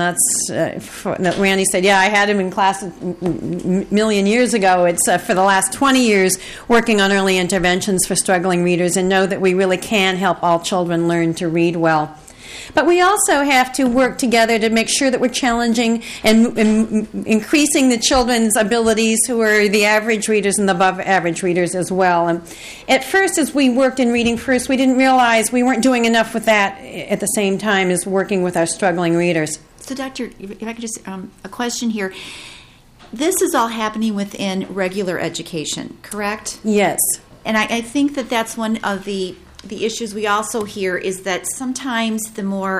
said, yeah, I had him in class a million years ago. It's for the last 20 years working on early interventions for struggling readers, and know that we really can help all children learn to read well. But we also have to work together to make sure that we're challenging and increasing the children's abilities who are the average readers and the above average readers as well. And at first, as we worked in Reading First, we didn't realize we weren't doing enough with that at the same time as working with our struggling readers. So, Doctor, if I could just, a question here. This is all happening within regular education, correct? Yes. And I think that that's one of the issues we also hear is that sometimes the more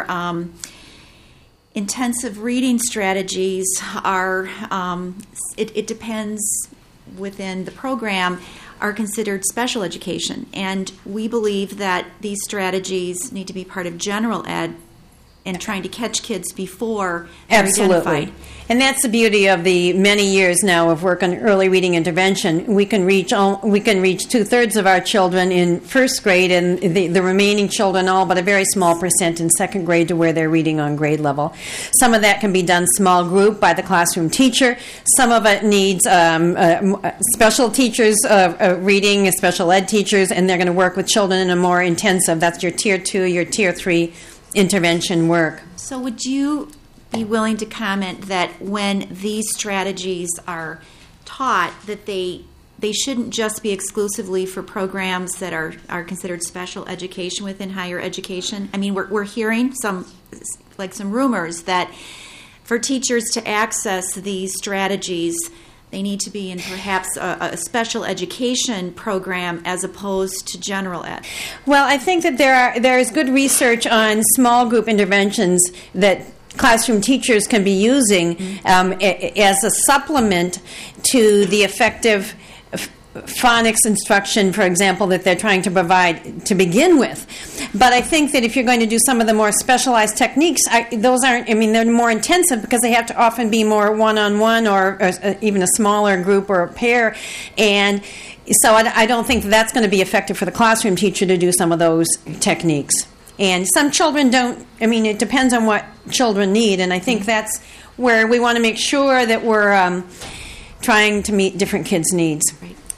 intensive reading strategies are, it depends within the program, are considered special education. And we believe that these strategies need to be part of general ed and trying to catch kids before they're identified. And that's the beauty of the many years now of work on early reading intervention. We can reach 2/3 of our children in first grade, and the remaining children all but a very small percent in second grade to where they're reading on grade level. Some of that can be done small group by the classroom teacher. Some of it needs special teachers reading, special ed teachers, and they're going to work with children in a more intensive, that's your tier 2, your tier 3 intervention work. So would you be willing to comment that when these strategies are taught, that they shouldn't just be exclusively for programs that are considered special education within higher education? I mean, we're hearing some rumors that for teachers to access these strategies, they need to be in perhaps a special education program as opposed to general ed. Well, I think that there is good research on small group interventions that classroom teachers can be using as a supplement to the effective phonics instruction, for example, that they're trying to provide to begin with. But I think that if you're going to do some of the more specialized techniques, they're more intensive because they have to often be more one-on-one or even a smaller group or a pair. And so I don't think that's going to be effective for the classroom teacher to do some of those techniques. And some children don't, it depends on what children need, and I think that's where we want to make sure that we're trying to meet different kids' needs. Right.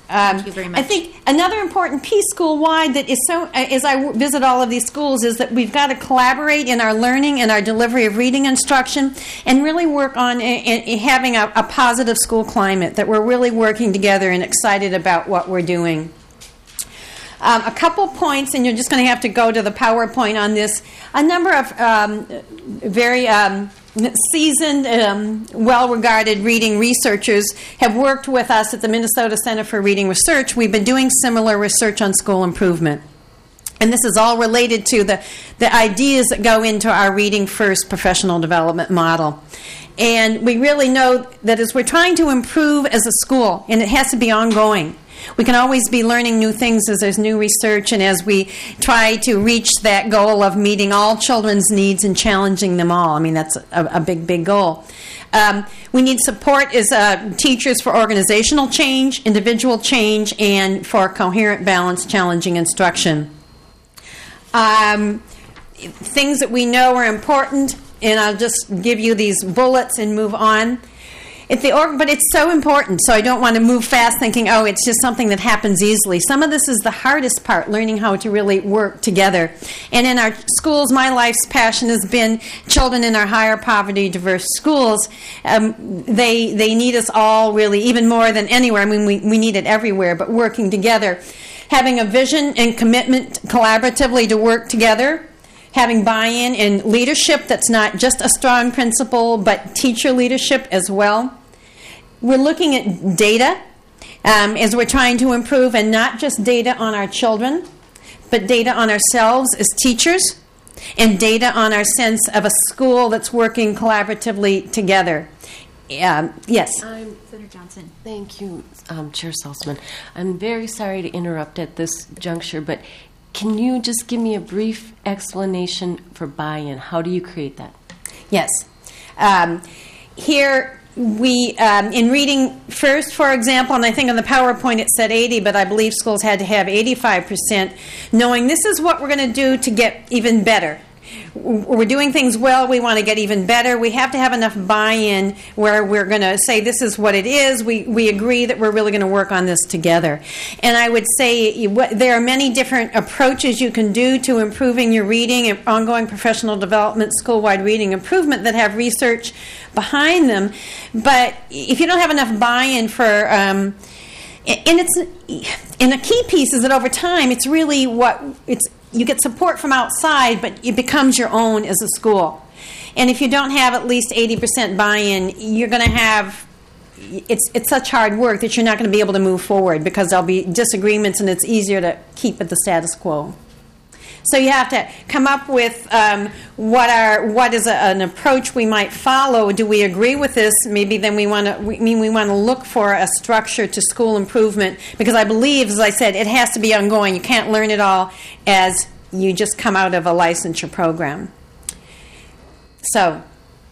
Thank you very much. I think another important piece school-wide that is so, as I visit all of these schools, is that we've got to collaborate in our learning and our delivery of reading instruction and really work on having a positive school climate, that we're really working together and excited about what we're doing. A couple points, and you're just going to have to go to the PowerPoint on this. A number of very seasoned, well-regarded reading researchers have worked with us at the Minnesota Center for Reading Research. We've been doing similar research on school improvement. And this is all related to the ideas that go into our Reading First professional development model. And we really know that as we're trying to improve as a school, and it has to be ongoing, we can always be learning new things as there's new research and as we try to reach that goal of meeting all children's needs and challenging them all. I mean, that's a big, big goal. We need support as teachers for organizational change, individual change, and for coherent, balanced, challenging instruction. Things that we know are important, and I'll just give you these bullets and move on. But it's so important, so I don't want to move fast thinking, oh, it's just something that happens easily. Some of this is the hardest part, learning how to really work together. And in our schools, my life's passion has been children in our higher poverty, diverse schools. They need us all really, even more than anywhere. I mean, we need it everywhere, but working together. Having a vision and commitment collaboratively to work together. Having buy-in and leadership that's not just a strong principle, but teacher leadership as well. We're looking at data as we're trying to improve, and not just data on our children, but data on ourselves as teachers, and data on our sense of a school that's working collaboratively together. Yes? Senator Johnson. Thank you, Chair Saltzman. I'm very sorry to interrupt at this juncture, but can you just give me a brief explanation for buy-in? How do you create that? Yes. Here we, in Reading First, for example, and I think on the PowerPoint it said 80, but I believe schools had to have 85%, knowing this is what we're going to do to get even better. We're doing things well, we want to get even better. We have to have enough buy-in where we're going to say this is what it is. We agree that we're really going to work on this together. And I would say there are many different approaches you can do to improving your reading and ongoing professional development, school-wide reading improvement that have research behind them. But if you don't have enough buy-in for... and a key piece is that over time, it's really you get support from outside, but it becomes your own as a school. And if you don't have at least 80% buy-in, you're going to have, it's such hard work that you're not going to be able to move forward because there'll be disagreements and it's easier to keep it the status quo. So you have to come up with what is an approach we might follow. Do we agree with this? Maybe then we want to look for a structure to school improvement, because I believe, as I said, it has to be ongoing. You can't learn it all as you just come out of a licensure program. So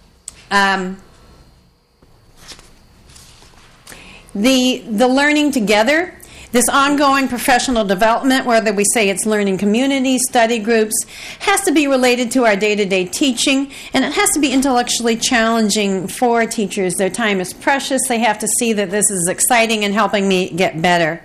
the learning together. This ongoing professional development, whether we say it's learning communities, study groups, has to be related to our day-to-day teaching, and it has to be intellectually challenging for teachers. Their time is precious. They have to see that this is exciting and helping me get better.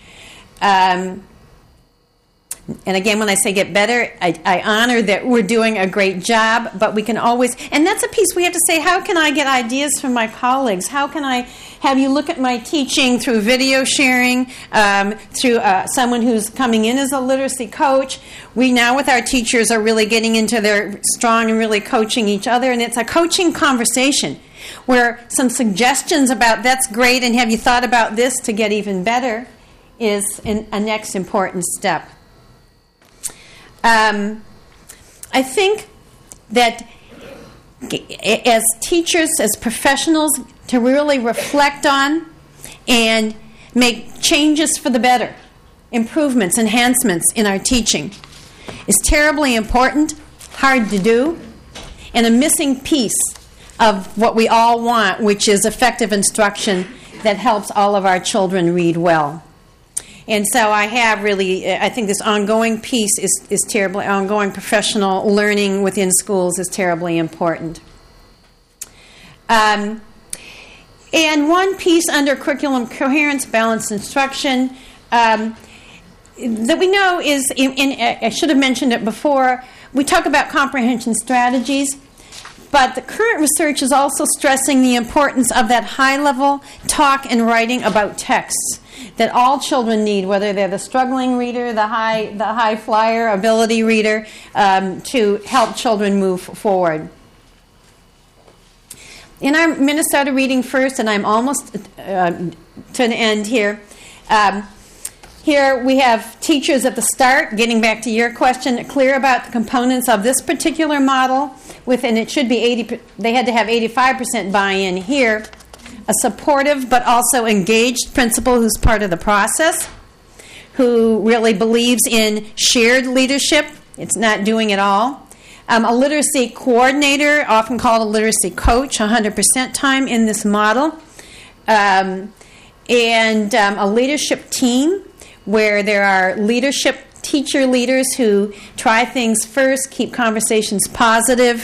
And again, when I say get better, I honor that we're doing a great job, but we can always, and that's a piece we have to say, how can I get ideas from my colleagues? How can I have you look at my teaching through video sharing, through someone who's coming in as a literacy coach? We now with our teachers are really getting into their strong and really coaching each other, and it's a coaching conversation where some suggestions about that's great and have you thought about this to get even better is a next important step. I think that as teachers, as professionals, to really reflect on and make changes for the better, improvements, enhancements in our teaching is terribly important, hard to do, and a missing piece of what we all want, which is effective instruction that helps all of our children read well. And so I think this ongoing piece is terribly, ongoing professional learning within schools is terribly important. And one piece under curriculum coherence, balanced instruction, that we know is, I should have mentioned it before, we talk about comprehension strategies, but the current research is also stressing the importance of that high-level talk and writing about texts that all children need, whether they're the struggling reader, the high flyer ability reader, to help children move forward. In our Minnesota Reading First, and I'm almost to an end here, here we have teachers at the start, getting back to your question, clear about the components of this particular model, and it should be they had to have 85% buy-in here. A supportive but also engaged principal who's part of the process, who really believes in shared leadership. It's not doing it all. A literacy coordinator, often called a literacy coach, 100% time in this model. And a leadership team where there are teacher leaders who try things first, keep conversations positive,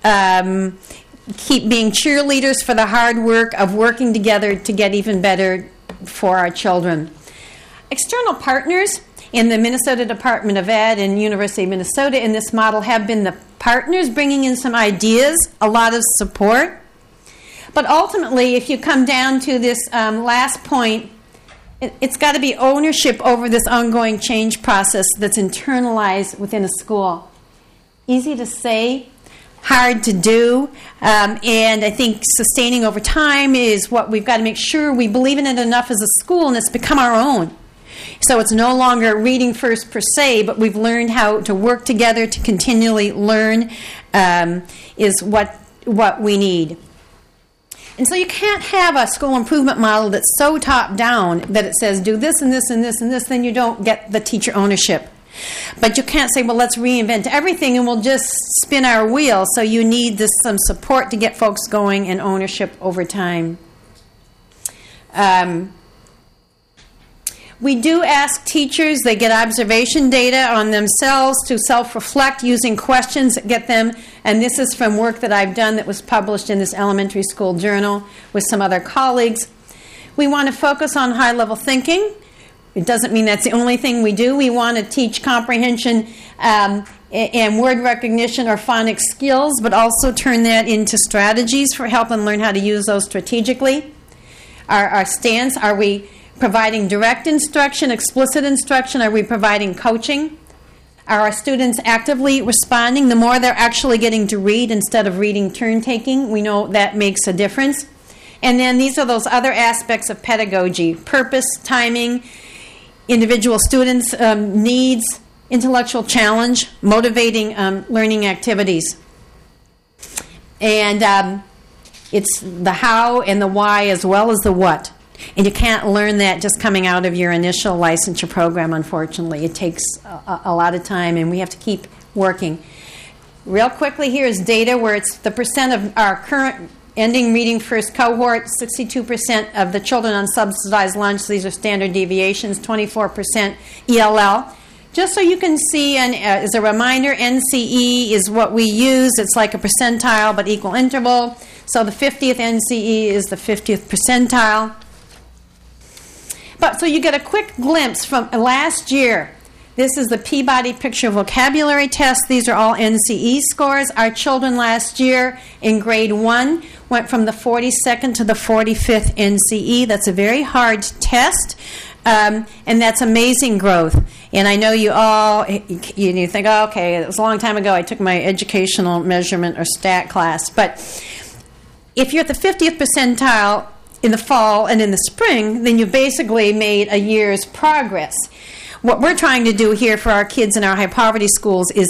keep being cheerleaders for the hard work of working together to get even better for our children. External partners in the Minnesota Department of Ed and University of Minnesota in this model have been the partners bringing in some ideas, a lot of support. But ultimately, if you come down to this last point, it's got to be ownership over this ongoing change process that's internalized within a school. Easy to say, hard to do, and I think sustaining over time is what we've got to make sure we believe in it enough as a school, and it's become our own. So it's no longer reading first per se, but we've learned how to work together to continually learn is what we need. And so you can't have a school improvement model that's so top-down that it says do this and this and this and this, then you don't get the teacher ownership. But you can't say, well, let's reinvent everything and we'll just spin our wheel. So you need some support to get folks going and ownership over time. We do ask teachers, they get observation data on themselves to self-reflect using questions that get them, and this is from work that I've done that was published in this elementary school journal with some other colleagues. We want to focus on high-level thinking. It doesn't mean that's the only thing we do. We want to teach comprehension and word recognition or phonics skills, but also turn that into strategies for help them learn how to use those strategically. Our stance, are we providing direct instruction, explicit instruction? Are we providing coaching? Are our students actively responding? The more they're actually getting to read instead of reading turn-taking, we know that makes a difference. And then these are those other aspects of pedagogy: purpose, timing, individual students' needs, intellectual challenge, motivating learning activities. And it's the how and the why as well as the what. And you can't learn that just coming out of your initial licensure program, unfortunately. It takes a lot of time, and we have to keep working. Real quickly, here is data where it's the percent of our current ending reading first cohort, 62% of the children on subsidized lunch. These are standard deviations, 24% ELL. Just so you can see, and as a reminder, NCE is what we use. It's like a percentile but equal interval. So the 50th NCE is the 50th percentile. But so you get a quick glimpse from last year. This is the Peabody Picture Vocabulary Test. These are all NCE scores. Our children last year in grade 1 went from the 42nd to the 45th NCE. That's a very hard test, and that's amazing growth. And I know you all, you think, oh, okay, it was a long time ago. I took my educational measurement or stat class. But if you're at the 50th percentile in the fall and in the spring, then you've basically made a year's progress. What we're trying to do here for our kids in our high poverty schools is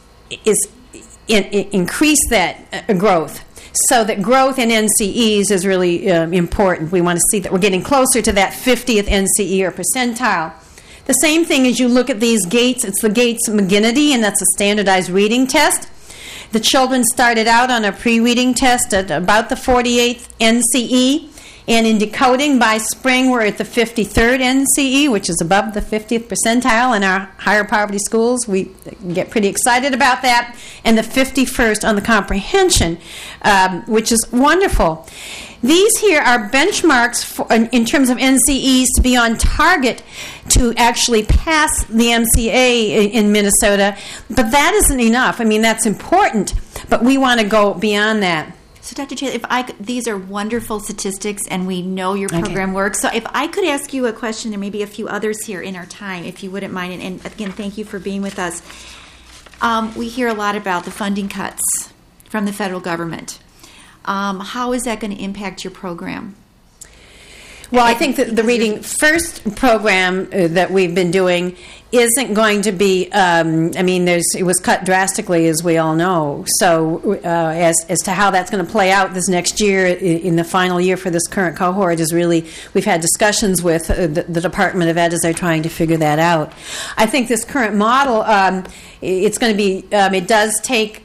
increase that growth, so that growth in NCEs is really important. We want to see that we're getting closer to that 50th NCE or percentile. The same thing as you look at these GATES, it's the GATES-McGinnity, and that's a standardized reading test. The children started out on a pre-reading test at about the 48th NCE, And in decoding, by spring, we're at the 53rd NCE, which is above the 50th percentile in our higher poverty schools. We get pretty excited about that. And the 51st on the comprehension, which is wonderful. These here are benchmarks in terms of NCEs to be on target to actually pass the MCA in Minnesota. But that isn't enough. I mean, that's important, but we want to go beyond that. So, Dr. Taylor, these are wonderful statistics, and we know your program works. So if I could ask you a question, there may be a few others here in our time, if you wouldn't mind. And again, thank you for being with us. We hear a lot about the funding cuts from the federal government. How is that going to impact your program? Well, I think that the Reading First program that we've been doing isn't going to be, it was cut drastically, as we all know. So as to how that's going to play out this next year, in the final year for this current cohort, is really, we've had discussions with the Department of Ed as they're trying to figure that out. I think this current model, it's going to be, it does take...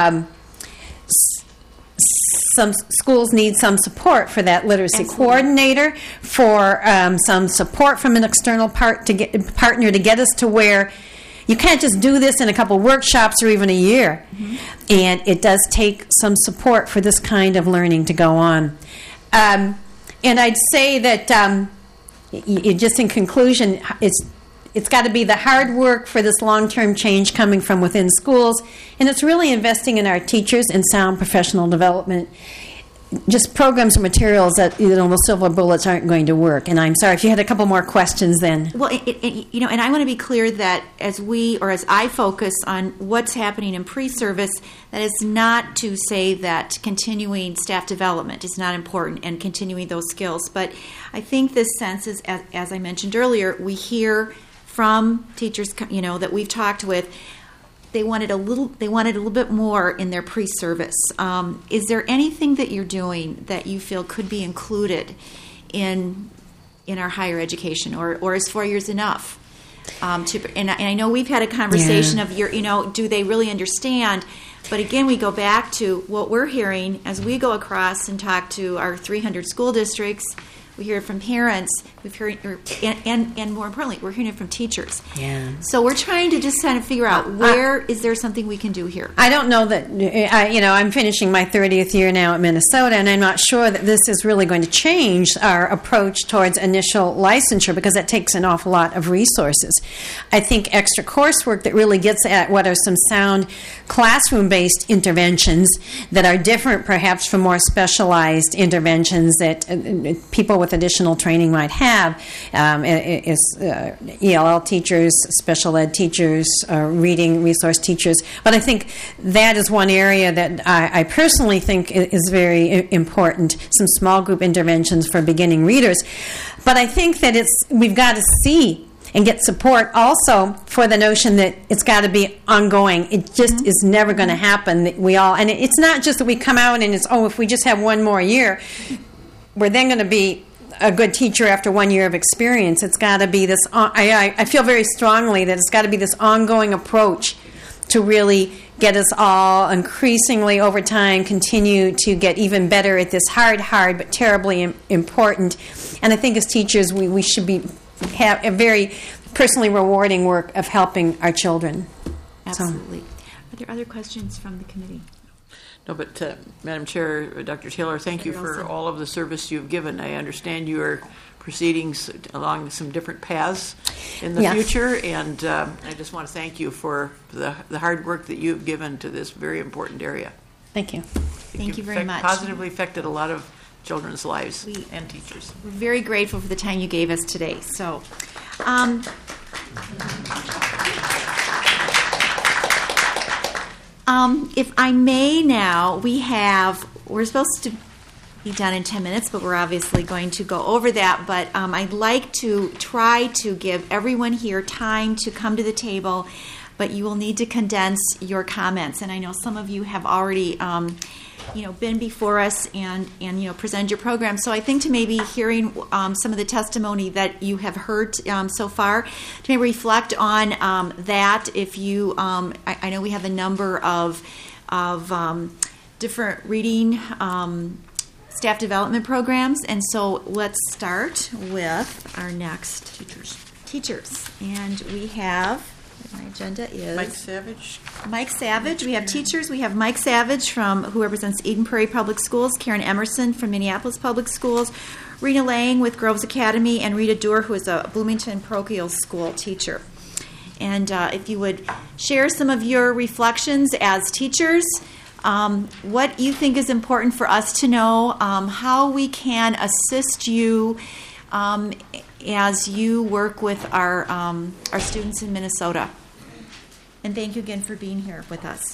some schools need some support for that literacy coordinator, for some support from an external partner to get us to where you can't just do this in a couple workshops or even a year. Mm-hmm. And it does take some support for this kind of learning to go on. And I'd say that, just in conclusion, it's got to be the hard work for this long-term change coming from within schools, and it's really investing in our teachers in sound professional development. Just programs and materials that, the silver bullets aren't going to work. And I'm sorry if you had a couple more questions then. Well, and I want to be clear that as I focus on what's happening in pre-service, that is not to say that continuing staff development is not important and continuing those skills. But I think this sense is, as I mentioned earlier, we hear from teachers, that we've talked with, they wanted a little bit more in their pre-service. Is there anything that you're doing that you feel could be included in our higher education, or is 4 years enough? And I know we've had a conversation of do they really understand? But again, we go back to what we're hearing as we go across and talk to our 300 school districts. We hear it from parents. We've heard, and more importantly, we're hearing it from teachers. Yeah. So we're trying to just kind of figure out where is there something we can do here. I don't know that. I'm finishing my 30th year now at Minnesota, and I'm not sure that this is really going to change our approach towards initial licensure, because that takes an awful lot of resources. I think extra coursework that really gets at what are some sound classroom-based interventions that are different, perhaps, from more specialized interventions that people with additional training might have. ELL teachers, special ed teachers, reading resource teachers. But I think that is one area that I personally think is very important, some small group interventions for beginning readers. But I think that we've got to see and get support also for the notion that it's got to be ongoing. It just is never going to happen. And it's not just that we come out and if we just have one more year, we're then going to be a good teacher after 1 year of experience. It's got to be this. I feel very strongly that it's got to be this ongoing approach to really get us all increasingly over time continue to get even better at this hard but terribly important. And I think as teachers, we should have a very personally rewarding work of helping our children. Absolutely. Are there other questions from the committee? No, but Madam Chair, Dr. Taylor, thank you for all of the service you've given. I understand you are proceeding along some different paths in the future, and I just want to thank you for the hard work that you've given to this very important area. Thank you. Thank you very much. Positively affected a lot of children's lives and teachers. We're very grateful for the time you gave us today. So, if I may now, we're supposed to be done in 10 minutes, but we're obviously going to go over that. But I'd like to try to give everyone here time to come to the table, but you will need to condense your comments. And I know some of you have already been before us and present your program. So I think to maybe hearing some of the testimony that you have heard so far, to maybe reflect on that. If you, I know we have a number of different reading staff development programs. And so let's start with our next teachers. And we have, my agenda is Mike Savage. Mike Savage. We have teachers. We have Mike Savage who represents Eden Prairie Public Schools, Karen Emerson from Minneapolis Public Schools, Rena Lang with Groves Academy, and Rita Doerr, who is a Bloomington parochial school teacher. And if you would share some of your reflections as teachers, what you think is important for us to know, how we can assist you as you work with our students in Minnesota. And thank you again for being here with us.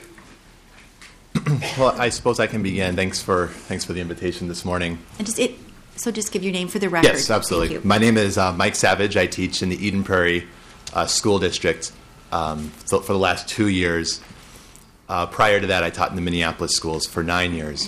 Well, I suppose I can begin. Thanks for the invitation this morning. And just give your name for the record. Yes, absolutely. My name is Mike Savage. I teach in the Eden Prairie School District for the last 2 years. Prior to that, I taught in the Minneapolis schools for 9 years.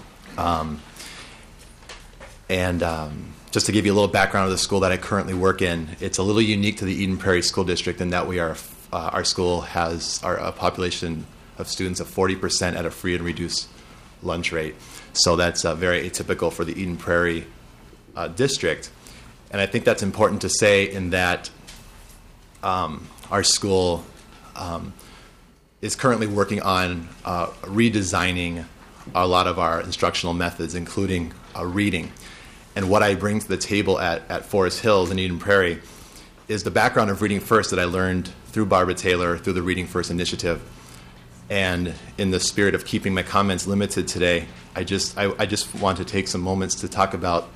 Just to give you a little background of the school that I currently work in, it's a little unique to the Eden Prairie School District in that our school has a population of students of 40% at a free and reduced lunch rate. So that's very atypical for the Eden Prairie district. And I think that's important to say in that our school is currently working on redesigning a lot of our instructional methods, including reading. And what I bring to the table at Forest Hills in Eden Prairie is the background of Reading First that I learned through Barbara Taylor, through the Reading First initiative. And in the spirit of keeping my comments limited today, I just want to take some moments to talk about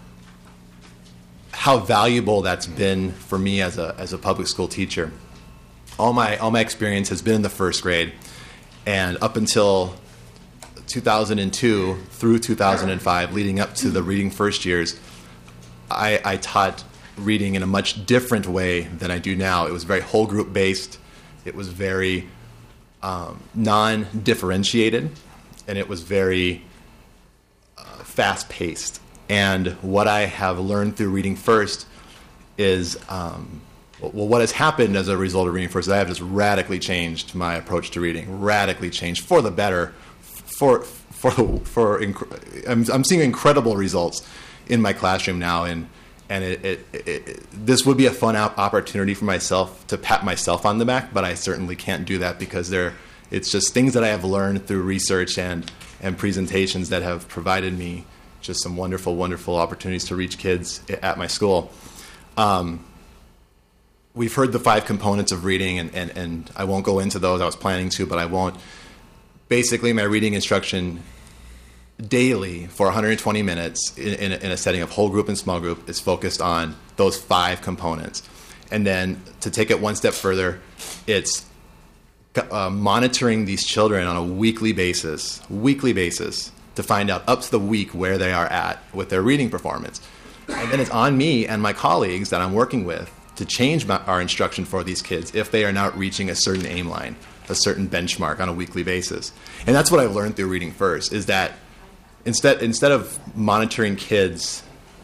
how valuable that's been for me as a public school teacher. All my experience has been in the first grade, and up until 2002 through 2005, leading up to the Reading First years, I taught reading in a much different way than I do now. It was very whole group based. It was very non-differentiated, and it was very fast paced. And what I have learned through Reading First is, what has happened as a result of Reading First is I have just radically changed my approach to reading, radically changed for the better. I'm seeing incredible results in my classroom now, and this would be a fun opportunity for myself to pat myself on the back, but I certainly can't do that because it's just things that I have learned through research and presentations that have provided me just some wonderful, wonderful opportunities to reach kids at my school. We've heard the 5 components of reading, and I won't go into those. I was planning to, but I won't. Basically, my reading instruction daily for 120 minutes in a setting of whole group and small group is focused on those 5 components. And then to take it one step further, it's monitoring these children on a weekly basis to find out up to the week where they are at with their reading performance. And then it's on me and my colleagues that I'm working with to change our instruction for these kids if they are not reaching a certain aim line, a certain benchmark on a weekly basis. And that's what I've learned through Reading First, is that instead of monitoring kids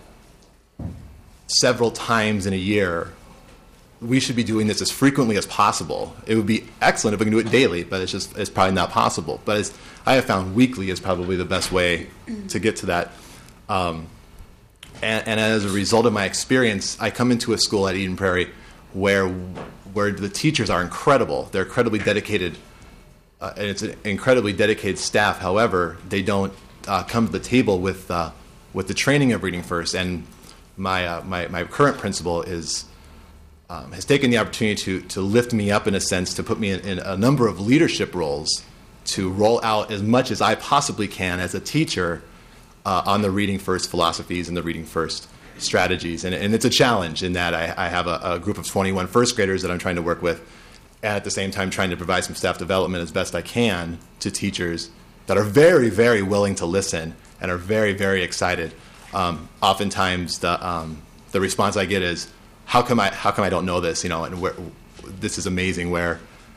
several times in a year, we should be doing this as frequently as possible. It would be excellent if we can do it daily, but it's probably not possible. But I have found weekly is probably the best way to get to that. And as a result of my experience, I come into a school at Eden Prairie where the teachers are incredible. They're incredibly dedicated, and it's an incredibly dedicated staff. However, they don't come to the table with the training of Reading First. And my current principal has taken the opportunity to lift me up in a sense, to put me in a number of leadership roles, to roll out as much as I possibly can as a teacher on the Reading First philosophies and the Reading First strategies. And it's a challenge in that I have a group of 21 first graders that I'm trying to work with, and at the same time trying to provide some staff development as best I can to teachers that are very, very willing to listen and are very, very excited. Oftentimes the response I get is, how come I don't know this? And this is amazing. Where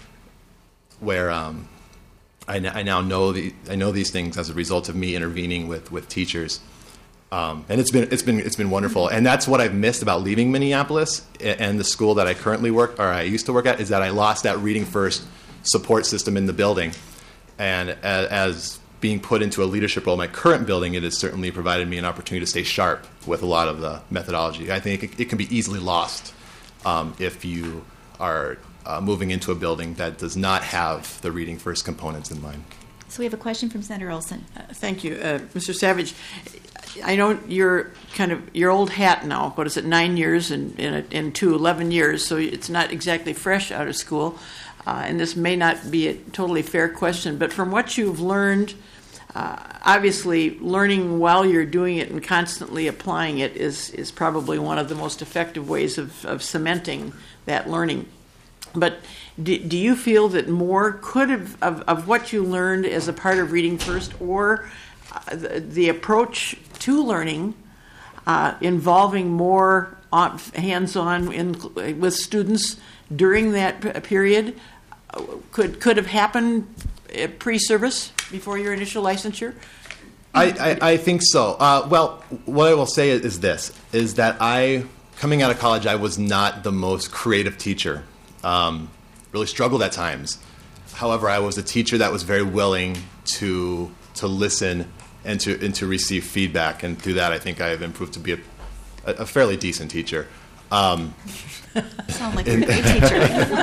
I now know these things as a result of me intervening with teachers, and it's been wonderful. And that's what I've missed about leaving Minneapolis and the school that I used to work at, is that I lost that Reading First support system in the building. And as being put into a leadership role in my current building, it has certainly provided me an opportunity to stay sharp with a lot of the methodology. I think it can be easily lost if you are moving into a building that does not have the reading first components in mind. So we have a question from Senator Olson. Thank you. Mr. Savage, I know you're kind of your old hat now. What is it, 9 years and 11 years, so it's not exactly fresh out of school. And this may not be a totally fair question, but from what you've learned, obviously learning while you're doing it and constantly applying it is probably one of the most effective ways of cementing that learning. But do you feel that more could have, of what you learned as a part of Reading First, or the approach to learning involving more hands-on with students during that period could have happened pre-service before your initial licensure? I think so. Well, what I will say is this, is that coming out of college, I was not the most creative teacher. Really struggled at times. However, I was a teacher that was very willing to listen and to receive feedback, and through that, I think I have improved to be a fairly decent teacher. Sound like a great teacher.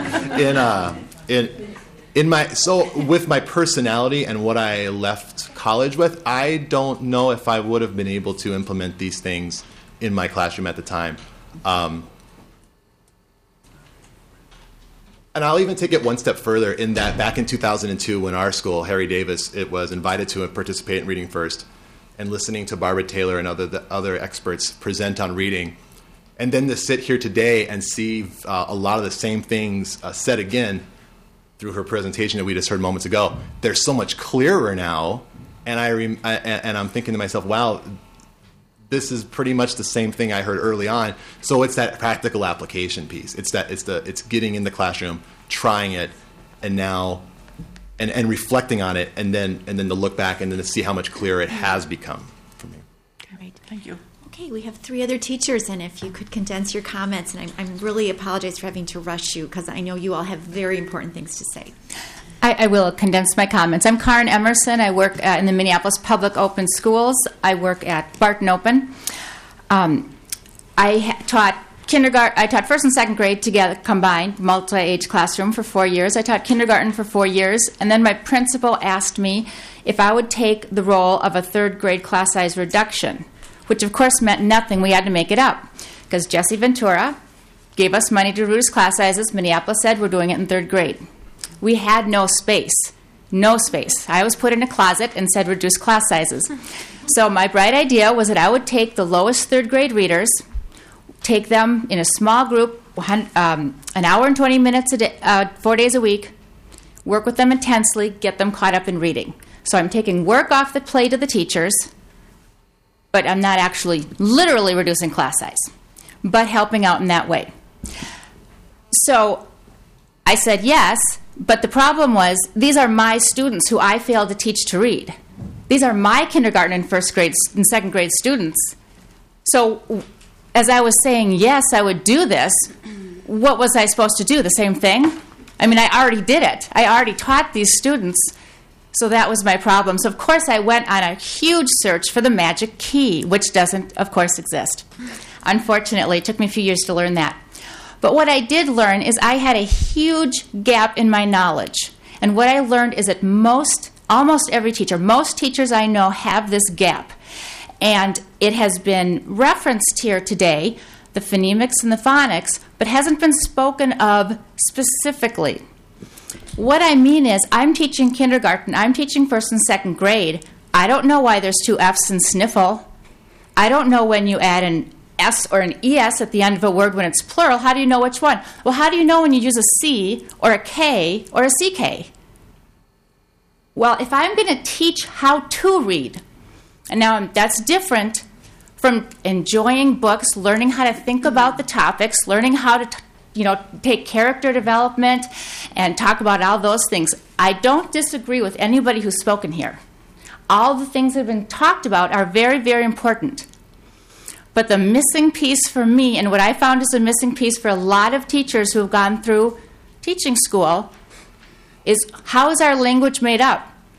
With my personality and what I left college with, I don't know if I would have been able to implement these things in my classroom at the time. And I'll even take it one step further in that back in 2002, when our school, Harry Davis, it was invited to participate in Reading First, and listening to Barbara Taylor and other experts present on reading, and then to sit here today and see a lot of the same things said again through her presentation that we just heard moments ago. They're so much clearer now, and I'm thinking to myself, wow, this is pretty much the same thing I heard early on. So it's that practical application piece. It's getting in the classroom, trying it, and now and reflecting on it, and then to look back and then to see how much clearer it has become for me. Great, thank you. Okay, we have 3 other teachers, and if you could condense your comments, and I really apologize for having to rush you because I know you all have very important things to say. I will condense my comments. I'm Karen Emerson. I work in the Minneapolis Public Open Schools. I work at Barton Open. I taught kindergarten. I taught first and second grade together, combined, multi-age classroom for 4 years. I taught kindergarten for 4 years, and then my principal asked me if I would take the role of a third grade class size reduction, which of course meant nothing. We had to make it up because Jesse Ventura gave us money to reduce class sizes. Minneapolis said we're doing it in third grade. We had no space. No space. I was put in a closet and said reduce class sizes. So my bright idea was that I would take the lowest third grade readers, take them in a small group, an hour and 20 minutes a day, 4 days a week, work with them intensely, get them caught up in reading. So I'm taking work off the plate of the teachers, but I'm not actually literally reducing class size, but helping out in that way. So I said yes, but the problem was these are my students who I failed to teach to read. These are my kindergarten and first grade and second grade students. So as I was saying, yes, I would do this, what was I supposed to do? The same thing? I mean, I already did it. I already taught these students. So that was my problem. So, of course, I went on a huge search for the magic key, which doesn't, of course, exist. Unfortunately, it took me a few years to learn that. But what I did learn is I had a huge gap in my knowledge. And what I learned is that almost every teacher, most teachers I know have this gap. And it has been referenced here today, the phonemics and the phonics, but hasn't been spoken of specifically. What I mean is I'm teaching kindergarten, I'm teaching first and second grade. I don't know why there's 2 F's in sniffle. I don't know when you add an S or an ES at the end of a word when it's plural. How do you know which one? Well, how do you know when you use a C or a K or a CK? Well, if I'm going to teach how to read, and now that's different from enjoying books, learning how to think about the topics, learning how to take character development and talk about all those things. I don't disagree with anybody who's spoken here. All the things that have been talked about are very, very important. But the missing piece for me, and what I found is a missing piece for a lot of teachers who have gone through teaching school, is how is our language made up?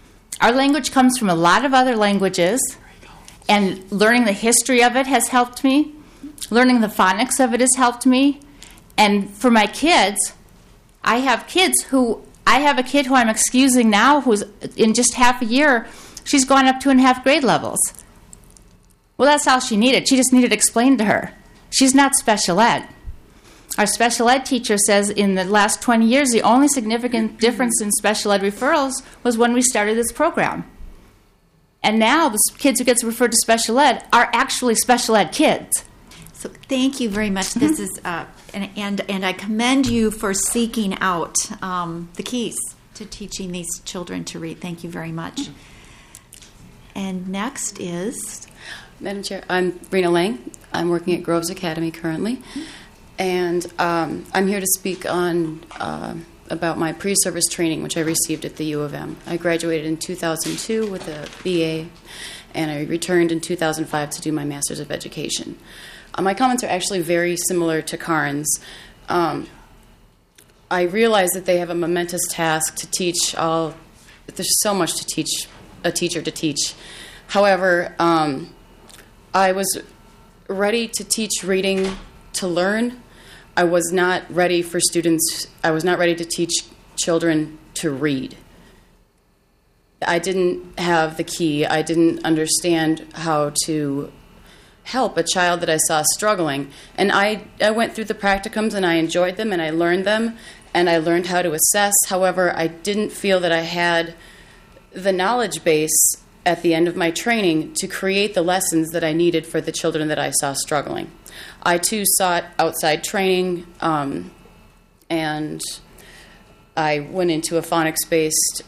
Our language comes from a lot of other languages, and learning the history of it has helped me. Learning the phonics of it has helped me. And for my kids, I have a kid who I'm excusing now, who's in just half a year, she's gone up 2.5 grade levels. Well, that's all she needed. She just needed explained to her. She's not special ed. Our special ed teacher says in the last 20 years, the only significant difference in special ed referrals was when we started this program. And now the kids who get referred to special ed are actually special ed kids. So thank you very much. This is, and I commend you for seeking out the keys to teaching these children to read. Thank you very much. And next is... Madam Chair, I'm Rena Lang. I'm working at Groves Academy currently. And I'm here to speak on about my pre-service training, which I received at the U of M. I graduated in 2002 with a BA, and I returned in 2005 to do my Master's of Education. My comments are actually very similar to Karen's. I realize that they have a momentous task to teach all. There's so much to teach a teacher to teach. However, I was ready to teach reading to learn. I was not ready for students. I was not ready to teach children to read. I didn't have the key. I didn't understand how to help a child that I saw struggling. And I went through the practicums, and I enjoyed them, and I learned them, and I learned how to assess. However, I didn't feel that I had the knowledge base at the end of my training to create the lessons that I needed for the children that I saw struggling. I, too, sought outside training, and I went into a phonics-based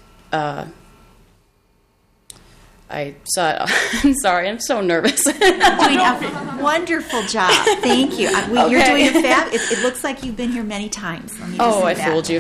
I'm sorry, I'm so nervous. You're doing a wonderful job. Thank you. Okay. You're doing a fab. It looks like you've been here many times. Let me just say that. Fooled you.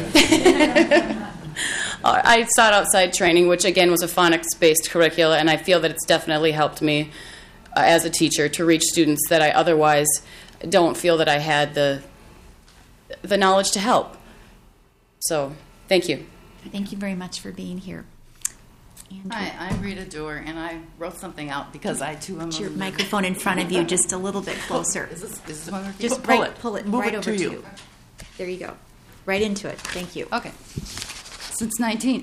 I sought outside training, which again was a phonics-based curricula, and I feel that it's definitely helped me as a teacher to reach students that I otherwise don't feel that I had the knowledge to help. So, thank you. Thank you very much for being here. Hi, I'm Rita Doerr, and I wrote something out because I too am. Put your microphone in front of you just a little bit closer. Is this one working? Just pull it Move right it over to to you. you. There you go. Right into it. Thank you. Okay. Since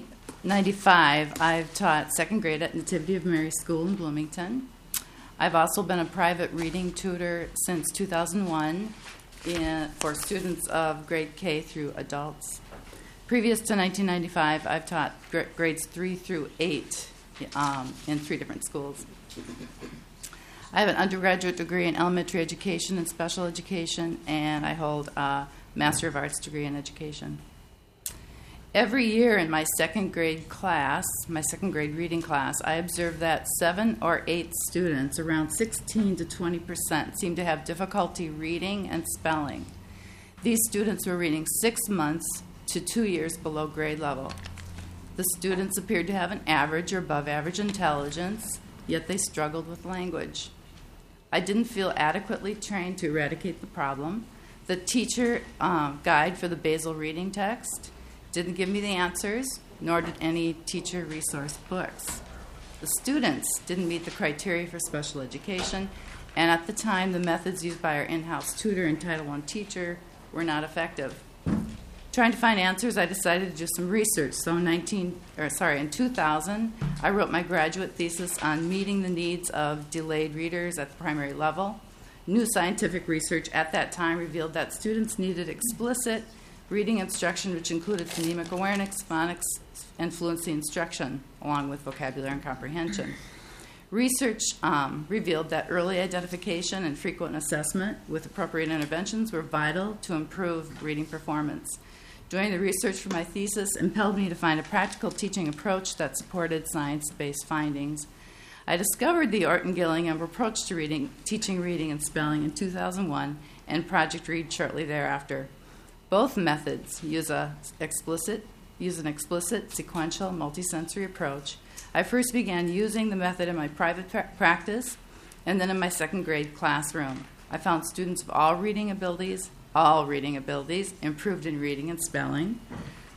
1995, I've taught second grade at Nativity of Mary School in Bloomington. I've also been a private reading tutor since 2001 for students of grade K through adults. Previous to 1995, I've taught grades 3 through 8 in 3 different schools. I have an undergraduate degree in elementary education and special education, and I hold a Master of Arts degree in education. Every year in my second grade class, my second grade reading class, I observe that 7 or 8 students, around 16 to 20%, seem to have difficulty reading and spelling. These students were reading 6 months to 2 years below grade level. The students appeared to have an average or above average intelligence, yet they struggled with language. I didn't feel adequately trained to eradicate the problem. The teacher guide for the Basel reading text didn't give me the answers, nor did any teacher resource books. The students didn't meet the criteria for special education, and at the time, the methods used by our in-house tutor and Title I teacher were not effective. Trying to find answers, I decided to do some research. So in 2000, I wrote my graduate thesis on meeting the needs of delayed readers at the primary level. New scientific research at that time revealed that students needed explicit reading instruction, which included phonemic awareness, phonics, and fluency instruction, along with vocabulary and comprehension. Research revealed that early identification and frequent assessment with appropriate interventions were vital to improve reading performance. Doing the research for my thesis impelled me to find a practical teaching approach that supported science-based findings. I discovered the Orton-Gillingham approach to teaching reading and spelling in 2001 and Project Read shortly thereafter. Both methods use an explicit, sequential, multisensory approach. I first began using the method in my private practice and then in my second grade classroom. I found students of all reading abilities improved in reading and spelling.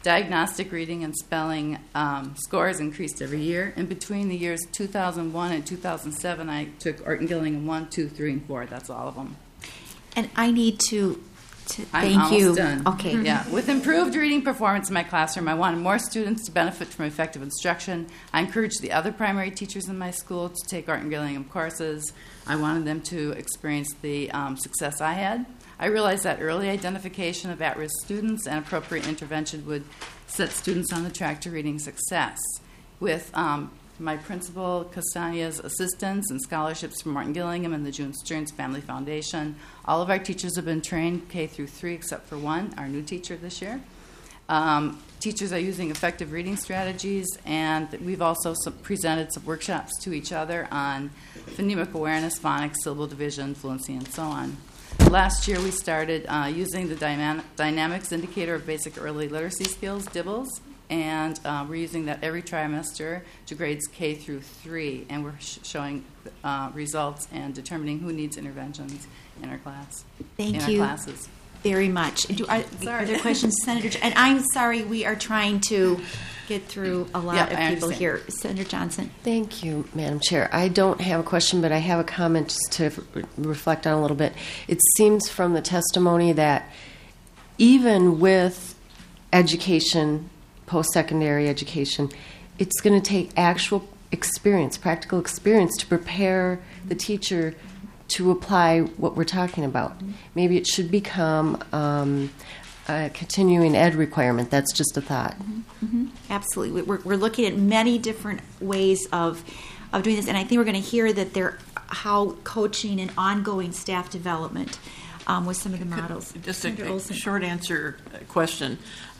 Diagnostic reading and spelling scores increased every year. And between the years 2001 and 2007, I took Orton Gillingham 1, 2, 3, and 4. That's all of them. And I need to I'm thank you. almost done. Okay. Yeah. With improved reading performance in my classroom, I wanted more students to benefit from effective instruction. I encouraged the other primary teachers in my school to take Orton Gillingham courses. I wanted them to experience the success I had. I realized that early identification of at-risk students and appropriate intervention would set students on the track to reading success. With my principal, Castania's assistance, and scholarships from Orton Gillingham and the June Stearns Family Foundation, all of our teachers have been trained K through 3 except for one, our new teacher this year. Teachers are using effective reading strategies, and we've also presented some workshops to each other on phonemic awareness, phonics, syllable division, fluency, and so on. Last year, we started using the Dynamics Indicator of Basic Early Literacy Skills, DIBELS, and we're using that every trimester to grades K through 3, and we're showing results and determining who needs interventions in our class. Thank in you our classes. very much. Are there questions, Senator? And I'm sorry, we are trying to get through a lot of people here. Senator Johnson. Thank you, Madam Chair. I don't have a question, but I have a comment just to reflect on a little bit. It seems from the testimony that even with education, post-secondary education, it's going to take actual experience, practical experience, to prepare the teacher to apply what we're talking about. Maybe it should become a continuing ed requirement. That's just a thought. Absolutely. We're looking at many different ways of doing this, and I think we're going to hear that how coaching and ongoing staff development with some of the models. Just a short answer question.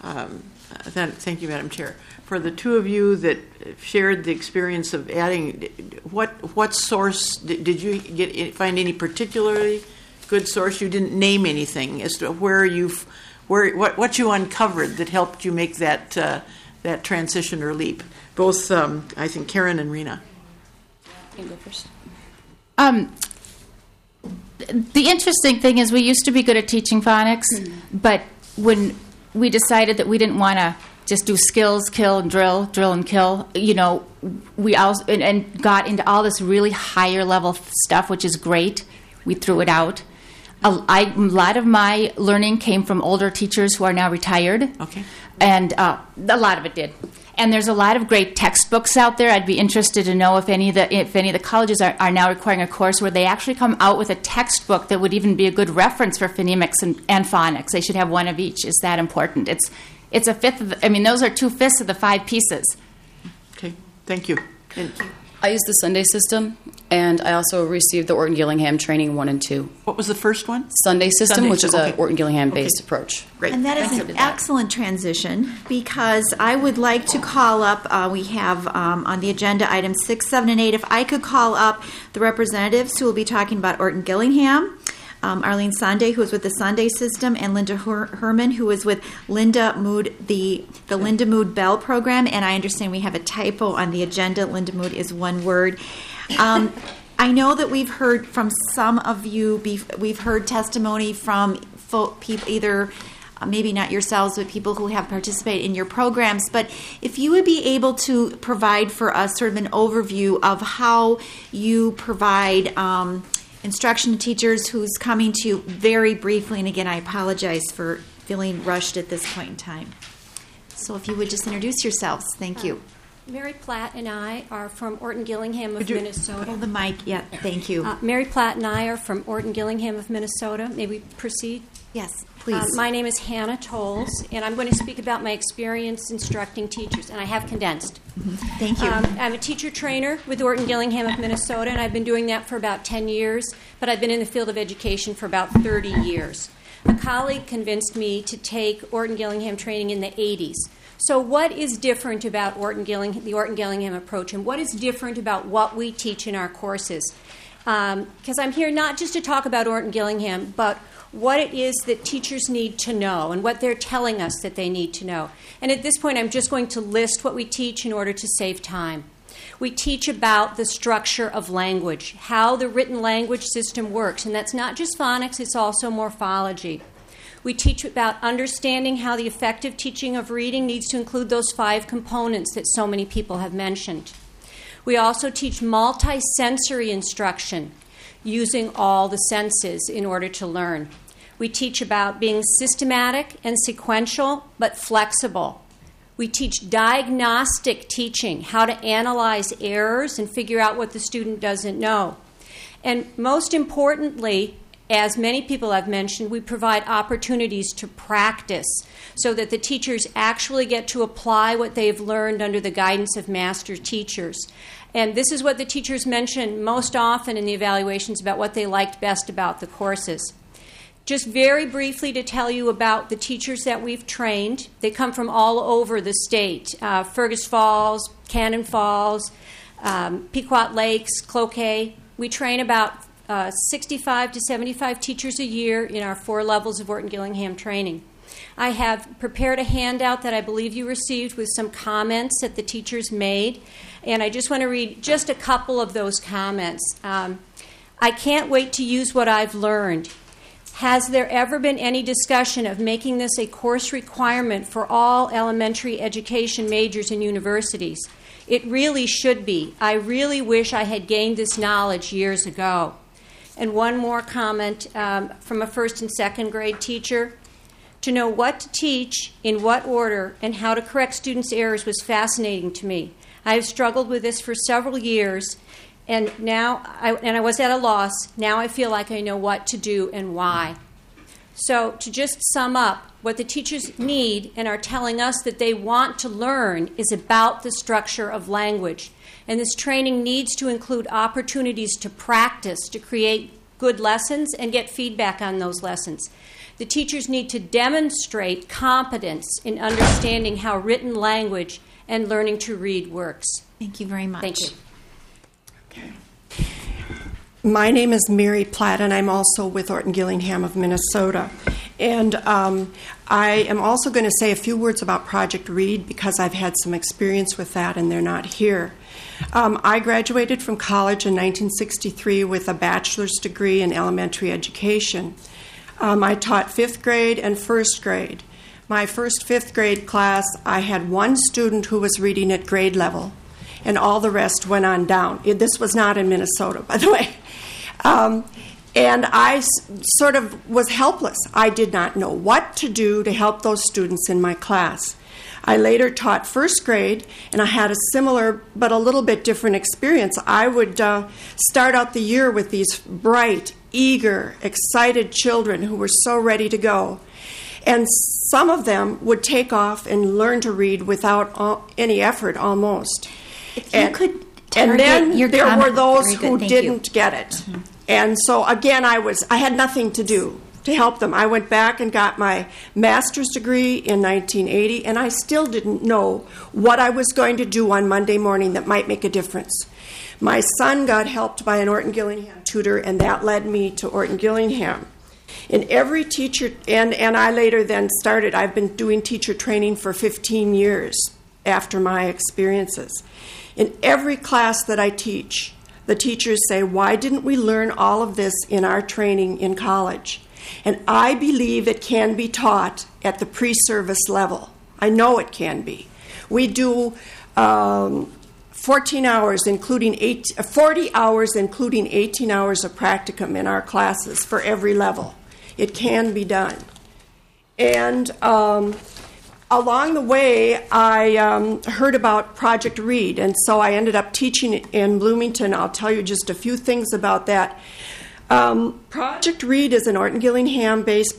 Thank you, Madam Chair. For the two of you that shared the experience of adding, what source did you find any particularly good source? You didn't name anything as to what you uncovered that helped you make that transition or leap. Both, I think, Karen and Rena. You can go first. The interesting thing is we used to be good at teaching phonics, but when we decided that we didn't want to just do skills, kill and drill and kill, we also and got into all this really higher level stuff, which is great. We threw it out. A lot of my learning came from older teachers who are now retired. Okay. And a lot of it did. And there's a lot of great textbooks out there. I'd be interested to know if any of the colleges are now requiring a course where they actually come out with a textbook that would even be a good reference for phonemics and phonics. They should have one of each. It's that important. It's a fifth of those are 2/5 of the 5 pieces. Okay, thank you. I use the Sunday system, and I also received the Orton Gillingham training 1 and 2. What was the first one? Sunday system, which is a Orton Gillingham-based approach. Great. And that is an excellent transition, because I would like to call up, we have on the agenda items 6, 7, and 8, if I could call up the representatives who will be talking about Orton Gillingham. Arlene Sunday, who is with the Sunday System, and Linda Herman, who is with Linda Mood, the Linda Mood Bell program. And I understand we have a typo on the agenda. Linda Mood is one word. I know that we've heard from some of you. We've heard testimony from people, either maybe not yourselves, but people who have participated in your programs. But if you would be able to provide for us sort of an overview of how you provide instruction to teachers who's coming to you very briefly, and again, I apologize for feeling rushed at this point in time. So if you would just introduce yourselves. Thank you. Mary Platt and I are from Orton Gillingham of Minnesota. Hold the mic. Yeah, thank you. Mary Platt and I are from Orton Gillingham of Minnesota. May we proceed? Yes, please. My name is Hannah Tolles, and I'm going to speak about my experience instructing teachers, and I have condensed. Thank you. I'm a teacher trainer with Orton Gillingham of Minnesota, and I've been doing that for about 10 years, but I've been in the field of education for about 30 years. A colleague convinced me to take Orton Gillingham training in the 80s. So what is different about the Orton Gillingham approach, and what is different about what we teach in our courses? Because I'm here not just to talk about Orton Gillingham, but what it is that teachers need to know and what they're telling us that they need to know. And at this point, I'm just going to list what we teach in order to save time. We teach about the structure of language, how the written language system works, and that's not just phonics, it's also morphology. We teach about understanding how the effective teaching of reading needs to include those 5 components that so many people have mentioned. We also teach multi-sensory instruction, using all the senses in order to learn. We teach about being systematic and sequential, but flexible. We teach diagnostic teaching, how to analyze errors and figure out what the student doesn't know. And most importantly, as many people have mentioned, we provide opportunities to practice so that the teachers actually get to apply what they've learned under the guidance of master teachers. And this is what the teachers mention most often in the evaluations about what they liked best about the courses. Just very briefly to tell you about the teachers that we've trained. They come from all over the state, Fergus Falls, Cannon Falls, Pequot Lakes, Cloquet. We train about 65 to 75 teachers a year in our 4 levels of Orton Gillingham training. I have prepared a handout that I believe you received with some comments that the teachers made, and I just want to read just a couple of those comments. I can't wait to use what I've learned. Has there ever been any discussion of making this a course requirement for all elementary education majors in universities? It really should be. I really wish I had gained this knowledge years ago. And one more comment from a 1st and 2nd grade teacher. To know what to teach, in what order, and how to correct students' errors was fascinating to me. I have struggled with this for several years, and I was at a loss. Now I feel like I know what to do and why. So to just sum up, what the teachers need and are telling us that they want to learn is about the structure of language. And this training needs to include opportunities to practice, to create good lessons and get feedback on those lessons. The teachers need to demonstrate competence in understanding how written language and learning to read works. Thank you very much. Thank you. My name is Mary Platt, and I'm also with Orton Gillingham of Minnesota. And I am also going to say a few words about Project Read because I've had some experience with that, and they're not here. I graduated from college in 1963 with a bachelor's degree in elementary education. I taught 5th grade and 1st grade. My first 5th grade class, I had one student who was reading at grade level, and all the rest went on down. This was not in Minnesota, by the way. And I sort of was helpless. I did not know what to do to help those students in my class. I later taught 1st grade, and I had a similar but a little bit different experience. I would start out the year with these bright, eager, excited children who were so ready to go. And some of them would take off and learn to read without any effort almost. If you could and then your there comment. were those Very good. who Thank didn't you. get it. And so again, I had nothing to do to help them. I went back and got my master's degree in 1980, and I still didn't know what I was going to do on Monday morning that might make a difference. My son got helped by an Orton Gillingham tutor, and that led me to Orton Gillingham. And every teacher, and I later then started, I've been doing teacher training for 15 years after my experiences. In every class that I teach, the teachers say, why didn't we learn all of this in our training in college? And I believe it can be taught at the pre-service level. I know it can be. We do 14 hours, including 40 hours, including 18 hours of practicum in our classes for every level. It can be done. And along the way, I heard about Project Read, and so I ended up teaching in Bloomington. I'll tell you just a few things about that. Project Read is an Orton Gillingham-based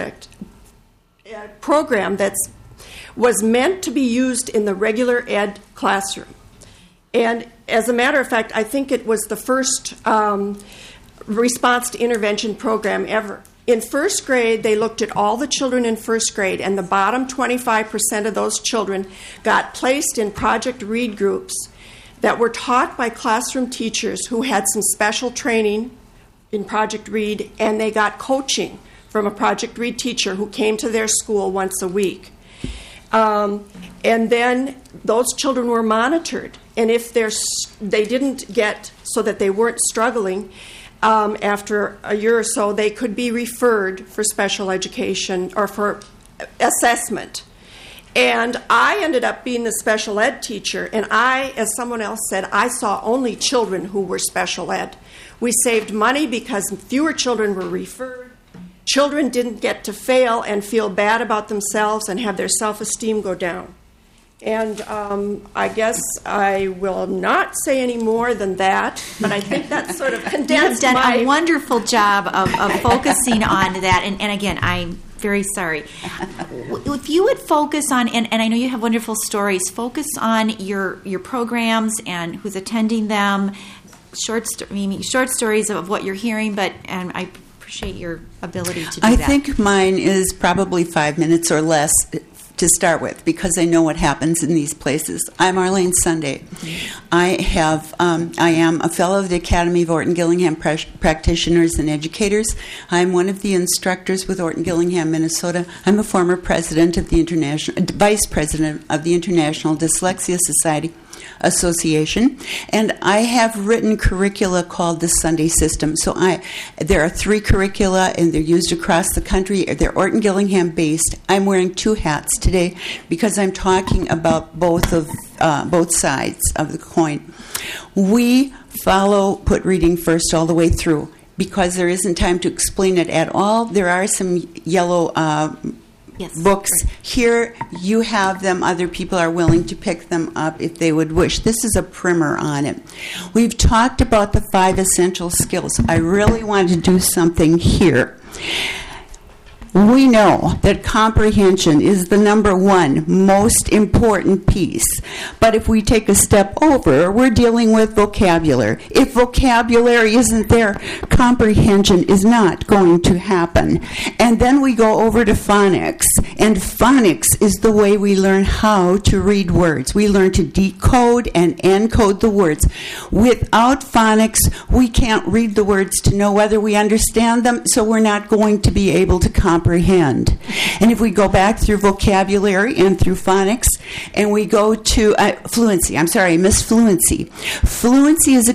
program that was meant to be used in the regular ed classroom. And as a matter of fact, I think it was the first response to intervention program ever. In 1st grade, they looked at all the children in 1st grade, and the bottom 25% of those children got placed in Project Read groups that were taught by classroom teachers who had some special training in Project Read, and they got coaching from a Project Read teacher who came to their school once a week. And then those children were monitored, and if they didn't get, so that they weren't struggling, after a year or so, they could be referred for special education or for assessment. And I ended up being the special ed teacher, and I, as someone else said, I saw only children who were special ed. We saved money because fewer children were referred. Children didn't get to fail and feel bad about themselves and have their self-esteem go down. And I guess I will not say any more than that, but I think that sort of condensed You've done a wonderful job of focusing on that. And again, I'm very sorry. If you would focus on, and I know you have wonderful stories, focus on your programs and who's attending them, short stories of what you're hearing, and I appreciate your ability to do that. I think mine is probably 5 minutes or less to start with, because I know what happens in these places. I'm Arlene Sunday. I am a fellow of the Academy of Orton-Gillingham Practitioners and Educators. I'm one of the instructors with Orton-Gillingham, Minnesota. I'm a former president of the vice president of the International Dyslexia Society Association, and I have written curricula called the Sunday System. So there are 3 curricula, and they're used across the country. They're Orton-Gillingham based. I'm wearing 2 hats today because I'm talking about both sides of the coin. We follow Put Reading First all the way through because there isn't time to explain it at all. There are some yellow books here. You have them. Other people are willing to pick them up if they would wish. This is a primer on it. We've talked about the 5 essential skills. I really want to do something here. We know that comprehension is the number 1 most important piece. But if we take a step over, we're dealing with vocabulary. If vocabulary isn't there, comprehension is not going to happen. And then we go over to phonics. And phonics is the way we learn how to read words. We learn to decode and encode the words. Without phonics, we can't read the words to know whether we understand them, so we're not going to be able to comprehend. And if we go back through vocabulary and through phonics, and we go to fluency, fluency. Fluency is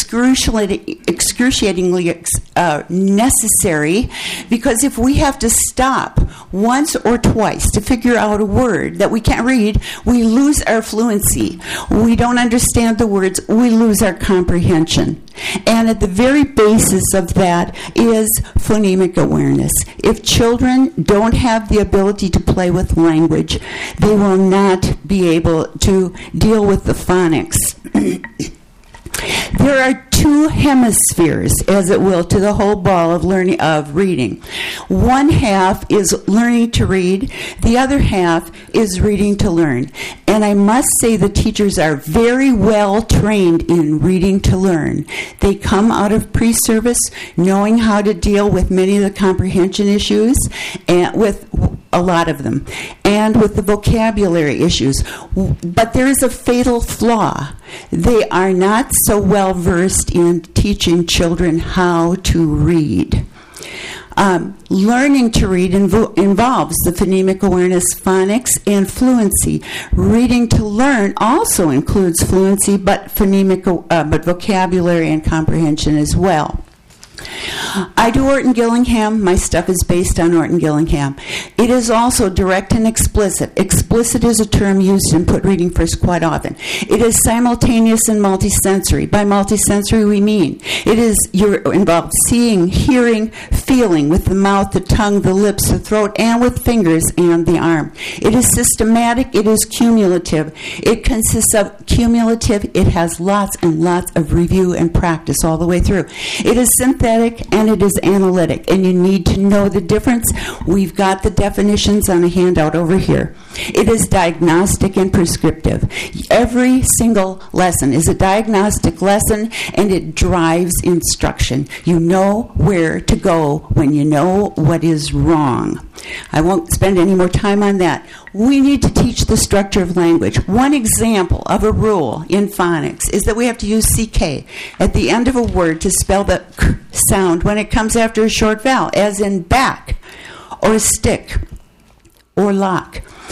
excruciatingly necessary, because if we have to stop once or twice to figure out a word that we can't read, we lose our fluency. We don't understand the words, we lose our comprehension. And at the very basis of that is phonemic awareness. If children don't have the ability to play with language, they will not be able to deal with the phonics. There are 2 hemispheres, as it will, to the whole ball of learning of reading. One half is learning to read. The other half is reading to learn. And I must say the teachers are very well trained in reading to learn. They come out of pre-service knowing how to deal with many of the comprehension issues, and with a lot of them, and with the vocabulary issues. But there is a fatal flaw. They are not so well versed in teaching children how to read. Learning to read involves the phonemic awareness, phonics, and fluency. Reading to learn also includes fluency, but vocabulary and comprehension as well. I do Orton-Gillingham. My stuff is based on Orton-Gillingham. It is also direct and explicit. Explicit is a term used in Put Reading First quite often. It is simultaneous and multisensory. By multisensory, we mean you're involved seeing, hearing, feeling with the mouth, the tongue, the lips, the throat, and with fingers and the arm. It is systematic. It is cumulative. It consists of cumulative. It has lots and lots of review and practice all the way through. It is synthetic and it is analytic, and you need to know the difference. We've got the definitions on a handout over here. It is diagnostic and prescriptive. Every single lesson is a diagnostic lesson, and it drives instruction. You know where to go when you know what is wrong. I won't spend any more time on that. We need to teach the structure of language. One example of a rule in phonics is that we have to use CK at the end of a word to spell the k sound when it comes after a short vowel, as in back or stick or lock.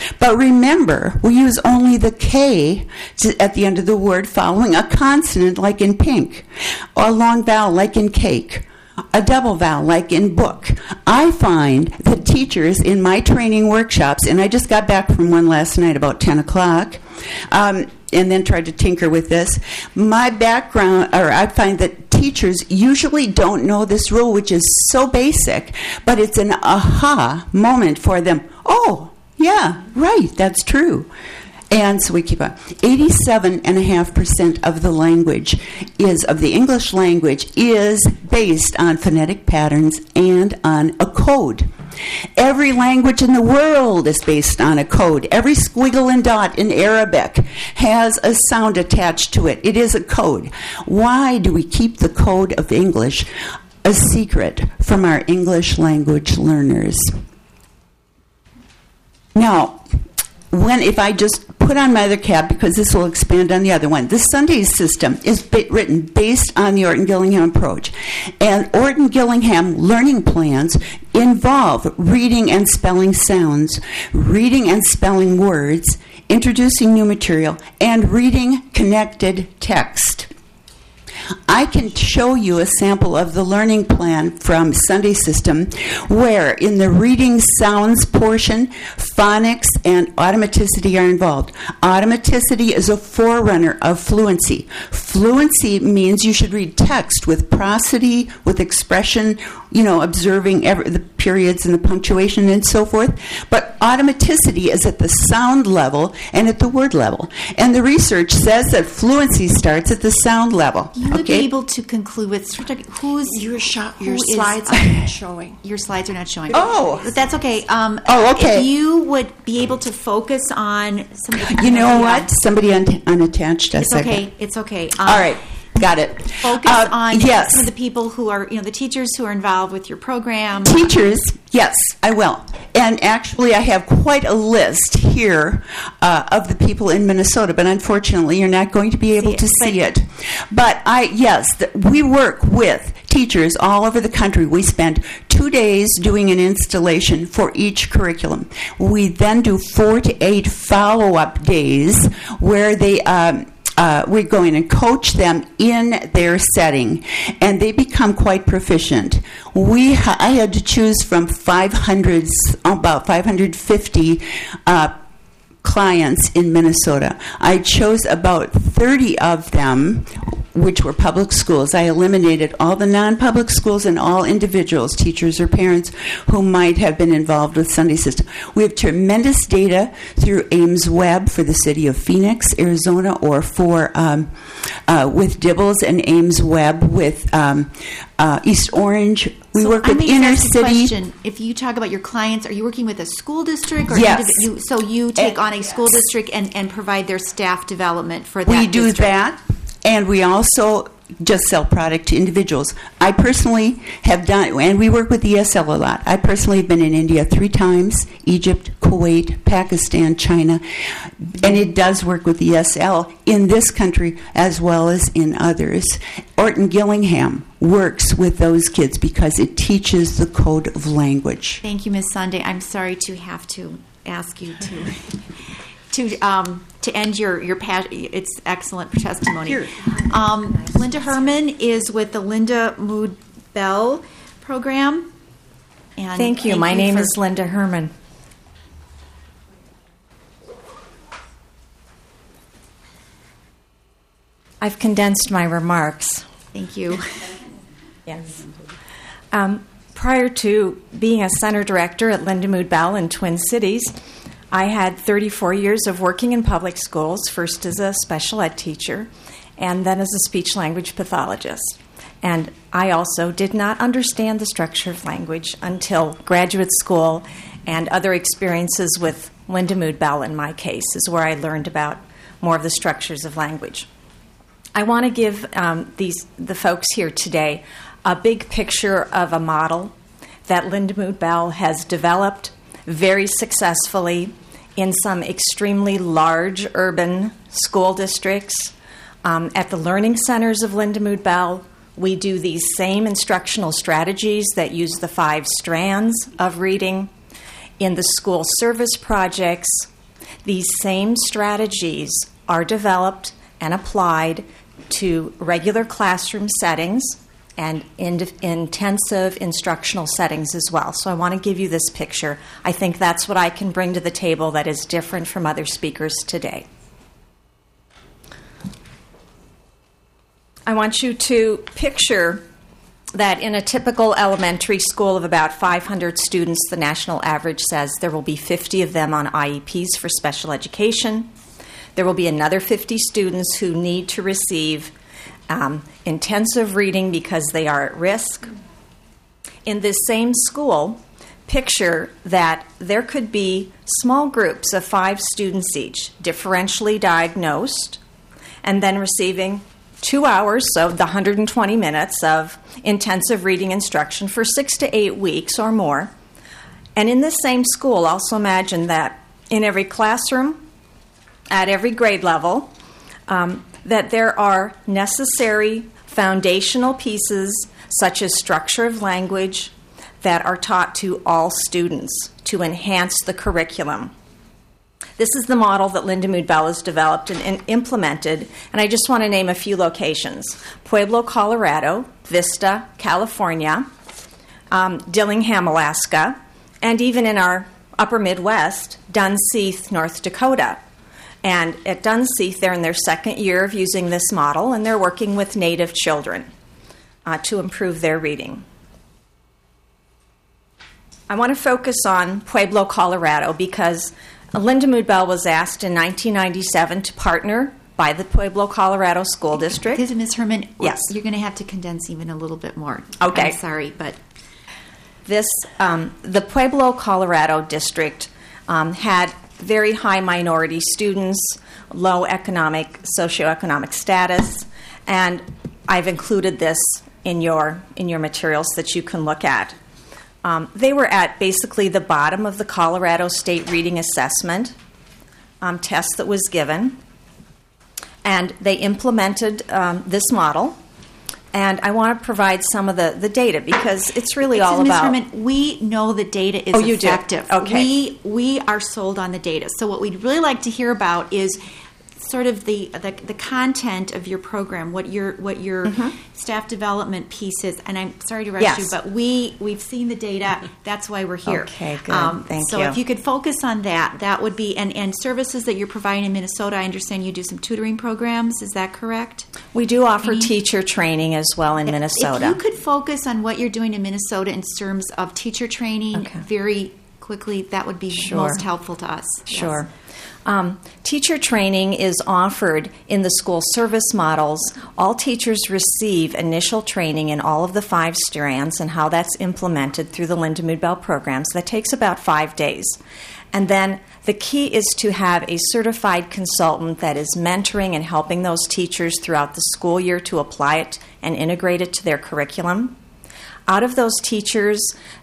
But remember, we use only the K at the end of the word following a consonant like in pink, or a long vowel like in cake, a double vowel like in book. I find that teachers in my training workshops, and I just got back from one last night about 10 o'clock, and then tried to tinker with this. My background, or I find that teachers usually don't know this rule, which is so basic, but it's an aha moment for them. Oh, yeah, right, that's true. And so we keep on. 87.5% of the language of the English language is based on phonetic patterns and on a code. Every language in the world is based on a code. Every squiggle and dot in Arabic has a sound attached to it. It is a code. Why do we keep the code of English a secret from our English language learners? Now, if I just put on my other cap, because this will expand on the other one, the Sunday system is written based on the Orton-Gillingham approach. And Orton-Gillingham learning plans involve reading and spelling sounds, reading and spelling words, introducing new material, and reading connected text. I can show you a sample of the learning plan from Sunday System where in the reading sounds portion, phonics and automaticity are involved. Automaticity is a forerunner of fluency. Fluency means you should read text with prosody, with expression, observing the periods and the punctuation and so forth. But automaticity is at the sound level and at the word level. And the research says that fluency starts at the sound level. You would be able to conclude with your slides are not showing. Your slides are not showing. Oh, but that's okay. Okay. If you would be able to focus on some of the You know what? Somebody unattached us. It's okay. All right. Got it. Focus on yes. some of the people who are, the teachers who are involved with your program. Teachers, yes, I will. And actually, I have quite a list here of the people in Minnesota, but unfortunately, you're not going to be able to see it. But we work with teachers all over the country. We spend 2 days doing an installation for each curriculum. We then do 4 to 8 follow-up days where they we go in and coach them in their setting, and they become quite proficient. I had to choose from about 550 clients in Minnesota. I chose about 30 of them, which were public schools. I eliminated all the non-public schools and all individuals, teachers or parents, who might have been involved with Sunday System. We have tremendous data through Ames Web for the city of Phoenix, Arizona, or for with Dibbles and Ames Web with East Orange. We work with inner city. Question. If you talk about your clients, are you working with a school district? Or yes. So you take on a school district and provide their staff development for that We do district. that, and we also just sell product to individuals. I personally have done, and we work with ESL a lot. I personally have been in India 3 times, Egypt, Kuwait, Pakistan, China, and it does work with ESL in this country as well as in others. Orton-Gillingham works with those kids because it teaches the code of language. Thank you, Ms. Sunday. I'm sorry to have to ask you to end your it's excellent testimony. Linda Herman is with the Linda Mood Bell program. And thank you. My name is Linda Herman. I've condensed my remarks. Thank you. Yes. Prior to being a center director at Linda Mood Bell in Twin Cities, I had 34 years of working in public schools, first as a special ed teacher and then as a speech-language pathologist. And I also did not understand the structure of language until graduate school and other experiences with Linda Mood Bell, in my case, is where I learned about more of the structures of language. I want to give the folks here today a big picture of a model that Linda Mood Bell has developed very successfully in some extremely large urban school districts. At the learning centers of Linda Mood Bell, we do these same instructional strategies that use the 5 strands of reading. In the school service projects, These same strategies are developed and applied to regular classroom settings and intensive instructional settings as well. So I want to give you this picture. I think that's what I can bring to the table that is different from other speakers today. I want you to picture that in a typical elementary school of about 500 students, the national average says there will be 50 of them on IEPs for special education. There will be another 50 students who need to receive intensive reading because they are at risk. In this same school, picture that there could be small groups of 5 students each, differentially diagnosed, and then receiving 2 hours, so the 120 minutes of intensive reading instruction for 6 to 8 weeks or more. And in this same school, also imagine that in every classroom, at every grade level, that there are necessary foundational pieces such as structure of language that are taught to all students to enhance the curriculum. This is the model that Linda Mood Bell has developed and implemented, and I just want to name a few locations. Pueblo, Colorado, Vista, California, Dillingham, Alaska, and even in our upper Midwest, Dunseith, North Dakota. And at Dunseith, they're in their second year of using this model, and they're working with Native children to improve their reading. I want to focus on Pueblo, Colorado, because Linda Mood Bell was asked in 1997 to partner by the Pueblo, Colorado School District. Ms. Herman, yes, you're going to have to condense even a little bit more. Okay. I'm sorry, but the Pueblo, Colorado District had very high minority students, low socioeconomic status, and I've included this in your materials that you can look at. They were at basically the bottom of the Colorado State Reading Assessment test that was given, and they implemented this model. And I want to provide some of the data because it's really all about... Ms. Herman, we know the data is effective. You do? Okay. We are sold on the data. So what we'd really like to hear about is sort of the content of your program, what your staff development piece is. And I'm sorry to rush you, but we've seen the data. That's why we're here. Okay, good. Thank you. So if you could focus on that would be, and services that you're providing in Minnesota. I understand you do some tutoring programs. Is that correct? We do offer teacher training as well in Minnesota. If you could focus on what you're doing in Minnesota in terms of teacher training very quickly, that would be most helpful to us. Sure. Yes. Teacher training is offered in the school service models. All teachers receive initial training in all of the 5 strands and how that's implemented through the Linda Mood Bell programs. That takes about 5 days. And then the key is to have a certified consultant that is mentoring and helping those teachers throughout the school year to apply it and integrate it to their curriculum. Out of those teachers,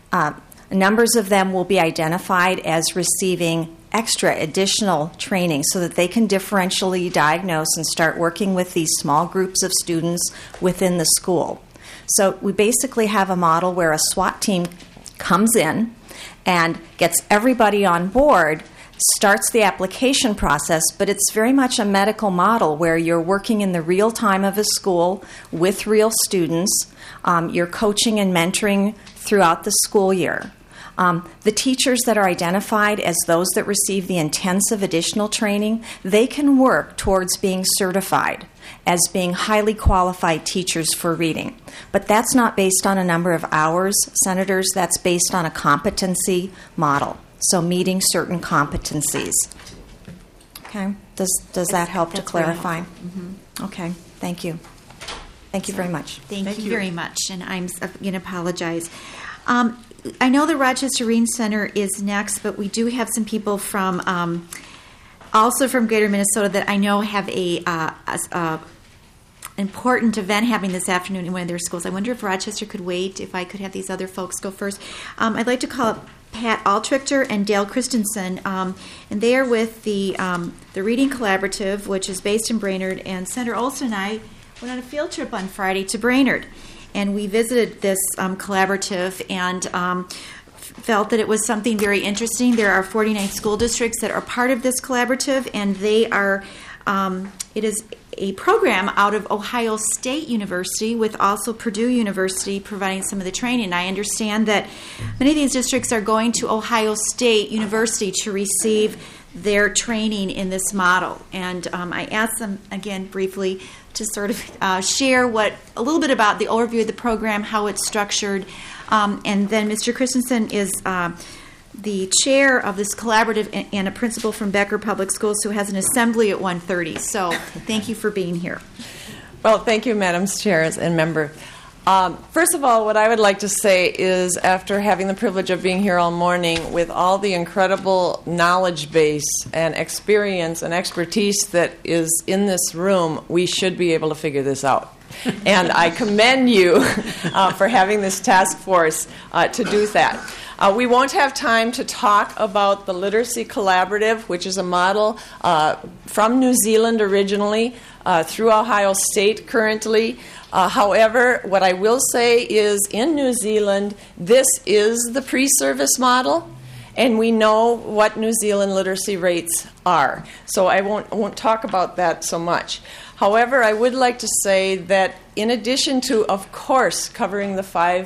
numbers of them will be identified as receiving extra additional training so that they can differentially diagnose and start working with these small groups of students within the school. So we basically have a model where a SWAT team comes in and gets everybody on board, starts the application process, but it's very much a medical model where you're working in the real time of a school with real students. You're coaching and mentoring throughout the school year. The teachers that are identified as those that receive the intensive additional training, they can work towards being certified as being highly qualified teachers for reading. But that's not based on a number of hours, Senators. That's based on a competency model, so meeting certain competencies. Okay, does that help to clarify? Okay, thank you. Thank you very much. Thank you very much, and I'm going to apologize. I know the Rochester Reading Center is next, but we do have some people from also from Greater Minnesota that I know have a important event happening this afternoon in one of their schools. I wonder if Rochester could wait, if I could have these other folks go first. I'd like to call up Pat Altrichter and Dale Christensen, and they are with the Reading Collaborative, which is based in Brainerd, and Senator Olson and I went on a field trip on Friday to Brainerd. And we visited this collaborative and felt that it was something very interesting. There are 49 school districts that are part of this collaborative, and they are, it is a program out of Ohio State University with also Purdue University providing some of the training. I understand that many of these districts are going to Ohio State University to receive their training in this model. And I asked them, again, briefly, to sort of share a little bit about the overview of the program, how it's structured. And then Mr. Christensen is the chair of this collaborative and a principal from Becker Public Schools who has an assembly at 1:30. So thank you for being here. Well, thank you, Madam Chair and member. First of all, what I would like to say is after having the privilege of being here all morning with all the incredible knowledge base and experience and expertise that is in this room, we should be able to figure this out. And I commend you for having this task force to do that. We won't have time to talk about the Literacy Collaborative, which is a model from New Zealand originally, through Ohio State currently. However, what I will say is in New Zealand, this is the pre-service model, and we know what New Zealand literacy rates are. So I won't talk about that so much. However, I would like to say that in addition to, of course, covering the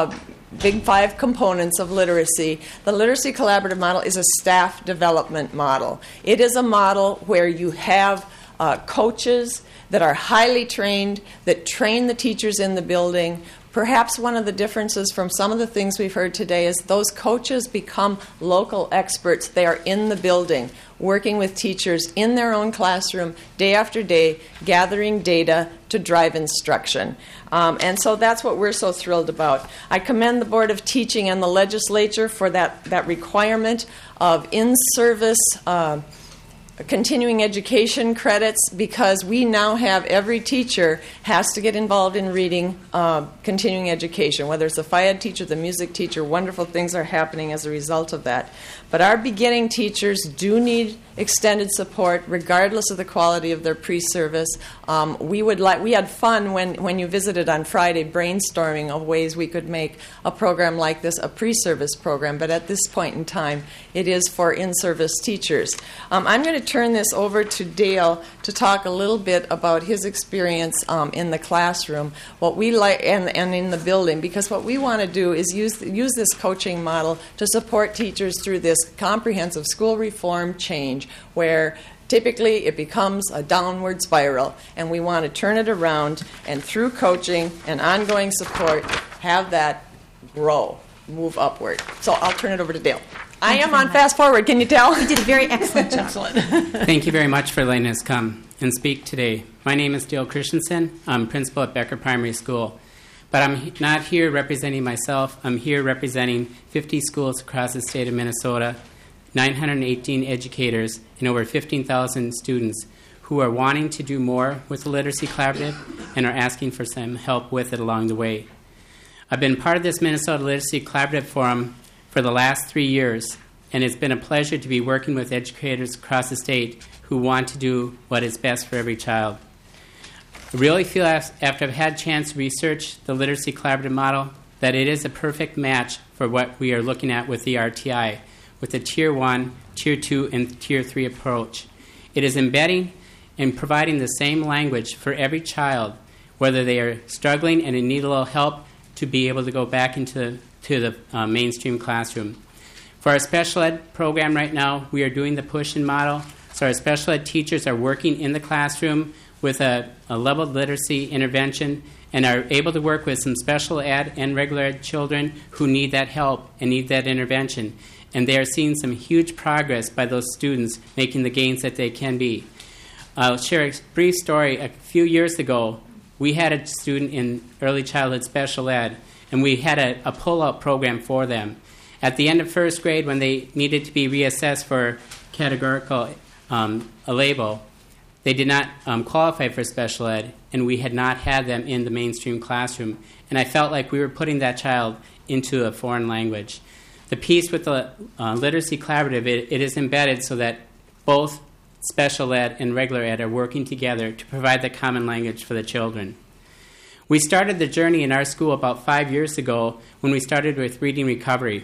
big five components of literacy, the Literacy Collaborative model is a staff development model. It is a model where you have coaches that are highly trained, that train the teachers in the building. Perhaps one of the differences from some of the things we've heard today is those coaches become local experts. They are in the building, working with teachers in their own classroom day after day, gathering data to drive instruction. And so that's what we're so thrilled about. I commend the Board of Teaching and the legislature for that requirement of in-service continuing education credits, because we now have every teacher has to get involved in reading continuing education, whether it's the FIAD teacher, the music teacher. Wonderful things are happening as a result of that. But our beginning teachers do need extended support regardless of the quality of their pre-service. We had fun when you visited on Friday brainstorming of ways we could make a program like this a pre-service program, but at this point in time it is for in-service teachers. I'm going to turn this over to Dale to talk a little bit about his experience in the classroom, what we like and in the building, because what we want to do is use this coaching model to support teachers through this comprehensive school reform change where typically it becomes a downward spiral, and we want to turn it around and through coaching and ongoing support have that grow, move upward. So I'll turn it over to Dale. I am on fast forward, can you tell? You did a very excellent job. Thank you very much for letting us come and speak today. My name is Dale Christensen. I'm principal at Becker Primary School. But I'm not here representing myself. I'm here representing 50 schools across the state of Minnesota, 918 educators, and over 15,000 students who are wanting to do more with the Literacy Collaborative and are asking for some help with it along the way. I've been part of this Minnesota Literacy Collaborative Forum for the last 3 years, and it's been a pleasure to be working with educators across the state who want to do what is best for every child. I really feel after I've had a chance to research the Literacy Collaborative model that it is a perfect match for what we are looking at with the RTI, with the Tier 1, Tier 2, and Tier 3 approach. It is embedding and providing the same language for every child, whether they are struggling and in need a little help, to be able to go back into the mainstream classroom. For our special ed program right now, we are doing the push-in model. So our special ed teachers are working in the classroom with a leveled literacy intervention and are able to work with some special ed and regular ed children who need that help and need that intervention. And they are seeing some huge progress by those students making the gains that they can be. I'll share a brief story. A few years ago, we had a student in early childhood special ed, and we had a pull-out program for them. At the end of first grade, when they needed to be reassessed for categorical a label, they did not qualify for special ed, and we had not had them in the mainstream classroom. And I felt like we were putting that child into a foreign language. The piece with the Literacy Collaborative, it is embedded so that both special ed and regular ed are working together to provide the common language for the children. We started the journey in our school about 5 years ago when we started with reading recovery.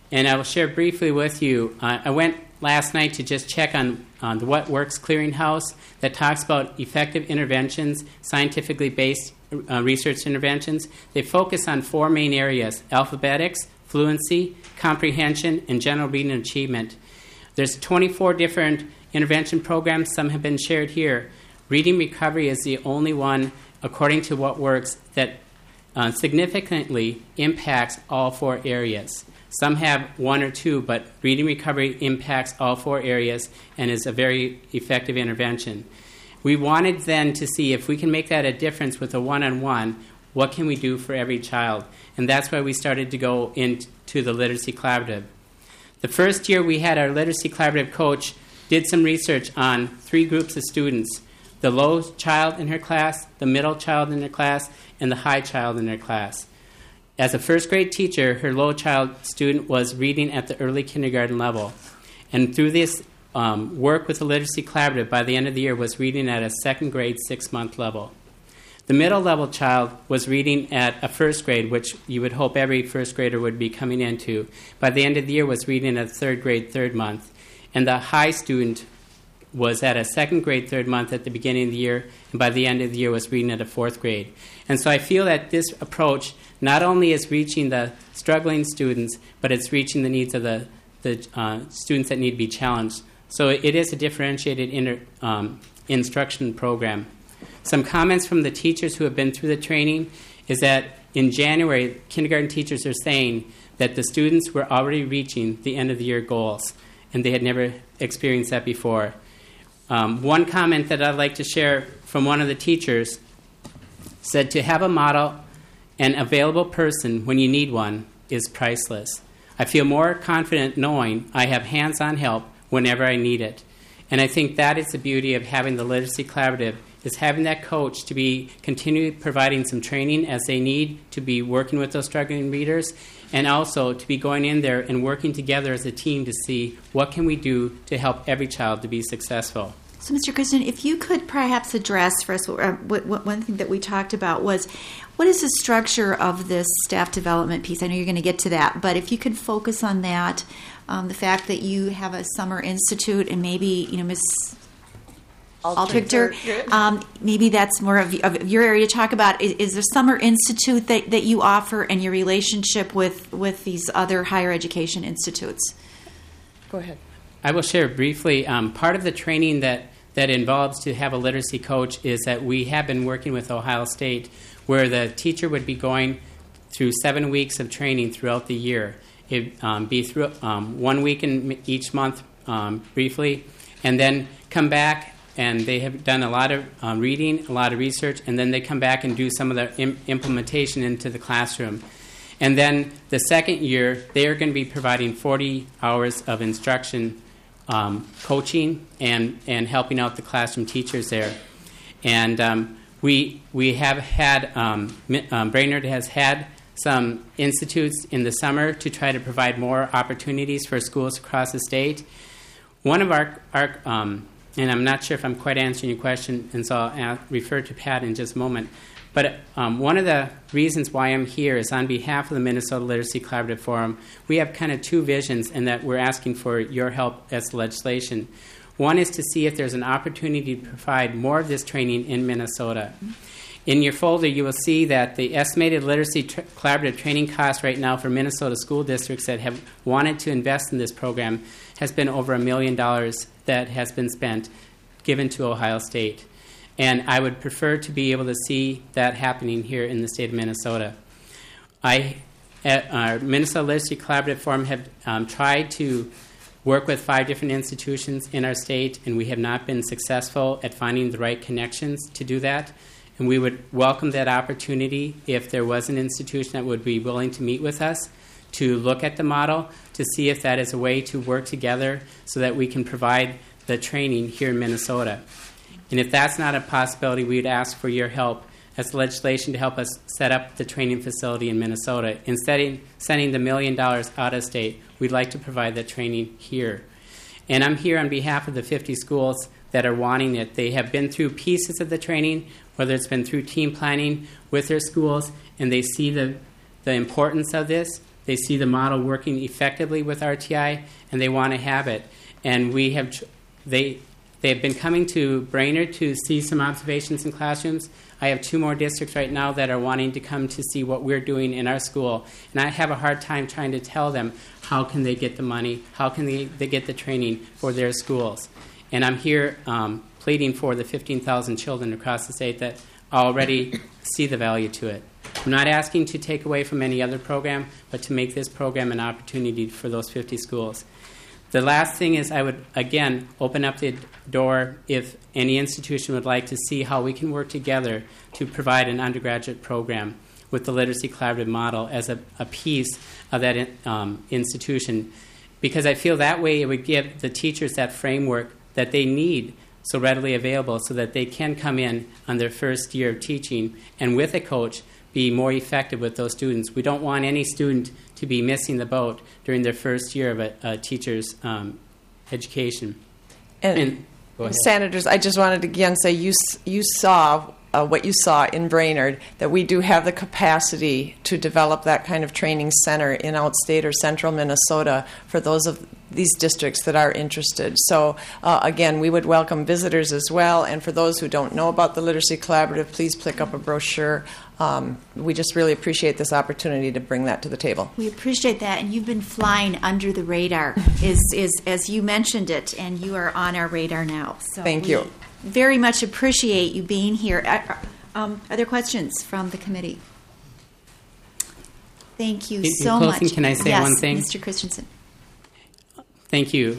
And I will share briefly with you. I went last night to just check on the What Works Clearinghouse that talks about effective interventions, scientifically based research interventions. They focus on 4 main areas: alphabetics, fluency, comprehension, and general reading achievement. There's 24 different intervention programs. Some have been shared here. Reading recovery is the only one, according to What Works, that significantly impacts all 4 areas. Some have 1 or 2, but reading recovery impacts all 4 areas and is a very effective intervention. We wanted then to see if we can make that a difference with a one-on-one, what can we do for every child? And that's why we started to go into the Literacy Collaborative. The first year we had our Literacy Collaborative coach did some research on 3 groups of students: the low child in her class, the middle child in her class, and the high child in her class. As a first grade teacher, her low child student was reading at the early kindergarten level. And through this work with the Literacy Collaborative, by the end of the year, was reading at a second grade 6-month level. The middle level child was reading at a first grade, which you would hope every first grader would be coming into. By the end of the year, was reading at third grade, 3rd month. And the high student was at a second grade, 3rd month at the beginning of the year, and by the end of the year was reading at a 4th grade. And so I feel that this approach not only is reaching the struggling students, but it's reaching the needs of the students that need to be challenged. So it is a differentiated instruction program. Some comments from the teachers who have been through the training is that in January, kindergarten teachers are saying that the students were already reaching the end of the year goals, and they had never experienced that before. One comment that I'd like to share from one of the teachers said, to have a model and available person when you need one is priceless. I feel more confident knowing I have hands-on help whenever I need it. And I think that is the beauty of having the Literacy Collaborative, is having that coach to be continually providing some training as they need to be working with those struggling readers, and also to be going in there and working together as a team to see what can we do to help every child to be successful. So, Mr. Christian, if you could perhaps address for us, one thing that we talked about was, what is the structure of this staff development piece? I know you're going to get to that, but if you could focus on that, the fact that you have a summer institute, and maybe, Ms. Altrichter, maybe that's more of your area to talk about. Is there Summer Institute that you offer, and your relationship with these other higher education institutes? Go ahead. I will share briefly. Part of the training that involves to have a literacy coach is that we have been working with Ohio State, where the teacher would be going through 7 weeks of training throughout the year. It'd be through 1 week in each month briefly, and then come back. And they have done a lot of reading, a lot of research, and then they come back and do some of the implementation into the classroom. And then the second year, they are going to be providing 40 hours of instruction, coaching, and helping out the classroom teachers there. And we have had, Brainerd has had some institutes in the summer to try to provide more opportunities for schools across the state. One of our and I'm not sure if I'm quite answering your question, and so I'll refer to Pat in just a moment. But one of the reasons why I'm here is on behalf of the Minnesota Literacy Collaborative Forum. We have kind of 2 visions, and that we're asking for your help as legislation. One is to see if there's an opportunity to provide more of this training in Minnesota. In your folder, you will see that the estimated Literacy Collaborative training cost right now for Minnesota school districts that have wanted to invest in this program has been over $1 million that has been spent, given to Ohio State. And I would prefer to be able to see that happening here in the state of Minnesota. At our Minnesota Literacy Collaborative Forum have tried to work with 5 different institutions in our state, and we have not been successful at finding the right connections to do that. And we would welcome that opportunity if there was an institution that would be willing to meet with us to look at the model, to see if that is a way to work together so that we can provide the training here in Minnesota. And if that's not a possibility, we would ask for your help as legislation to help us set up the training facility in Minnesota. Instead of sending the $1 million out of state, we'd like to provide that training here. And I'm here on behalf of the 50 schools that are wanting it. They have been through pieces of the training, whether it's been through team planning with their schools, and they see the importance of this. They see the model working effectively with RTI, and they want to have it. And they have been coming to Brainerd to see some observations in classrooms. I have 2 more districts right now that are wanting to come to see what we're doing in our school. And I have a hard time trying to tell them how can they get the money, how can they get the training for their schools. And I'm here pleading for the 15,000 children across the state that already see the value to it. I'm not asking to take away from any other program, but to make this program an opportunity for those 50 schools. The last thing is I would, again, open up the door if any institution would like to see how we can work together to provide an undergraduate program with the Literacy Collaborative model as a piece of that institution, because I feel that way it would give the teachers that framework that they need so readily available so that they can come in on their first year of teaching and with a coach be more effective with those students. We don't want any student to be missing the boat during their first year of a teacher's education. And Senators, I just wanted to again say you saw what you saw in Brainerd, that we do have the capacity to develop that kind of training center in outstate or central Minnesota for those of these districts that are interested. So again, we would welcome visitors as well, and for those who don't know about the Literacy Collaborative, please pick up a brochure. We just really appreciate this opportunity to bring that to the table. We appreciate that, and you've been flying under the radar, as you mentioned it, and you are on our radar now. So thank you. Very much appreciate you being here. Other questions from the committee? Thank you so much. Can I say one thing? Mr. Christensen. Thank you.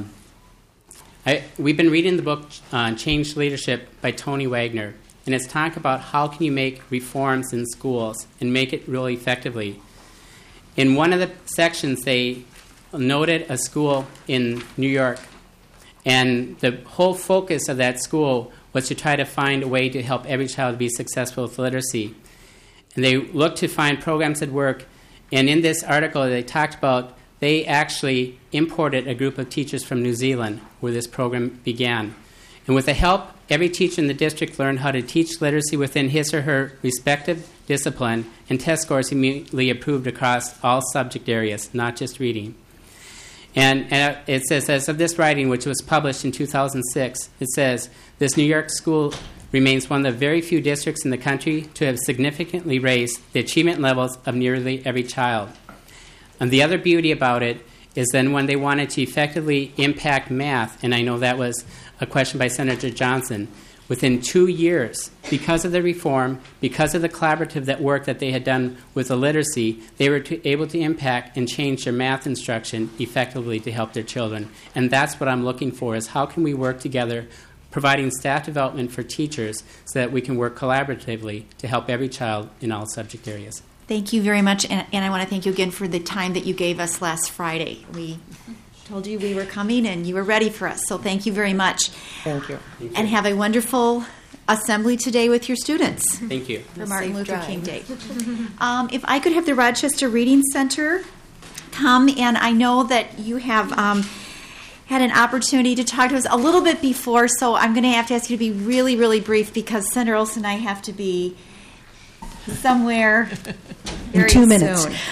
We've been reading the book Change Leadership by Tony Wagner, and it's talk about how can you make reforms in schools and make it really effectively. In one of the sections, they noted a school in New York, and the whole focus of that school was to try to find a way to help every child be successful with literacy. And they looked to find programs that work, and in this article they talked about they actually imported a group of teachers from New Zealand where this program began. And with the help, every teacher in the district learned how to teach literacy within his or her respective discipline, and test scores immediately improved across all subject areas, not just reading. And it says, as of this writing, which was published in 2006, it says, this New York school remains one of the very few districts in the country to have significantly raised the achievement levels of nearly every child. And the other beauty about it is then when they wanted to effectively impact math, and I know that was a question by Senator Johnson, within 2 years, because of the reform, because of the collaborative work that they had done with the literacy, they were able to impact and change their math instruction effectively to help their children. And that's what I'm looking for, is how can we work together, providing staff development for teachers so that we can work collaboratively to help every child in all subject areas. Thank you very much, and I want to thank you again for the time that you gave us last Friday. We told you we were coming, and you were ready for us, so thank you very much. Thank you. And have a wonderful assembly today with your students. Thank you. For Martin Luther King Day. If I could have the Rochester Reading Center come, and I know that you have had an opportunity to talk to us a little bit before, so I'm going to have to ask you to be really, really brief, because Senator Olson and I have to be somewhere very in 2 minutes. Soon.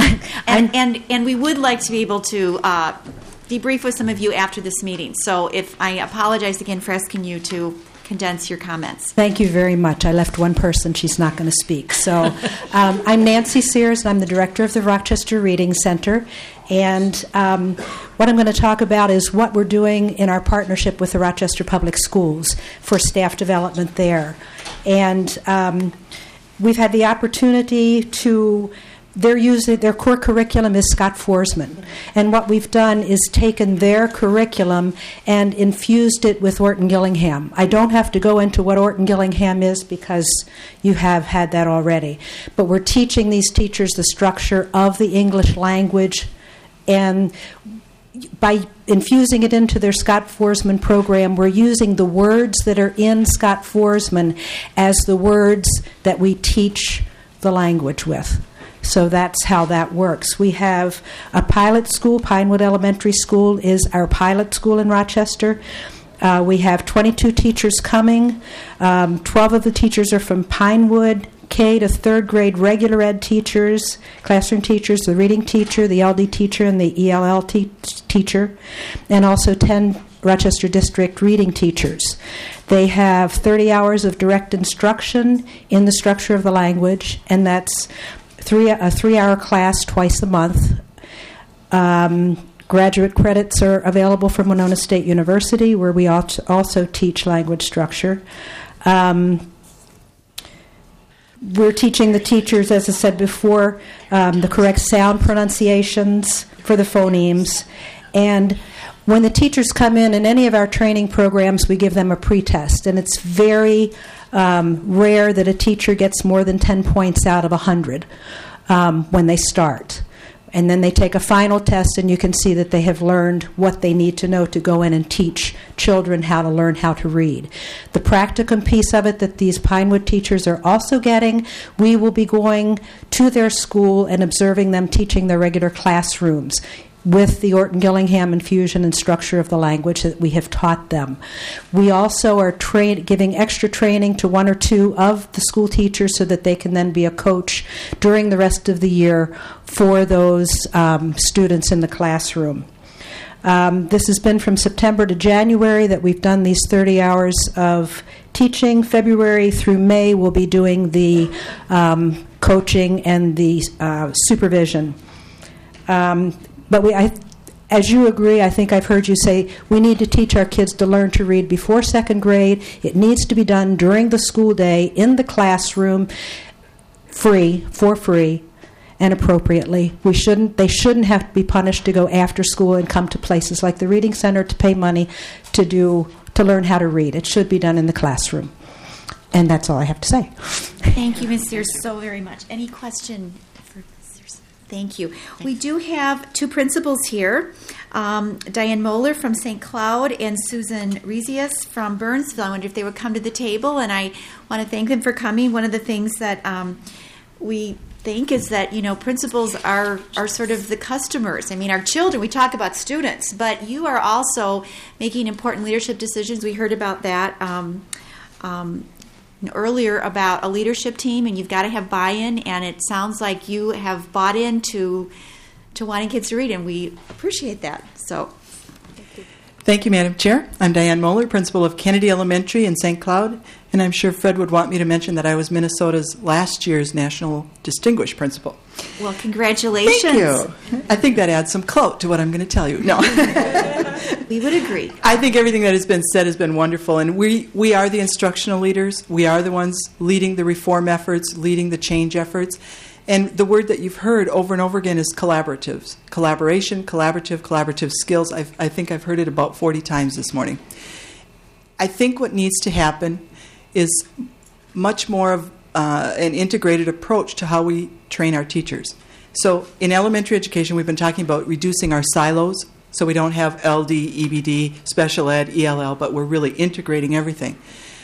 and we would like to be able to debrief with some of you after this meeting. So if I apologize again for asking you to condense your comments. Thank you very much. I left one person. She's not going to speak. So I'm Nancy Sears, and I'm the director of the Rochester Reading Center. And what I'm going to talk about is what we're doing in our partnership with the Rochester Public Schools for staff development there. And we've had the opportunity to, their core curriculum is Scott Forsman. And what we've done is taken their curriculum and infused it with Orton Gillingham. I don't have to go into what Orton Gillingham is because you have had that already. But we're teaching these teachers the structure of the English language, and by infusing it into their Scott Forsman program, we're using the words that are in Scott Forsman as the words that we teach the language with. So that's how that works. We have a pilot school. Pinewood Elementary School is our pilot school in Rochester. We have 22 teachers coming. 12 of the teachers are from Pinewood. K to third grade regular ed teachers, classroom teachers, the reading teacher, the LD teacher, and the ELL teacher, and also 10 Rochester District reading teachers. They have 30 hours of direct instruction in the structure of the language, and that's a 3-hour class twice a month. Graduate credits are available from Winona State University, where we also teach language structure. We're teaching the teachers, as I said before, the correct sound pronunciations for the phonemes. And when the teachers come in any of our training programs, we give them a pretest. And it's very rare that a teacher gets more than 10 points out of 100 when they start. And then they take a final test, and you can see that they have learned what they need to know to go in and teach children how to learn how to read. The practicum piece of it that these Pinewood teachers are also getting, we will be going to their school and observing them teaching their regular classrooms with the Orton Gillingham infusion and structure of the language that we have taught them. We also are giving extra training to 1 or 2 of the school teachers so that they can then be a coach during the rest of the year for those students in the classroom. This has been from September to January that we've done these 30 hours of teaching. February through May we'll be doing the coaching and the supervision. But as you agree, I think I've heard you say, we need to teach our kids to learn to read before second grade. It needs to be done during the school day, in the classroom, for free, and appropriately. They shouldn't have to be punished to go after school and come to places like the Reading Center to pay money to learn how to read. It should be done in the classroom. And that's all I have to say. Thank you, Ms. Sears, so very much. Any question? Thank you. We do have 2 principals here, Diane Moeller from St. Cloud and Susan Rezius from Burnsville. I wonder if they would come to the table, and I want to thank them for coming. One of the things that we think is that, principals are sort of the customers. I mean, our children, we talk about students, but you are also making important leadership decisions. We heard about that earlier about a leadership team, and you've got to have buy-in, and it sounds like you have bought into wanting kids to read, and we appreciate that. So, thank you, Madam Chair. I'm Diane Moeller, principal of Kennedy Elementary in St. Cloud, and I'm sure Fred would want me to mention that I was Minnesota's last year's National Distinguished Principal. Well, congratulations. Thank you. I think that adds some clout to what I'm going to tell you. No. We would agree. I think everything that has been said has been wonderful, and we are the instructional leaders. We are the ones leading the reform efforts, leading the change efforts. And the word that you've heard over and over again is collaboratives. Collaboration, collaborative skills. I think I've heard it about 40 times this morning. I think what needs to happen is much more of an integrated approach to how we train our teachers. So in elementary education, we've been talking about reducing our silos, so we don't have LD, EBD, special ed, ELL, but we're really integrating everything.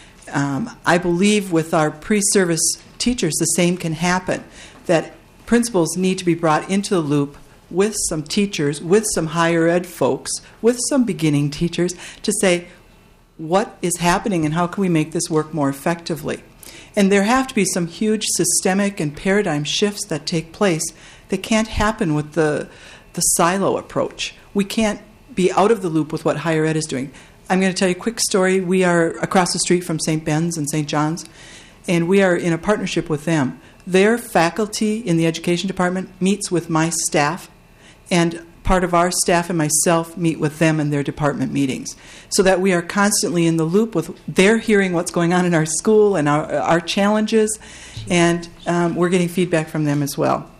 I believe with our pre-service teachers, the same can happen, that principals need to be brought into the loop with some teachers, with some higher ed folks, with some beginning teachers, to say, what is happening and how can we make this work more effectively? And there have to be some huge systemic and paradigm shifts that take place that can't happen with the silo approach. We can't be out of the loop with what higher ed is doing. I'm going to tell you a quick story. We are across the street from St. Ben's and St. John's, and we are in a partnership with them. Their faculty in the education department meets with my staff, and part of our staff and myself meet with them in their department meetings, so that we are constantly in the loop with they're hearing what's going on in our school and our challenges, and we're getting feedback from them as well.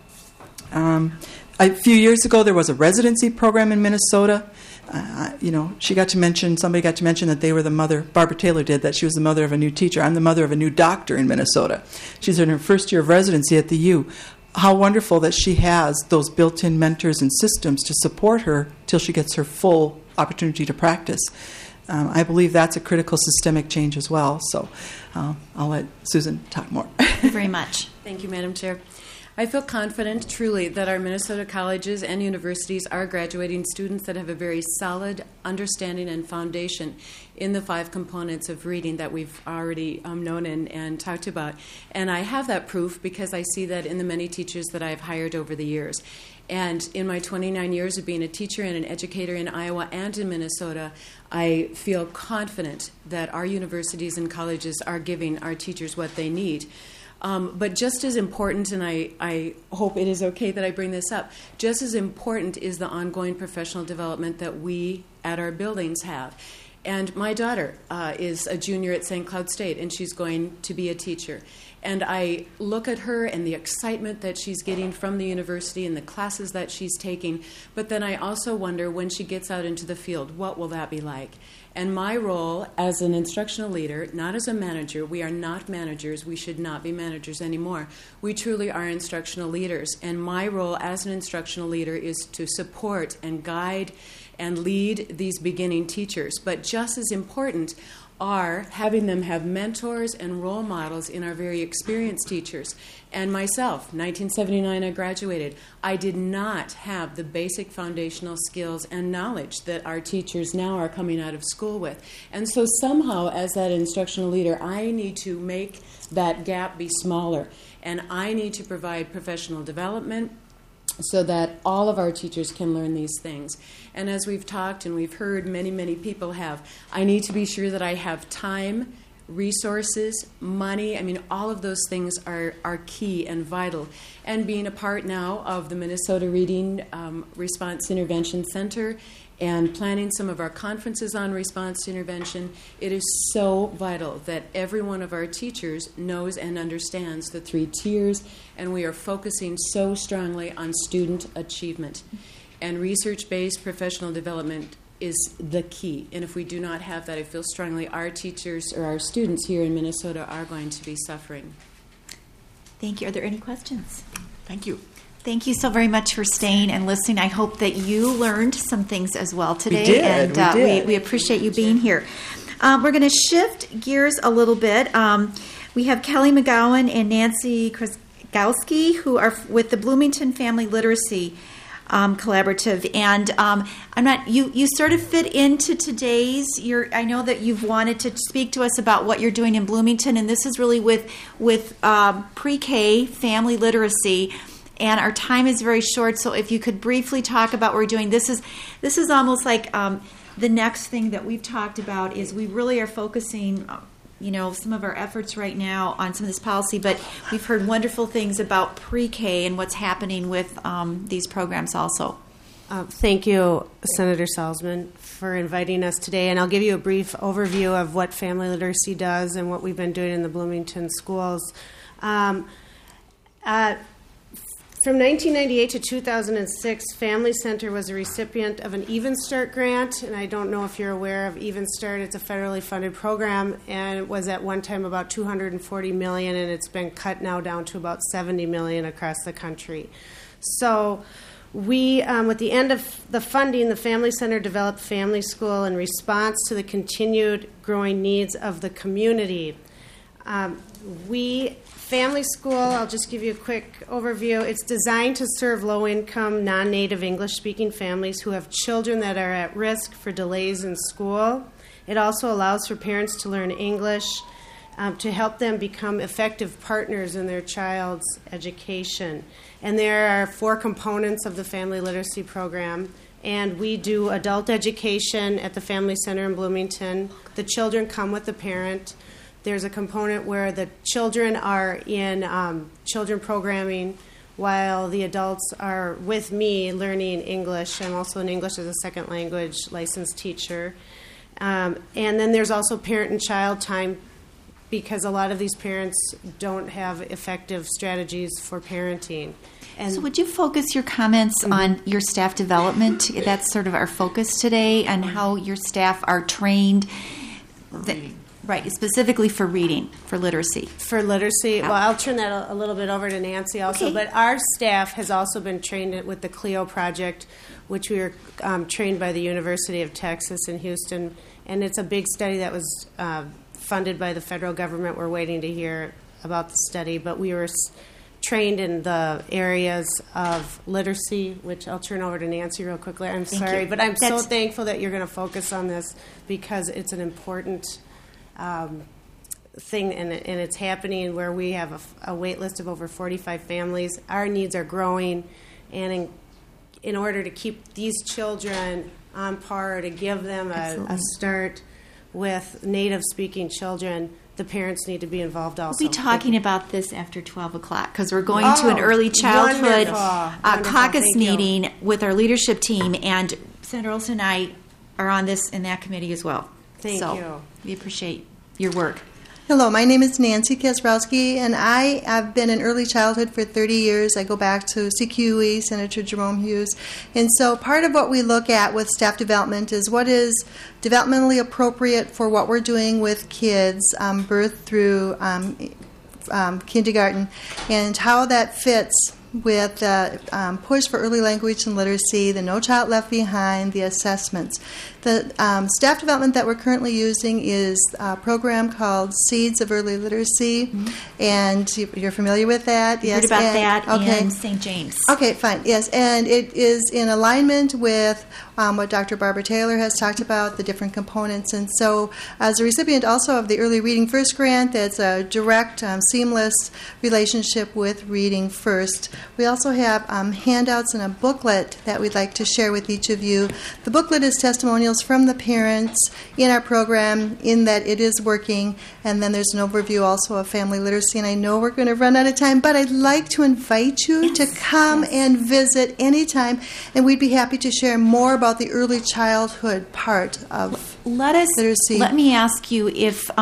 A few years ago, there was a residency program in Minnesota. Somebody got to mention that they were the mother, Barbara Taylor did, that she was the mother of a new teacher. I'm the mother of a new doctor in Minnesota. She's in her first year of residency at the U. How wonderful that she has those built-in mentors and systems to support her till she gets her full opportunity to practice. I believe that's a critical systemic change as well. So I'll let Susan talk more. Thank you very much. Thank you, Madam Chair. I feel confident, truly, that our Minnesota colleges and universities are graduating students that have a very solid understanding and foundation in the 5 components of reading that we've already known and talked about. And I have that proof because I see that in the many teachers that I've hired over the years. And in my 29 years of being a teacher and an educator in Iowa and in Minnesota, I feel confident that our universities and colleges are giving our teachers what they need. But just as important, and I hope it is okay that I bring this up, just as important is the ongoing professional development that we at our buildings have. And my daughter is a junior at St. Cloud State, and she's going to be a teacher. And I look at her and the excitement that she's getting from the university and the classes that she's taking, but then I also wonder when she gets out into the field, what will that be like? And my role as an instructional leader, not as a manager, we are not managers, we should not be managers anymore. We truly are instructional leaders. And my role as an instructional leader is to support and guide and lead these beginning teachers. But just as important are having them have mentors and role models in our very experienced teachers. And myself, 1979 I graduated. I did not have the basic foundational skills and knowledge that our teachers now are coming out of school with. And so somehow, as that instructional leader, I need to make that gap be smaller. And I need to provide professional development so that all of our teachers can learn these things. And as we've talked and we've heard many people have, I need to be sure that I have time, resources, money. I mean, all of those things are key and vital. And being a part now of the Minnesota Reading Response Intervention Center and planning some of our conferences on response to intervention, it is so vital that every one of our teachers knows and understands the 3 tiers, and we are focusing so strongly on student achievement. And research-based professional development is the key. And if we do not have that, I feel strongly our teachers or our students here in Minnesota are going to be suffering. Thank you. Are there any questions? Thank you. Thank you so very much for staying and listening. I hope that you learned some things as well today. We did. And we appreciate you being here. We're going to shift gears a little bit. We have Kelly McGowan and Nancy Krasgowski, who are with the Bloomington Family Literacy Collaborative. And you sort of fit into today's, I know that you've wanted to speak to us about what you're doing in Bloomington, and this is really with pre-K family literacy. And our time is very short, so if you could briefly talk about what we're doing. This is almost like the next thing that we've talked about is we really are focusing, some of our efforts right now on some of this policy, but we've heard wonderful things about pre-K and what's happening with these programs also. Thank you, Senator Salzman, for inviting us today, and I'll give you a brief overview of what family literacy does and what we've been doing in the Bloomington schools. From 1998 to 2006, Family Center was a recipient of an Even Start grant, and I don't know if you're aware of Even Start. It's a federally funded program, and it was at one time about $240 million, and it's been cut now down to about $70 million across the country. So we, with the end of the funding, the Family Center developed Family School in response to the continued growing needs of the community. Family School, I'll just give you a quick overview. It's designed to serve low-income, non-native English-speaking families who have children that are at risk for delays in school. It also allows for parents to learn English to help them become effective partners in their child's education. And there are 4 components of the family literacy program. And we do adult education at the Family Center in Bloomington. The children come with the parent. There's a component where the children are in children programming while the adults are with me learning English. I'm also an English as a second language licensed teacher. And then there's also parent and child time because a lot of these parents don't have effective strategies for parenting. And so would you focus your comments on your staff development? That's sort of our focus today, and how your staff are trained. Right, specifically for reading, for literacy. For literacy, well, I'll turn that a little bit over to Nancy also. Okay. But our staff has also been trained with the CLEO project, which we were trained by the University of Texas in Houston. And it's a big study that was funded by the federal government. We're waiting to hear about the study. But we were trained in the areas of literacy, which I'll turn over to Nancy real quickly. I'm sorry, but I'm so thankful that you're going to focus on this because it's an important thing, and it's happening where we have a wait list of over 45 families. Our needs are growing, and in order to keep these children on par, to give them a start with native-speaking children, the parents need to be involved also. We'll be talking about this after 12 o'clock because we're going to an early childhood caucus meeting with our leadership team, and Senator Olson and I are on this in that committee as well. Thank you. We appreciate your work. Hello, my name is Nancy Kasrowski, and I have been in early childhood for 30 years. I go back to CQE, Senator Jerome Hughes. And so part of what we look at with staff development is what is developmentally appropriate for what we're doing with kids, birth through kindergarten, and how that fits with the push for early language and literacy, the No Child Left Behind, the assessments. The staff development that we're currently using is a program called Seeds of Early Literacy, and you're familiar with that? Yes. Heard about that in St. James. Okay, fine, yes, and it is in alignment with what Dr. Barbara Taylor has talked about, the different components. And so as a recipient also of the Early Reading First grant, that's a direct, seamless relationship with Reading First. We also have handouts and a booklet that we'd like to share with each of you. The booklet is testimonials from the parents in our program in that it is working, and then there's an overview also of family literacy. And I know we're going to run out of time, but I'd like to invite you to come and visit anytime, and we'd be happy to share more about the early childhood part of literacy. Let me ask you if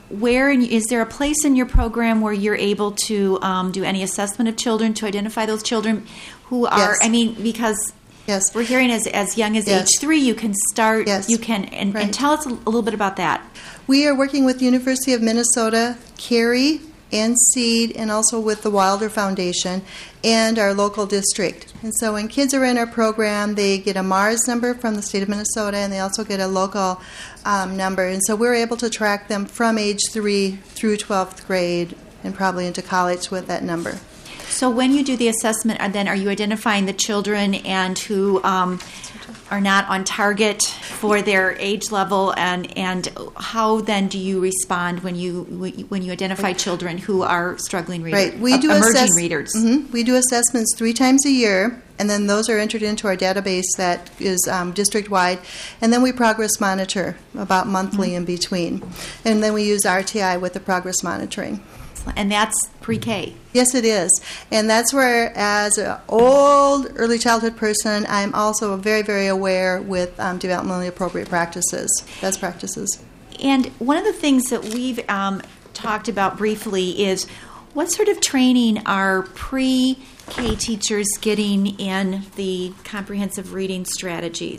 is there a place in your program where you're able to do any assessment of children to identify those children who are? Yes. Because we're hearing as young as age 3, you can start. You can and tell us a little bit about that. We are working with the University of Minnesota, Carey, and SEED, and also with the Wilder Foundation and our local district. And so when kids are in our program, they get a MARS number from the state of Minnesota, and they also get a local number. And so we're able to track them from age 3 through 12th grade and probably into college with that number. So when you do the assessment, then are you identifying the children and who are not on target for their age level, and how then do you respond when you identify children who are struggling readers, right? We do emerging readers? Mm-hmm. We do assessments 3 times a year, and then those are entered into our database that is district-wide, and then we progress monitor about monthly in between, and then we use RTI with the progress monitoring. And that's pre-K. Yes, it is. And that's where, as an old early childhood person, I'm also very, very aware with developmentally appropriate practices, best practices. And one of the things that we've talked about briefly is what sort of training are pre-K teachers getting in the comprehensive reading strategies?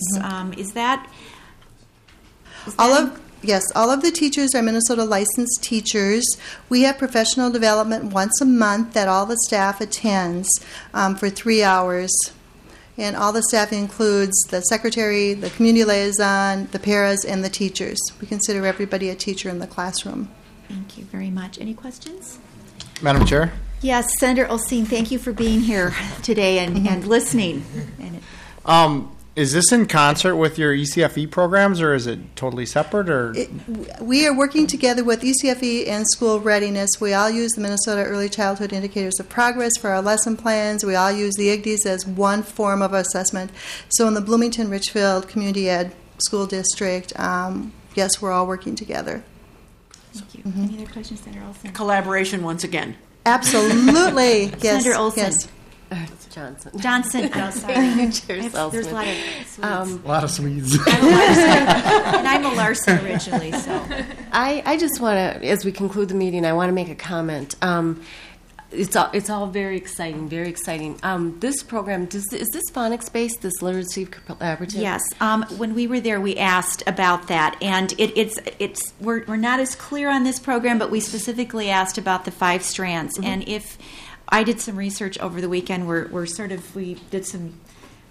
Yes, all of the teachers are Minnesota licensed teachers. We have professional development once a month that all the staff attends for 3 hours. And all the staff includes the secretary, the community liaison, the paras, and the teachers. We consider everybody a teacher in the classroom. Thank you very much. Any questions? Madam Chair? Yes, Senator Olsen, thank you for being here today and listening. Is this in concert with your ECFE programs, or is it totally separate? Or we are working together with ECFE and school readiness. We all use the Minnesota Early Childhood Indicators of Progress for our lesson plans. We all use the IGDs as one form of assessment. So in the Bloomington-Richfield Community Ed School District, yes, we're all working together. Thank you. Any other questions, Senator Olsen? Collaboration once again. Absolutely. Yes. Senator Olsen. Yes. Johnson. Oh, sorry. There's a lot of Swedes. And I'm a Larson originally, so. I just want to, as we conclude the meeting, I want to make a comment. It's all very exciting, very exciting. This program, is this phonics-based, this literacy collaborative? Yes. When we were there, we asked about that, and we're not as clear on this program, but we specifically asked about the 5 strands, and if I did some research over the weekend. We did some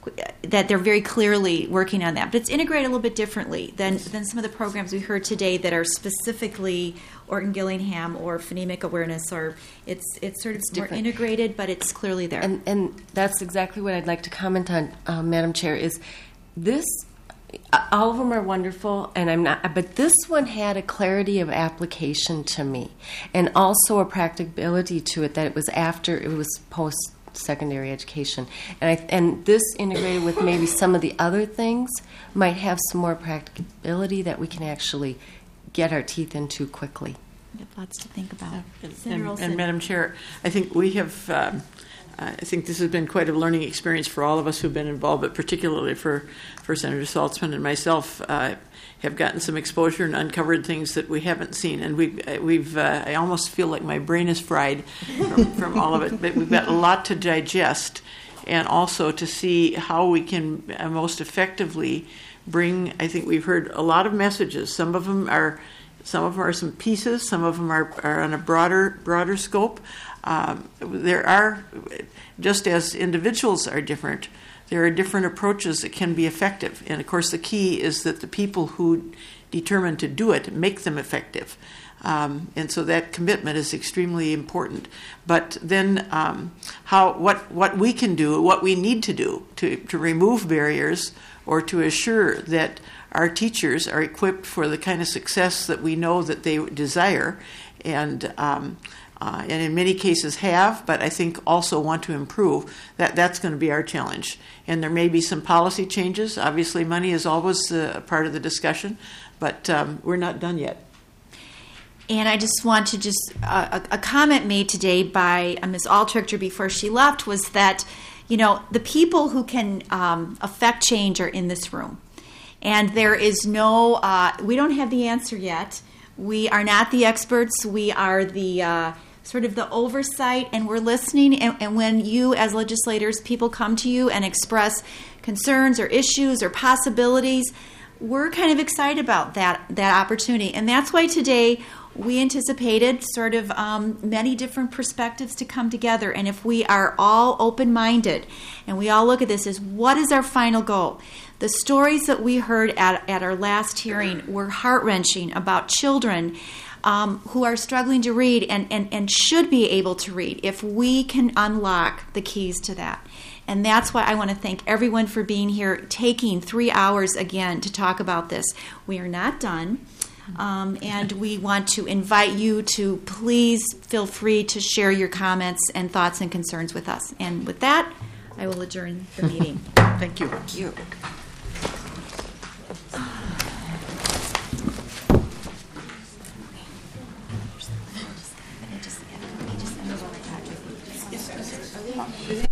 that they're very clearly working on that. But it's integrated a little bit differently than some of the programs we heard today that are specifically Orton Gillingham or phonemic awareness, or it's sort of more integrated, but it's clearly there. And that's exactly what I'd like to comment on, Madam Chair, is this. All of them are wonderful, and I'm not. But this one had a clarity of application to me, and also a practicability to it that it was after it was post-secondary education, and this integrated with maybe some of the other things might have some more practicability that we can actually get our teeth into quickly. We have lots to think about. And Madam Chair, I think we have. I think this has been quite a learning experience for all of us who've been involved, but particularly for Senator Saltzman and myself, have gotten some exposure and uncovered things that we haven't seen. And we've I almost feel like my brain is fried from all of it, but we've got a lot to digest, and also to see how we can most effectively bring. I think we've heard a lot of messages. Some of them are some pieces. Some of them are on a broader scope. There are, just as individuals are different, there are different approaches that can be effective. And of course, the key is that the people who determine to do it make them effective. And so that commitment is extremely important. But then, what we can do, what we need to do to remove barriers or to assure that our teachers are equipped for the kind of success that we know that they desire, and in many cases have, but I think also want to improve, that's going to be our challenge. And there may be some policy changes. Obviously, money is always a part of the discussion, but we're not done yet. And I just want to a comment made today by Ms. Altrichter before she left was that, the people who can affect change are in this room. And there is no, we don't have the answer yet. We are not the experts. We are the sort of the oversight, and we're listening. And when you, as legislators, people come to you and express concerns or issues or possibilities, we're kind of excited about that opportunity. And that's why today we anticipated sort of many different perspectives to come together. And if we are all open-minded and we all look at this as what is our final goal? The stories that we heard at our last hearing were heart-wrenching about children who are struggling to read and should be able to read if we can unlock the keys to that. And that's why I want to thank everyone for being here, taking 3 hours again to talk about this. We are not done. And we want to invite you to please feel free to share your comments and thoughts and concerns with us. And with that, I will adjourn the meeting. Thank you. Thank you. Yes.